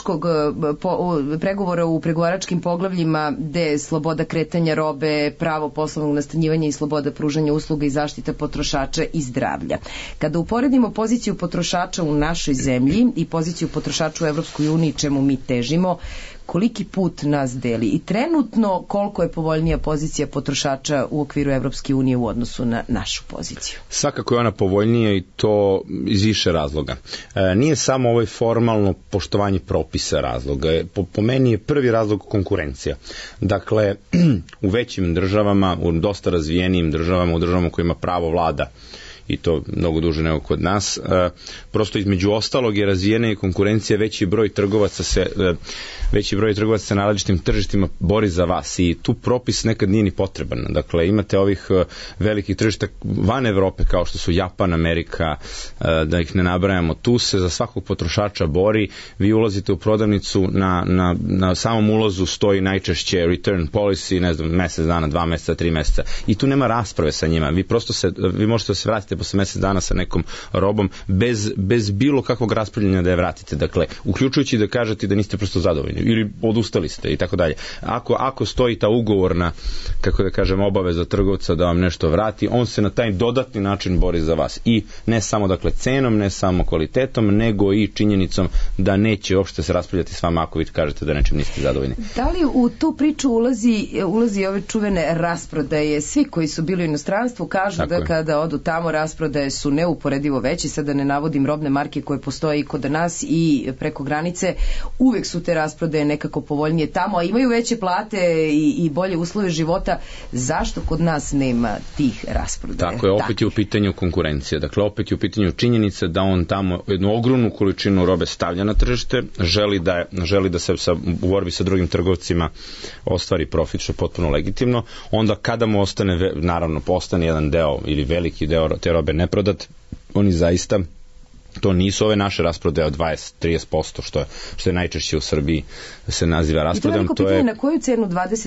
pregovora u pregovaračkim poglavljima gde je sloboda kretanja robe, pravo poslovnog nastanjivanja i sloboda pružanja usluga i zaštita potrošača i zdravlja. Kada uporedimo poziciju potrošača u našoj zemlji i poziciju potrošača u Evropskoj uniji, čemu mi težimo, koliki put nas deli i trenutno koliko je povoljnija pozicija potrošača u okviru Evropske unije u odnosu na našu poziciju? Svakako je ona povoljnija i to iz više razloga. Nije samo ovaj formalno poštovanje propisa razloga. Po meni je prvi razlog konkurencija. Dakle, u većim državama, u dosta razvijenijim državama, u državama kojima pravo vlada i to mnogo duže nego kod nas. Prosto između ostalog je razvijena i konkurencija, veći broj trgovaca se na različitim tržištima bori za vas i tu propis nekad nije ni potreban. Dakle, imate ovih velikih tržišta van Evrope kao što su Japan, Amerika, da ih ne nabrajamo, tu se za svakog potrošača bori, vi ulazite u prodavnicu, na samom ulazu stoji najčešće return policy, ne znam, mesec dana, 2 meseca, 3 meseca i tu nema rasprave sa njima, vi možete da se vratite posle mesec dana sa nekom robom bez bilo kakvog raspravljanja da je vratite. Dakle, uključujući da kažete da niste prosto zadovoljni ili odustali ste i tako dalje. Ako stoji ta ugovorna, kako da kažem, obaveza trgovca da vam nešto vrati, on se na taj dodatni način bori za vas. I ne samo, dakle, cenom, ne samo kvalitetom, nego i činjenicom da neće uopšte se raspravljati s vama ako vi kažete da nečem niste zadovoljni. Da li u tu priču ulazi ove čuvene rasprodaje? Svi koji su bili u inostranstvu kažu da kada odu tamo rasprodaje su neuporedivo veći, sada ne navodim robne marke koje postoje i kod nas i preko granice, uvek su te rasprodaje nekako povoljnije tamo, a imaju veće plate i bolje uslove života. Zašto kod nas nema tih rasprodaja? Tako je, opet je u pitanju konkurencija. Dakle, opet je u pitanju činjenica da on tamo jednu ogromnu količinu robe stavlja na tržište, želi da se u borbi sa drugim trgovcima ostvari profit, što je potpuno legitimno. Onda kada mu ostane, naravno, postane jedan deo ili veliki deo te robe neprodat, oni zaista, to nisu ove naše rasprodaje od 20-30%, što je najčešće u Srbiji se naziva rasprodajom. I to je veliko pitanje na koju cenu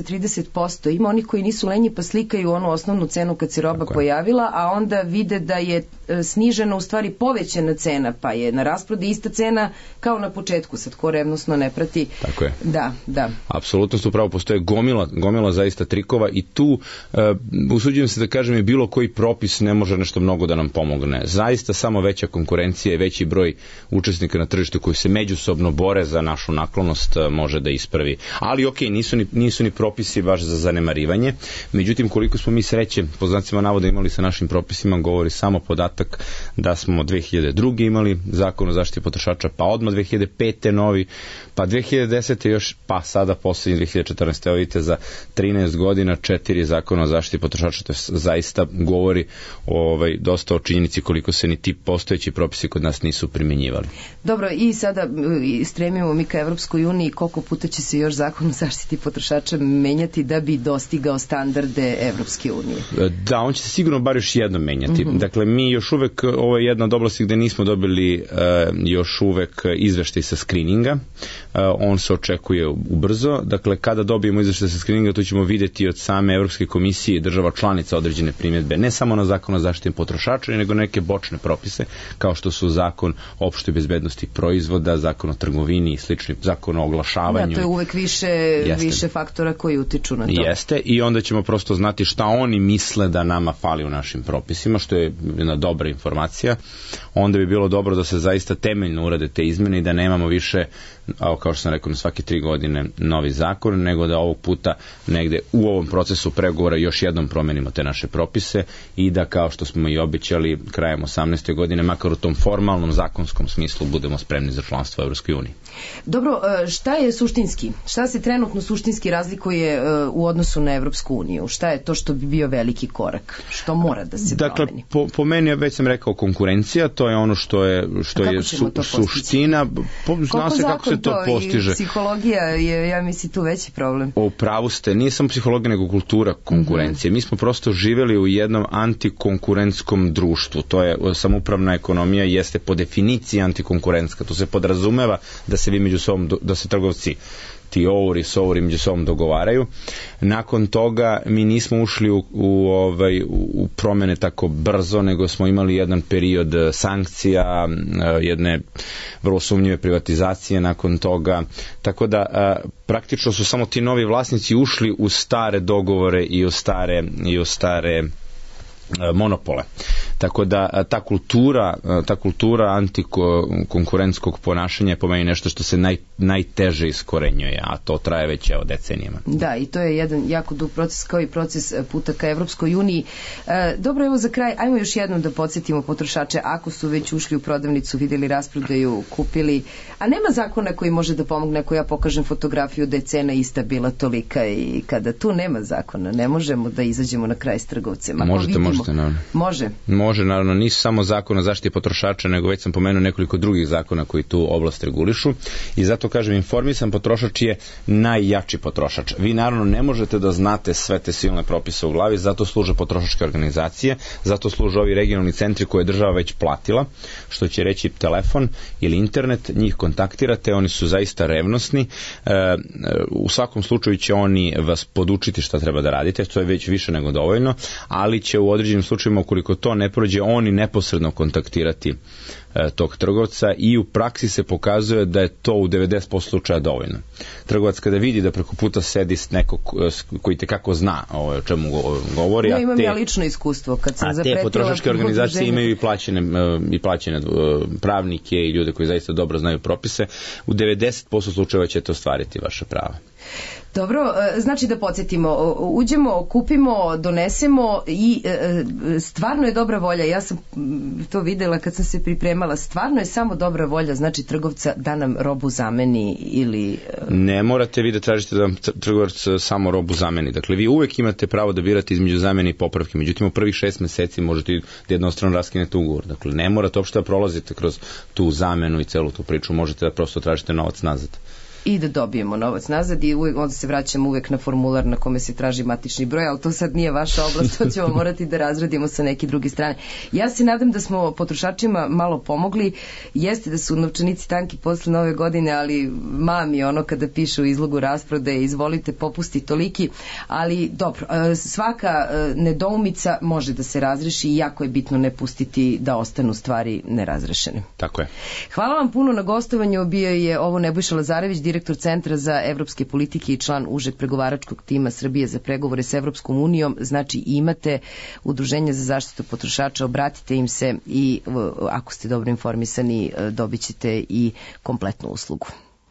20-30%? Ima oni koji nisu lenji pa slikaju onu osnovnu cenu kad se roba pojavila, a onda vide da je snižena, u stvari povećana cena, pa je na rasprodaji ista cena kao na početku, sad ko revnosno ne prati. Tako je. Da. Apsolutno su pravo, postoje gomila zaista trikova i tu usuđujem se da kažem i bilo koji propis ne može nešto mnogo da nam pomogne. Zaista samo veća konkurencija i veći broj učesnika na tržištu koji se međusobno bore za našu naklonost može da ispravi. Ali nisu ni propisi baš za zanemarivanje. Međutim, koliko smo mi sreće, po znacima navoda, imali sa našim propisima, govori samo podatak da smo 2002. imali zakon o zaštiti potrošača, pa odmah 2005. novi, pa 2010. još, pa sada poslednji 2014. Evo vidite, za 13 godina 4 zakona o zaštiti potrošača, to zaista govori dosta o činjenici koliko se ni ti postojeći propisi kod nas nisu primjenjivali. Dobro, i sada stremimo mi ka Evropskoj uniji, koliko puta će se još zakon o zaštiti potrošača menjati da bi dostigao standarde Evropske unije? Da, on će se sigurno bar još jednom menjati. Dakle, mi još uvek, ovo je jedna od oblasti gde nismo dobili još uvek izveštaj sa skrininga, on se očekuje ubrzo. Dakle, kada dobijemo izveštaj sa skrininga, tu ćemo videti od same Evropske komisije i država članica određene primjedbe, ne samo na zakon o zaštiti potrošača, nego neke bočne propise, kao što su zakon o opštoj bezbednosti proizvoda, zakon o trgovini i slični, zakon o oglašavanju. Da, to je uvek više faktora koji utiču na to. Jeste, i onda ćemo prosto znati šta oni misle da nama fali u našim propisima, što je jedna dobra informacija. Onda bi bilo dobro da se zaista temeljno urade te izmene i da nemamo više, kao što sam rekao, na svake 3 godine novi zakon, nego da ovog puta negde u ovom procesu pregovora još jednom promenimo te naše propise i da, kao što smo i obećali, krajem 18. godine, makar u tom formalnom zakonskom smislu, budemo spremni za članstvo u Evropskoj uniji. Dobro, šta je suštinski? Šta se trenutno suštinski razlikuje u odnosu na Evropsku uniju? Šta je to što bi bio veliki korak? Što mora da se promeni? Dakle, po meni, već sam rekao, konkurencija, to je ono što je suština. Zna se kako se to postiže. Psihologija je, ja mislim, tu veći problem. U pravu ste, nije samo psihologija nego kultura konkurencije. Mi smo prosto živjeli u jednom antikonkurentskom društvu. To je samoupravna ekonomija, jeste po definiciji antikonkurentska. To se podrazumeva da se vi među sobom, da se trgovci ti ovori, sovori među sobom dogovaraju. Nakon toga mi nismo ušli u promene tako brzo, nego smo imali jedan period sankcija, jedne vrlo sumnjive privatizacije nakon toga. Tako da praktično su samo ti novi vlasnici ušli u stare dogovore i u stare monopole. Tako da ta kultura antikonkurentskog ponašanja je po meni nešto što se najteže iskorenjuje, a to traje već decenijama. Da, i to je jedan jako dug proces, kao i proces puta ka Evropskoj uniji. Dobro, evo za kraj, ajmo još jednom da podsjetimo potrošače, ako su već ušli u prodavnicu, vidjeli rasprodaju, kupili, a nema zakona koji može da pomogne ako ja pokažem fotografiju da je cena ista bila tolika, i kada tu nema zakona, ne možemo da izađemo na kraj s trgovcima. Možete, naravno. Može, naravno, nisu samo zakon o zaštiti potrošača, nego već sam pomenuo nekoliko drugih zakona koji tu oblast regulišu, i zato kažem, informisan potrošač je najjači potrošač. Vi naravno ne možete da znate sve te silne propise u glavi, zato služe potrošačke organizacije, zato služe ovi regionalni centri koje je država već platila, što će reći telefon ili internet, njih kontaktirate, oni su zaista revnosni, u svakom slučaju će oni vas podučiti šta treba da radite, to je već više nego dovoljno, ali će u određenim slučajima, ukoliko to ne prođe, oni neposredno kontaktirati tog trgovca, i u praksi se pokazuje da je to u 90% slučaja dovoljno. Trgovac kada vidi da preko puta sedi nekog koji tekako zna o čemu govori, ja imam ja lično iskustvo kad sam zapretila, te potrošačke organizacije imaju i plaćene pravnike i ljude koji zaista dobro znaju propise, u 90% slučajeva ćete ostvariti vaše prava. Dobro, znači da podsjetimo, uđemo, kupimo, donesemo i stvarno je dobra volja, ja sam to videla kad sam se pripremala, stvarno je samo dobra volja, znači trgovca da nam robu zameni ili... Ne morate vi da tražite da vam trgovac samo robu zameni, dakle vi uvek imate pravo da birate između zamene i popravke, međutim u prvih 6 meseci možete da jednostrano raskinete ugovor, dakle ne morate uopšte da prolazite kroz tu zamenu i celu tu priču, možete da prosto tražite novac nazad. I da dobijemo novac nazad, i uvijek, onda se vraćamo uvijek na formular na kome se traži matični broj, ali to sad nije vaša oblast, to ćemo morati da razradimo sa neke druge strane. Ja se nadam da smo potrošačima malo pomogli, jeste da su novčanici tanki posle nove godine, ali mami ono kada piše u izlogu rasprodaje, izvolite popusti toliki, ali dobro, svaka nedoumica može da se razreši i jako je bitno ne pustiti da ostanu stvari nerazrešene. Tako je. Hvala vam puno na gostovanju, bio je ovo Nebojša Lazarević, direktor Centra za evropske politike i član užeg pregovaračkog tima Srbije za pregovore s Evropskom unijom. Znači imate Udruženje za zaštitu potrošača, obratite im se i ako ste dobro informisani dobit ćete i kompletnu uslugu.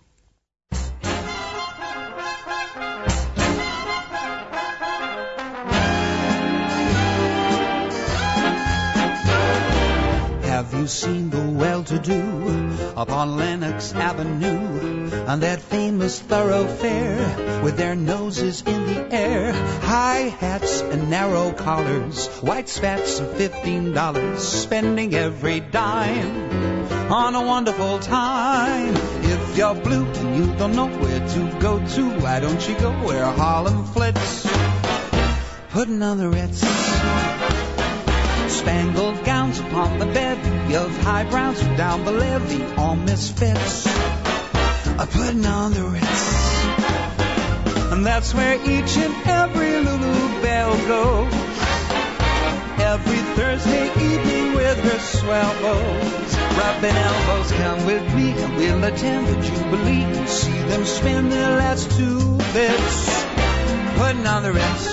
Have you seen the well-to-do upon Lenox Avenue, on that famous thoroughfare with their noses in the air, high hats and narrow collars, white spats of $15, spending every dime on a wonderful time. If you're blue and you don't know where to go to, why don't you go where Harlem flits, putting on the Ritz. Spangled gowns upon the bevy of high browns from down the levee, all misfits are putting on the Ritz. And that's where each and every little belle goes every Thursday evening with her swell bows, rubbing elbows. Come with me and we'll attend the Jubilee, see them spend their last 2 bits, putting on the Ritz.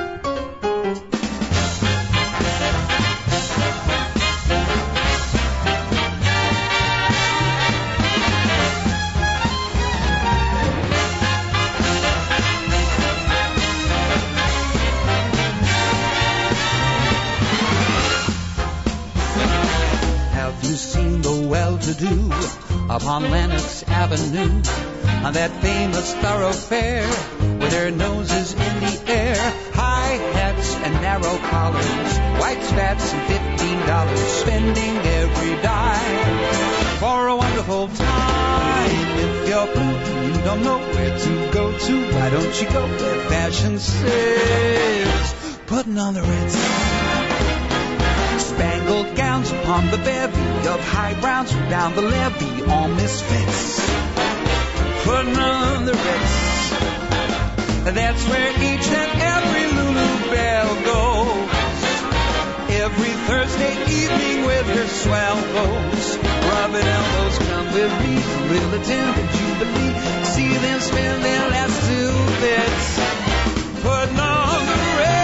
Do upon Lenox Avenue, on that famous thoroughfare with their noses in the air, high high hats and narrow collars, white spats and $15, spending every dime for a wonderful time. If you're blue and you don't know where to go to, why don't you go where fashion says, putting on the Ritz. Spangled gowns upon the bevy of high browns from down the levee, all misfits, putting on the Ritz. That's where each and every Lulu Belle goes, every Thursday evening with her swell clothes. Rubbing elbows, come with me, we'll attend the Jubilee, see them spend their last 2 bits, putting on the Ritz.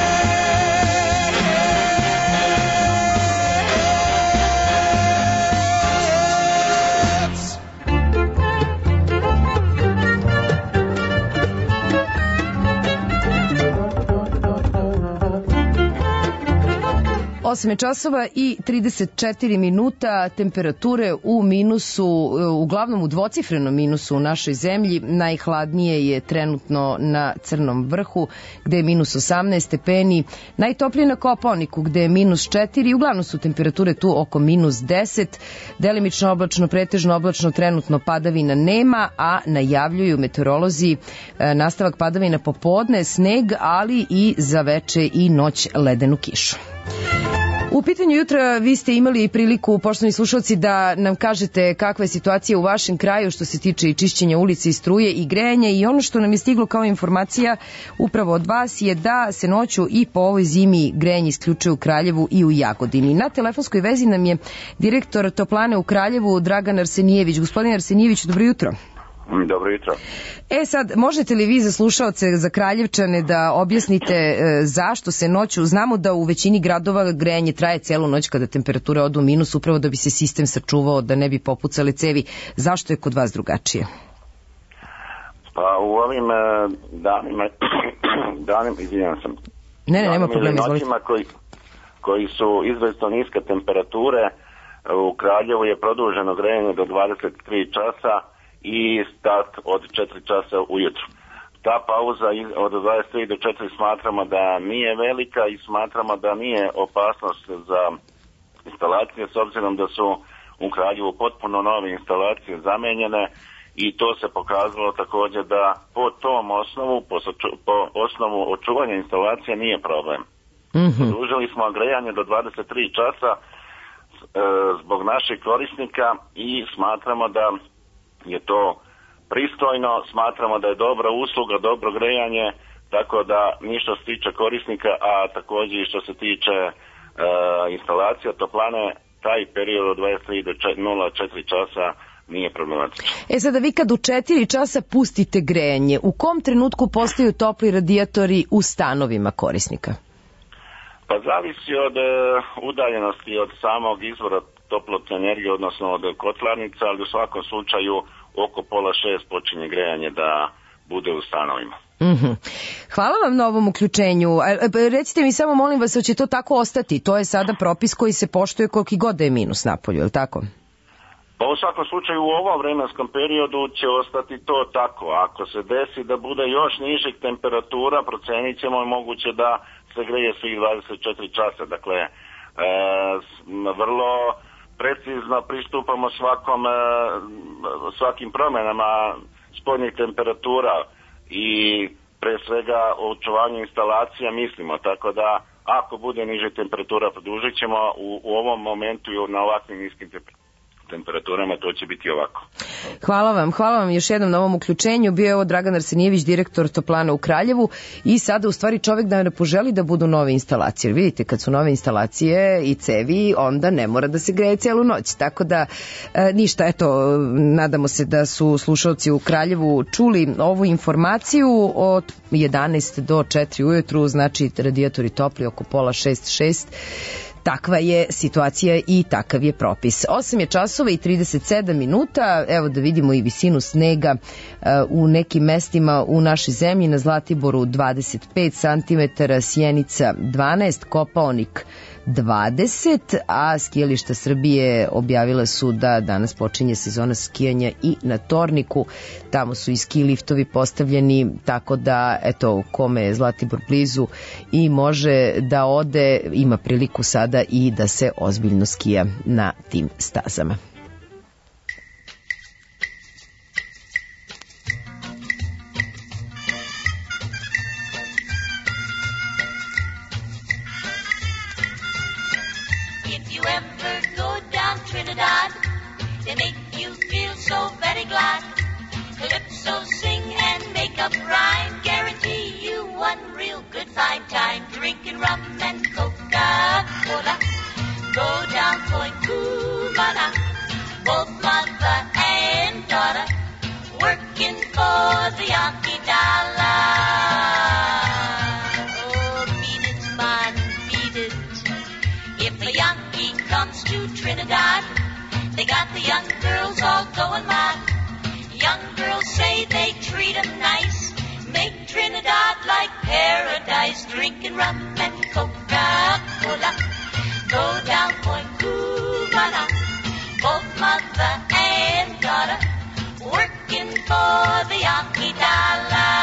Osam je časova i 34 minuta, temperature u minusu, uglavnom u dvocifrenom minusu u našoj zemlji. Najhladnije je trenutno na Crnom vrhu, gde je minus 18 stepeni, najtoplije na Kopaoniku, gde je minus 4, uglavnom su temperature tu oko minus 10, delimično oblačno, pretežno oblačno, trenutno padavina nema, a najavljuju meteorolozi nastavak padavina popodne, sneg, ali i za veče i noć ledenu kišu. U pitanju jutra vi ste imali priliku, poštovani slušalci, da nam kažete kakva je situacija u vašem kraju što se tiče i čišćenja ulice i struje i grejanja, i ono što nam je stiglo kao informacija upravo od vas je da se noću i po ovoj zimi grejanje isključuje u Kraljevu i u Jagodini. Na telefonskoj vezi nam je direktor toplane u Kraljevu Dragan Arsenijević. Gospodin Arsenijević, dobro jutro. Dobro jutro. Sad, možete li vi za slušaoce, za Kraljevčane da objasnite zašto se noću, znamo da u većini gradova grejanje traje celu noć kada temperature odu u minus, upravo da bi se sistem sačuvao, da ne bi popucale cevi. Zašto je kod vas drugačije? Pa u ovim danima, izvinjam sam. Nema problema, izvolite. Noćima koji su izrazito niske temperature, u Kraljevu je produženo grejanje do 23 časa i start od 4 časa ujutru. Ta pauza od 23 do 4 smatramo da nije velika i smatramo da nije opasnost za instalacije, s obzirom da su u Kraljevu potpuno nove instalacije zamenjene, i to se pokazalo također da po tom osnovu, po osnovu očuvanja instalacija nije problem. Produžili smo grejanje do 23 časa zbog naših korisnika i smatramo da je to pristojno, smatramo da je dobra usluga, dobro grejanje, tako da ništa se tiče korisnika, a također i što se tiče instalacija toplane, taj period od 23 do 04 časa nije problematičan. Sada vi kad u 4 časa pustite grejanje, u kom trenutku postaju topli radijatori u stanovima korisnika? Pa zavisi od udaljenosti od samog izvora toplotne energije, odnosno od kotlarnica, ali u svakom slučaju oko 5:30 počinje grejanje da bude u stanovima. Hvala vam na ovom uključenju. Recite mi samo, molim vas, hoće to tako ostati? To je sada propis koji se poštuje koliki god da je minus napolju, je li tako? Pa u svakom slučaju u ovom vremenskom periodu će ostati to tako. Ako se desi da bude još nižih temperatura, procenit ćemo moguće da se greje svih 24 časa. Dakle, vrlo precizno pristupamo svakim promjenama spodnjih temperatura i pre svega o očuvanju instalacija mislimo, tako da ako bude niže temperatura produžit ćemo u ovom momentu i na ovakvim niskim temperaturama, to će biti ovako. Hvala vam još jednom na ovom uključenju. Bio je ovo Dragan Arsenijević, direktor toplana u Kraljevu, i sada u stvari čovek da ne poželi da budu nove instalacije. Jer vidite, kad su nove instalacije i cevi, onda ne mora da se greje celu noć. Tako da ništa, eto, nadamo se da su slušalci u Kraljevu čuli ovu informaciju. Od 11 do 4 ujutru, znači radijatori topli oko 5:30-6. Takva je situacija i takav je propis. 8 je časova i 37 minuta. Evo da vidimo i visinu snega u nekim mestima u našoj zemlji. Na Zlatiboru 25 cm, Sjenica 12, Kopaonik 20, a skijališta Srbije objavile su da danas počinje sezona skijanja i na Torniku. Tamo su i ski liftovi postavljeni, tako da, eto, kome je Zlatibor blizu i može da ode, ima priliku sada i da se ozbiljno skija na tim stazama. Trinidad, they make you feel so very glad. Calypso sing and make up rhyme, guarantee you one real good fine time. Drinking rum and Coca-Cola, go down Point Cumana, both mother and daughter, working for the Yankee dollar. Oh, beat it, man, beat it. If a Yankee comes to Trinidad, they got the young girls all going mad. Young girls say they treat 'em nice, make Trinidad like paradise. Drinking rum and Coca-Cola, go down Point Cumana, both mother and daughter, working for the Yankee dollar.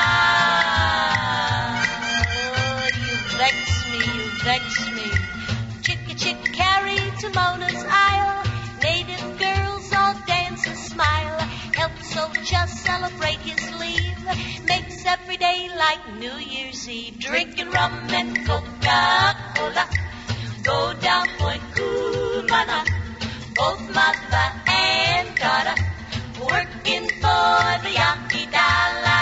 Oh, you vex me, you vex me. Chick carry to Mona's Isle, native girls all dance and smile. Helps Ocha celebrate his leave, makes every day like New Year's Eve. Drinking rum and Coca-Cola, go down Point Cumana, both mother and daughter, working for the Yankee dollar.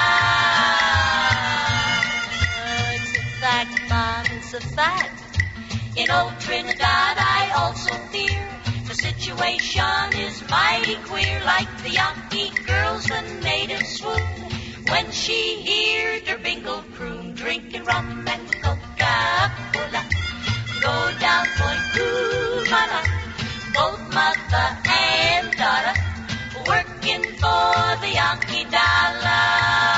It's a fact, Mom, it's a fact. In old Trinidad I also fear the situation is mighty queer. Like the Yankee girls, the natives swoon when she hears her bingle croon. Drinking rum and Coca-Cola, go down Point Cumana, both mother and daughter, working for the Yankee dollar.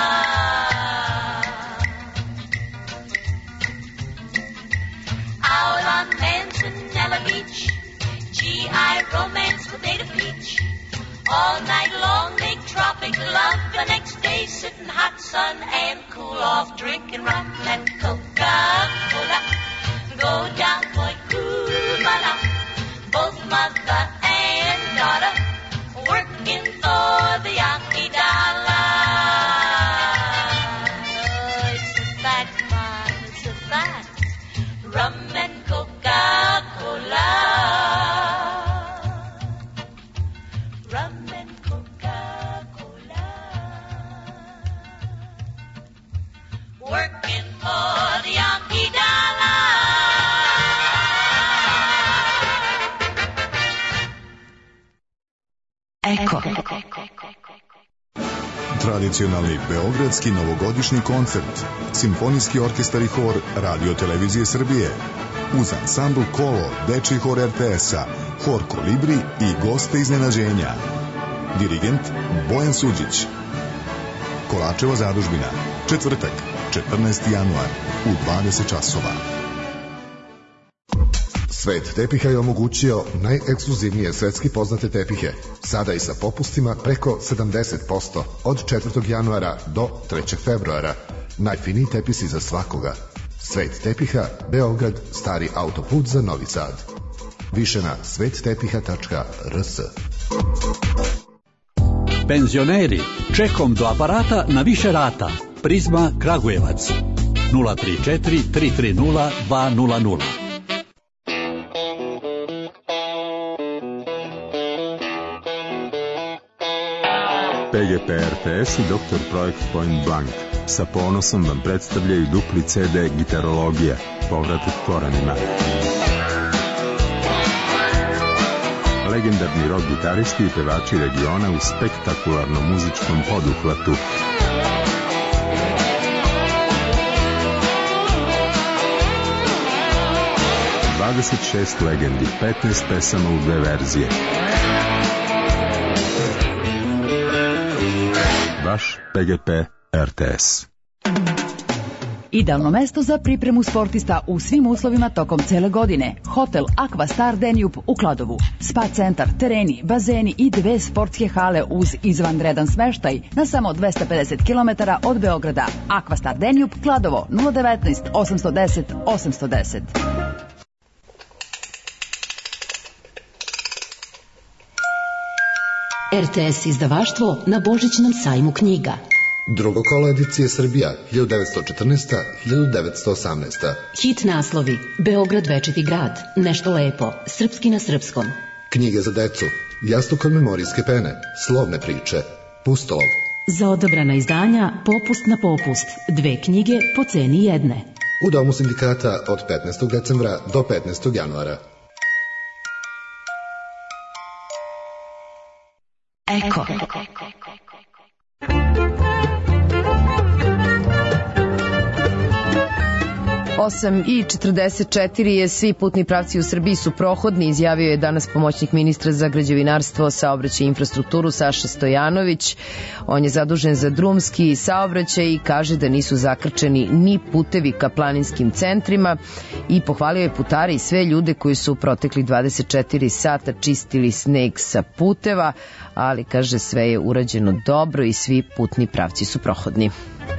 Out on Manzanella Beach, GI romance with native peach. All night long make tropic love, the next day sit in hot sun and cool off. Drinking rum and Coca-Cola, go down Point Cumana, both mother and daughter, working for the Yankee dollar. Oh, it's a fact, Mom, it's a fact. Rum and Coca-Cola, rum and Coca-Cola, working for the Yankee dollar. Eko. Tradicionalni beogradski novogodišnji koncert, Simfonijski orkestar i hor Radio Televizije Srbije, uz ansambl Kolo, dečiji hor RTS-a, hor Kolibri i goste iznenađenja. Dirigent Bojan Suđić. Kolačeva zadužbina, četvrtak, 14. januar, u 20 časova. Svet tepiha je omogućio najekskluzivnije svetski poznate tepihe, sada i sa popustima preko 70% od 4. januara do 3. februara. Najfiniji tepisi za svakoga. Svet tepiha, Beograd, stari autoput za Novi Sad. Više na svettepiha.rs. Penzioneri, čekom do aparata na više rata. Prizma Kragujevac 034 330 200. PGP RTS i Dr. Projekt Point Blank sa ponosom vam predstavljaju dupli CD Gitarologija, povratak korenima. Legendarni rock gitaristi i pevači regiona u spektakularnom muzičkom poduhvatu. ...26 legendi, 15 pesama u 2 verzije. Vaš PGP RTS. Idealno mesto za pripremu sportista u svim uslovima tokom cele godine. Hotel Aqua Star Danube u Kladovu. Spa centar, tereni, bazeni i 2 sportske hale uz izvanredan smeštaj na samo 250 km od Beograda. Aqua Star Danube, Kladovo, 019 810 810. RTS izdavaštvo na Božićnom sajmu knjiga. Drugo kolo edicije Srbija, 1914-1918. Hit naslovi: Beograd večiti grad, Nešto lepo, Srpski na srpskom. Knjige za decu, Jastuk od memorijske pene, Slovne priče, Pustolov. Za odabrana izdanja Popust na popust, 2 knjige po ceni jedne. U Domu sindikata od 15. decembra do 15. januara. Eko. 8:44 je, svi putni pravci u Srbiji su prohodni, izjavio je danas pomoćnik ministra za građevinarstvo, saobraćaj i infrastrukturu Saša Stojanović. On je zadužen za drumski saobraćaj i kaže da nisu zakrčeni ni putevi ka planinskim centrima i pohvalio je putare i sve ljude koji su protekli 24 sata čistili sneg sa puteva, ali kaže sve je urađeno dobro i svi putni pravci su prohodni.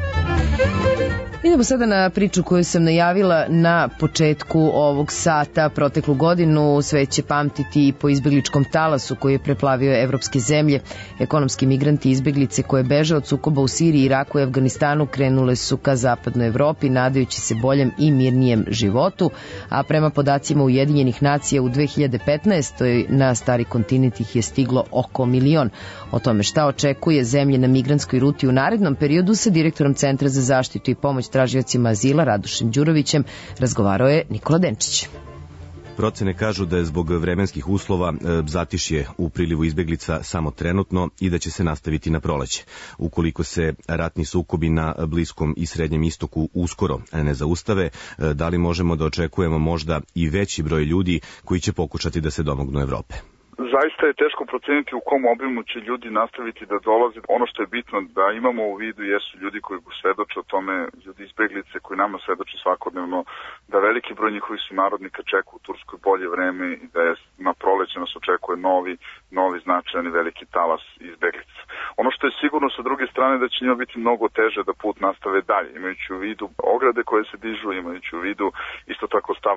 Idemo sada na priču koju sam najavila na početku ovog sata. Proteklu godinu svet će pamtiti i po izbegličkom talasu koji je preplavio evropske zemlje. Ekonomski migranti i izbeglice koje beže od sukoba u Siriji, Iraku i Afganistanu krenule su ka zapadnoj Evropi nadajući se boljem i mirnijem životu, a prema podacima Ujedinjenih nacija u 2015. na stari kontinent ih je stiglo oko 1 milion. O tome šta očekuje zemlje na migrantskoj ruti u narednom periodu sa direktorom Centra za zaštitu i pomoć tražiocima azila Radošem Đurovićem razgovarao je Nikola Denčić. Procene kažu da je zbog vremenskih uslova zatišje u prilivu izbeglica samo trenutno i da će se nastaviti na proleće. Ukoliko se ratni sukobi na Bliskom i Srednjem istoku uskoro ne zaustave, da li možemo da očekujemo možda i veći broj ljudi koji će pokušati da se domognu Evrope? Zaista je teško proceniti u kom obimu će ljudi nastaviti da dolaze. Ono što je bitno da imamo u vidu jesu ljudi koji svedoče o tome, ljudi izbeglice koji nama svedoče svakodnevno, da veliki broj njihovih sunarodnika čeka u Turskoj bolje vreme i da je na proleće nas očekuje novi značajan i veliki talas izbeglica. Ono što je sigurno sa druge strane da će njima biti mnogo teže da put nastave dalje, imajući u vidu ograde koje se dižu, imajući u vidu isto tako stav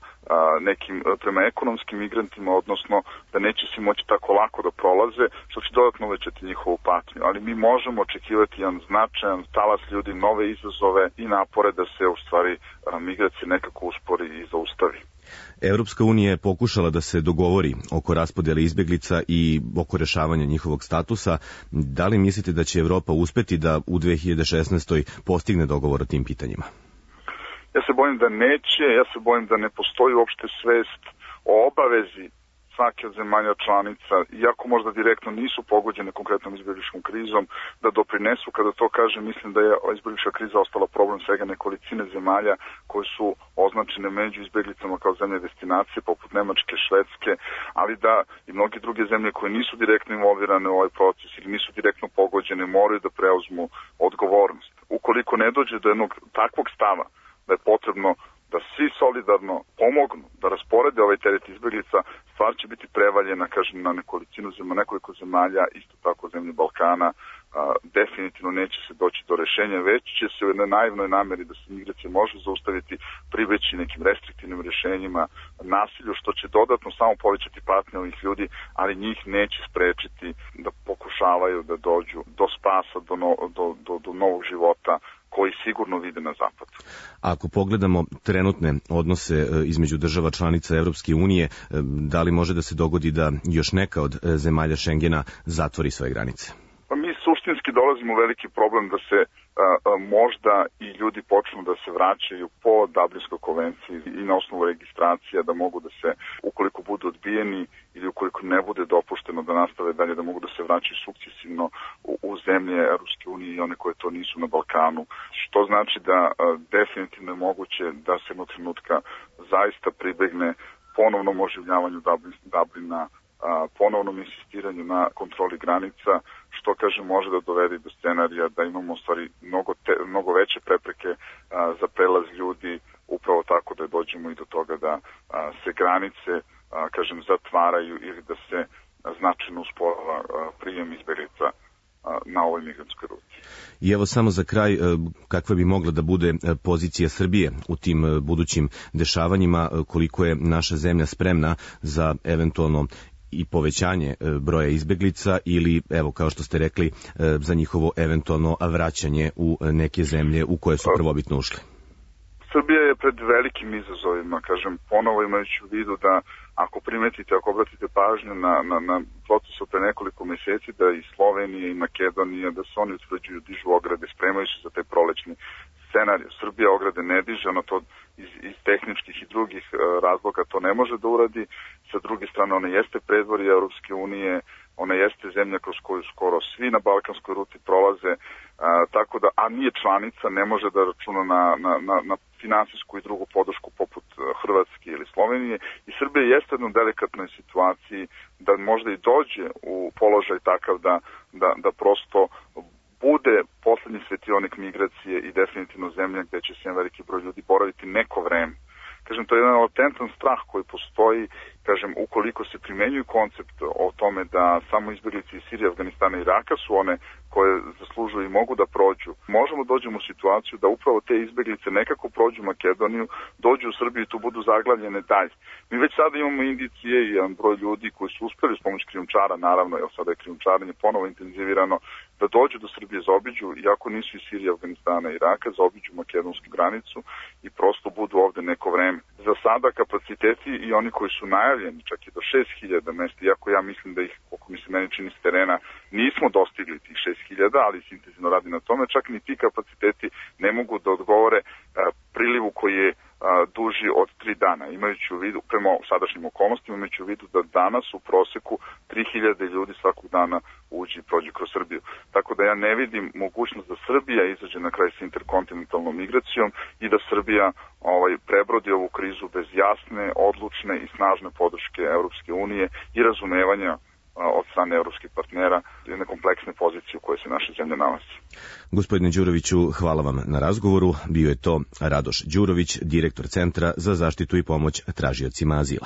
prema ekonomskim migrantima, odnosno da neće se moći tako lako da prolaze, što će dodatno uvećati njihovu patnju. Ali mi možemo očekivati jedan značajan talas ljudi, nove izazove i napore da se u stvari migracija nekako uspori i zaustavi. Evropska unija je pokušala da se dogovori oko raspodjele izbeglica i oko rešavanja njihovog statusa. Da li mislite da će Evropa uspeti da u 2016. postigne dogovor o tim pitanjima? Ja se bojim da neće, ja se bojim da ne postoji uopšte svest o obavezi svake od zemalja članica, iako možda direktno nisu pogođene konkretnom izbjegličkom krizom, da doprinesu. Kada to kažem, mislim da je izbjeglička kriza ostala problem svega nekolicine zemalja koje su označene među izbjeglicama kao zemlje destinacije, poput Nemačke, Švedske, ali da i mnoge druge zemlje koje nisu direktno involvirane u ovaj proces ili nisu direktno pogođene moraju da preuzmu odgovornost. Ukoliko ne dođe do jednog takvog stava da je potrebno da svi solidarno pomognu da rasporede ovaj teret izbeglica, stvar će biti prevaljena, kažem, na nekoliko zemalja, isto tako zemlje Balkana. Definitivno neće se doći do rešenja, već će se u jednoj naivnoj nameri da se migracija može zaustaviti pribeći nekim restriktivnim rešenjima, nasilju, što će dodatno samo povećati patnje ovih ljudi, ali njih neće sprečiti da pokušavaju da dođu do spasa, do novog života koji sigurno vide na zapadu. Ako pogledamo trenutne odnose između država članica Evropske unije, da li može da se dogodi da još neka od zemalja Šengena zatvori svoje granice? Pa mi suštinski dolazimo u veliki problem da se možda i ljudi počnu da se vraćaju po Dublinskoj konvenciji i na osnovu registracija, da mogu da se, ukoliko budu odbijeni ili ukoliko ne bude dopušteno da nastave dalje, da mogu da se vraćaju sukcesivno u zemlje Evropske unije i one koje to nisu na Balkanu. Što znači da definitivno je moguće da se jednog trenutka zaista pribegne ponovnom oživljavanju Dublina ponovnom insistiranju na kontroli granica, što kaže može da dovede do scenarija da imamo u stvari mnogo veće prepreke za prelaz ljudi, upravo tako da dođemo i do toga da se granice zatvaraju ili da se značajno usporava prijem izbeglica na ovoj migrantskoj ruti. I evo samo za kraj, kakva bi mogla da bude pozicija Srbije u tim budućim dešavanjima, koliko je naša zemlja spremna za eventualno i povećanje broja izbeglica ili, evo, kao što ste rekli, za njihovo eventualno vraćanje u neke zemlje u koje su prvobitno ušli? Srbija je pred velikim izazovima, ponovo imajući u vidu da ako obratite pažnju na proces od pre nekoliko meseci, da i Slovenija i Makedonija, da se oni utvrđuju, dižu ograde, spremaju se za taj prolećni scenarij. Srbija ograde ne diže, ona to iz tehničkih i drugih razloga to ne može da uradi. Sa druge strane, ona jeste predvorje Europske unije, ona jeste zemlja kroz koju skoro svi na balkanskoj ruti prolaze, tako da, a nije članica, ne može da računa na finansijsku i drugu podršku poput Hrvatske ili Slovenije, i Srbija jeste u jednoj delikatnoj situaciji da možda i dođe u položaj takav da prosto bude poslednji svetionik migracije i definitivno zemlja gde će se jedan veliki broj ljudi boraviti neko vreme. To je jedan autentan strah koji postoji, ukoliko se primenjuju koncept o tome da samo izbeglice iz Sirije, Afganistana i Iraka su one koje zaslužuju i mogu da prođu. Možemo dođemo u situaciju da upravo te izbeglice nekako prođu Makedoniju, dođu u Srbiju i tu budu zaglavljene dalje. Mi već sada imamo indicije i jedan broj ljudi koji su uspeli s pomoć krijumčara, naravno, jer sada je krijumčarenje ponovo intenzivirano, da dođu do Srbije, zaobiđu, iako nisu iz Sirije, Afganistana i Iraka, zaobiđu makedonsku granicu i prosto budu ovde neko vreme. Za sada kapaciteti i oni koji su najavljeni, čak i do 6.000 mesta, iako ja mislim da ih, koliko mi se meni čini s terena, nismo dostigli tih 6.000, ali se intenzivno radi na tome, čak ni ti kapaciteti ne mogu da odgovore prilivu koji je duži od 3 dana, imajući u vidu, prema sadašnjim okolnostima, imajući u vidu da danas u proseku 3.000 ljudi svakog dana uđe i prođe kroz Srbiju. Tako da ja ne vidim mogućnost da Srbija izađe na kraj sa interkontinentalnom migracijom i da Srbija prebrodi ovu krizu bez jasne, odlučne i snažne podrške Europske unije i razumevanja od strane evropskih partnera, jedne kompleksne pozicije u kojoj se naša zemlja nalazi. Gospodine Đuroviću, hvala vam na razgovoru. Bio je to Radoš Đurović, direktor Centra za zaštitu i pomoć tražiocima azila.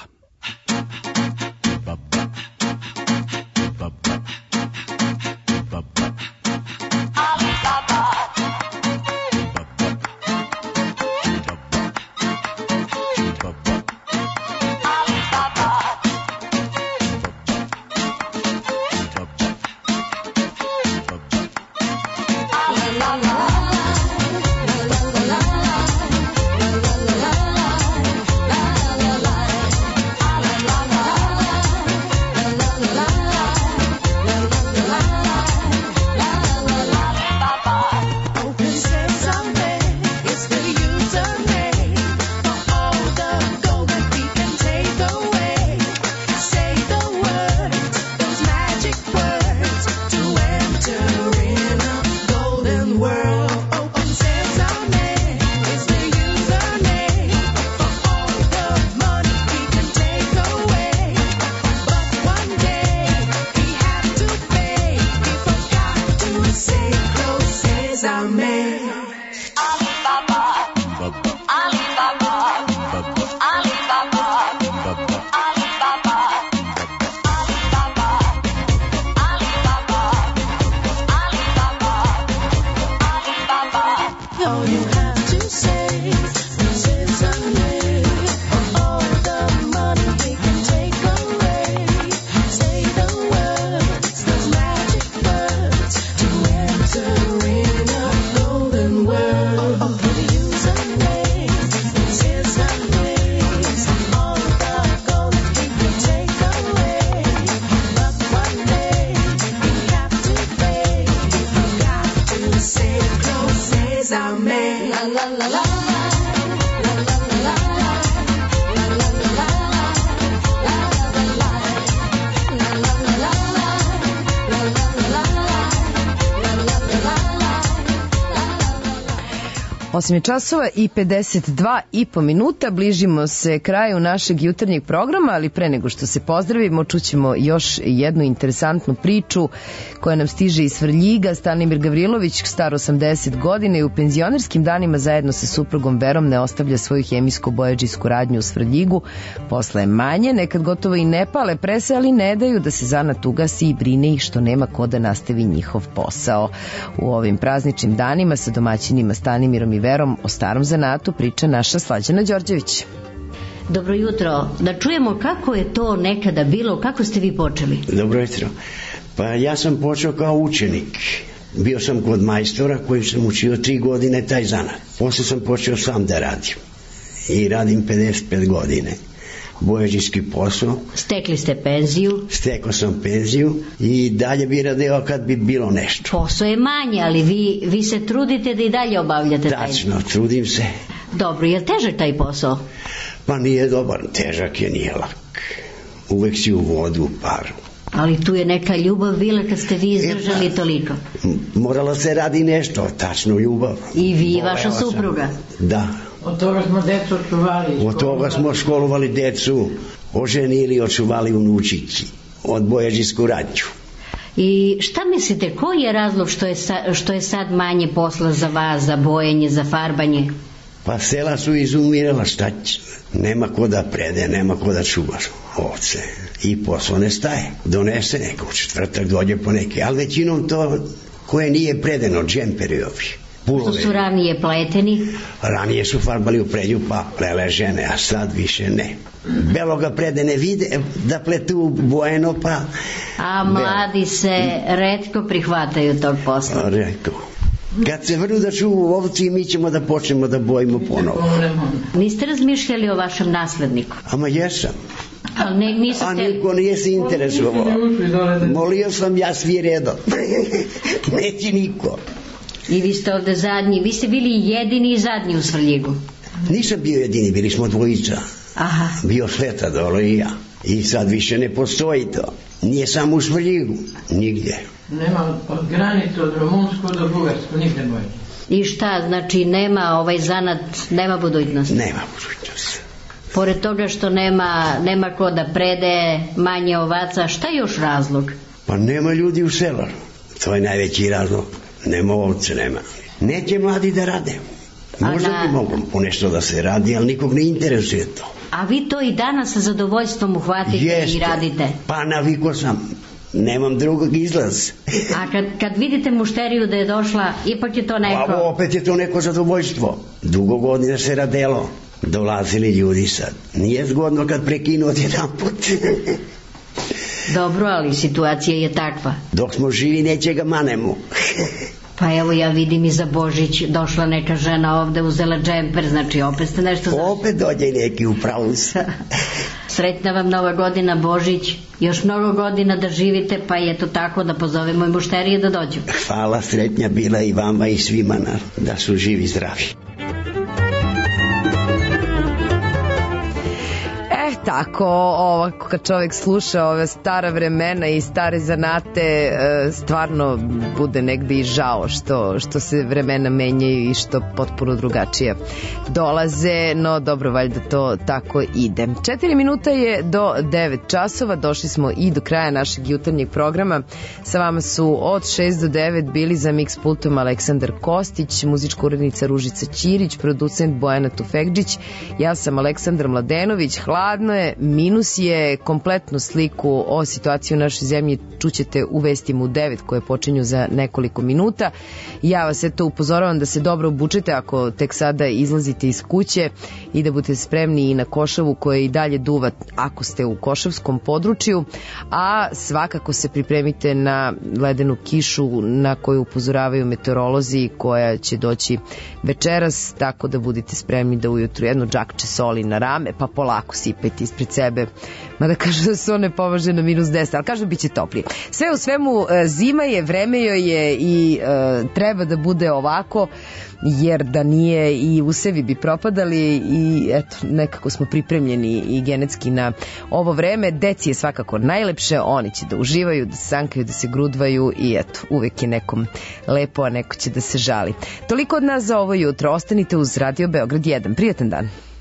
8 je časova i 52,5 minuta, bližimo se kraju našeg jutarnjeg programa, ali pre nego što se pozdravimo, čućemo još jednu interesantnu priču koja nam stiže iz Svrljiga. Stanimir Gavrilović, star 80 godina i u penzionerskim danima zajedno sa suprugom Verom ne ostavlja svoju hemijsko-bojađijsku radnju u Svrljigu. Posle je manje, nekad gotovo i ne pale prese, ali ne daju da se zanat ugasi i brine ih što nema ko da nastavi njihov posao. U ovim prazničnim danima sa domaćinima Stanimirom i Verom o starom zanatu priča naša Slađana Đorđević. Dobro jutro. Da čujemo kako je to nekada bilo, kako ste vi počeli? Dobro jutro. Pa ja sam počeo kao učenik. Bio sam kod majstora koji sam učio 3 godine taj zanat. Posle sam počeo sam da radim. I radim 55 godine. Bojađijski posao. Stekli ste penziju? Stekao sam penziju i dalje bi radio kad bi bilo nešto. Posao je manje, ali vi se trudite da i dalje obavljate taj. Tačno, trudim se. Dobro, je li težak taj posao? Pa nije dobar, težak je, nije lak. Uvek si u vodu, u paru. Ali tu je neka ljubav bila kad ste vi izdržali toliko. Moralo se radi nešto, tačno ljubav. I vi i vaša supruga? Da. Od toga smo decu očuvali. Od toga smo školovali decu, oženili, očuvali unučići, od bojađijsku radnju. I šta mislite, koji je razlog što je sad manje posla za vas, za bojenje, za farbanje? Pa sela su izumirala, šta će? Nema ko da prede, nema ko da čuva ovce. I posao ne staje. Donese neko, u četvrtak dođe po neke, ali većinom to koje nije predeno, džemperi ovi. Što su ranije pleteni? Ranije su farbali u prednju pa plele žene, a sad više ne. Beloga prede ne vide da pletu bojeno pa... A mladi se retko prihvataju tog posla. Retko. Kad se vrnu da čuvu ovci, mi ćemo da počnemo da bojimo ponovo. Niste razmišljali o vašem nasledniku? Ama jesam. A niko nije se interesovao. Molio sam ja svi redom. Neće niko. I vi ste ovde zadnji, vi ste bili jedini i zadnji u Svrljigu. Nisam bio jedini, bili smo dvojica. Aha. Bio Sveta dole i ja. I sad više ne postoji to. Nije samo u Svrljigu, nigdje. Nema od granice, od Rumunsko do Bugarsko, nigde boje. I šta, znači nema ovaj zanat, nema budućnost? Nema budućnost. Pored toga što nema ko da prede, manje ovaca, šta je još razlog? Pa nema ljudi u selu, to je najveći razlog. Nema ovce, nema. Neće mladi da rade. Možda bi moglo po nešto da se radi, ali nikog ne interesuje to. A vi to i danas sa zadovoljstvom uhvatite i radite? Pa navikao sam. Nemam drugog izlaz. A kad vidite mušteriju da je došla, ipak je to neko... Pa opet je to neko zadovoljstvo. Dugo godina se radelo. Dolazili ljudi sad. Nije zgodno kad prekinu od jedan put. Dobro, ali situacija je takva. Dok smo živi neće ga manemo. Pa evo ja vidim i za Božić došla neka žena ovde, uzela džemper, znači opet ste nešto... Opet dođe neki u pravu se. Sretna vam Nova godina, Božić, još mnogo godina da živite, pa je to tako da pozovemo i mušterije da dođu. Hvala, sretnja bila i vama i svima da su živi i zdravi. Tako, ovako kad čovjek sluša ove stara vremena i stare zanate, stvarno bude negde i žao što se vremena menjaju i što potpuno drugačije dolaze, no dobro, valjda to tako ide. 4 minuta je do 9 časova, došli smo i do kraja našeg jutarnjeg programa. Sa vama su od 6 do 9 bili za mix pultom Aleksandar Kostić, muzička urednica Ružica Ćirić, producent Bojana Tufekđić, ja sam Aleksandar Mladenović. Hladno je, minus je, kompletnu sliku o situaciji u našoj zemlji čućete u vestima u 9 koje počinju za nekoliko minuta. Ja vas eto upozoravam da se dobro obučete ako tek sada izlazite iz kuće i da budete spremni i na košavu koja i dalje duva ako ste u košavskom području, a svakako se pripremite na ledenu kišu na koju upozoravaju meteorolozi koja će doći večeras, tako da budete spremni da ujutru jedno džakče soli na rame pa polako sipajte ispred sebe. Mada kažu da su one považe na -10, ali kažu bit će toplije. Sve u svemu, zima je, vreme joj je i treba da bude ovako, jer da nije i usevi bi propadali i eto, nekako smo pripremljeni i genetski na ovo vreme. Deci je svakako najlepše, oni će da uživaju, da se sankaju, da se grudvaju i eto, uvek je nekom lepo, a neko će da se žali. Toliko od nas za ovo jutro. Ostanite uz Radio Beograd 1. Prijatan dan.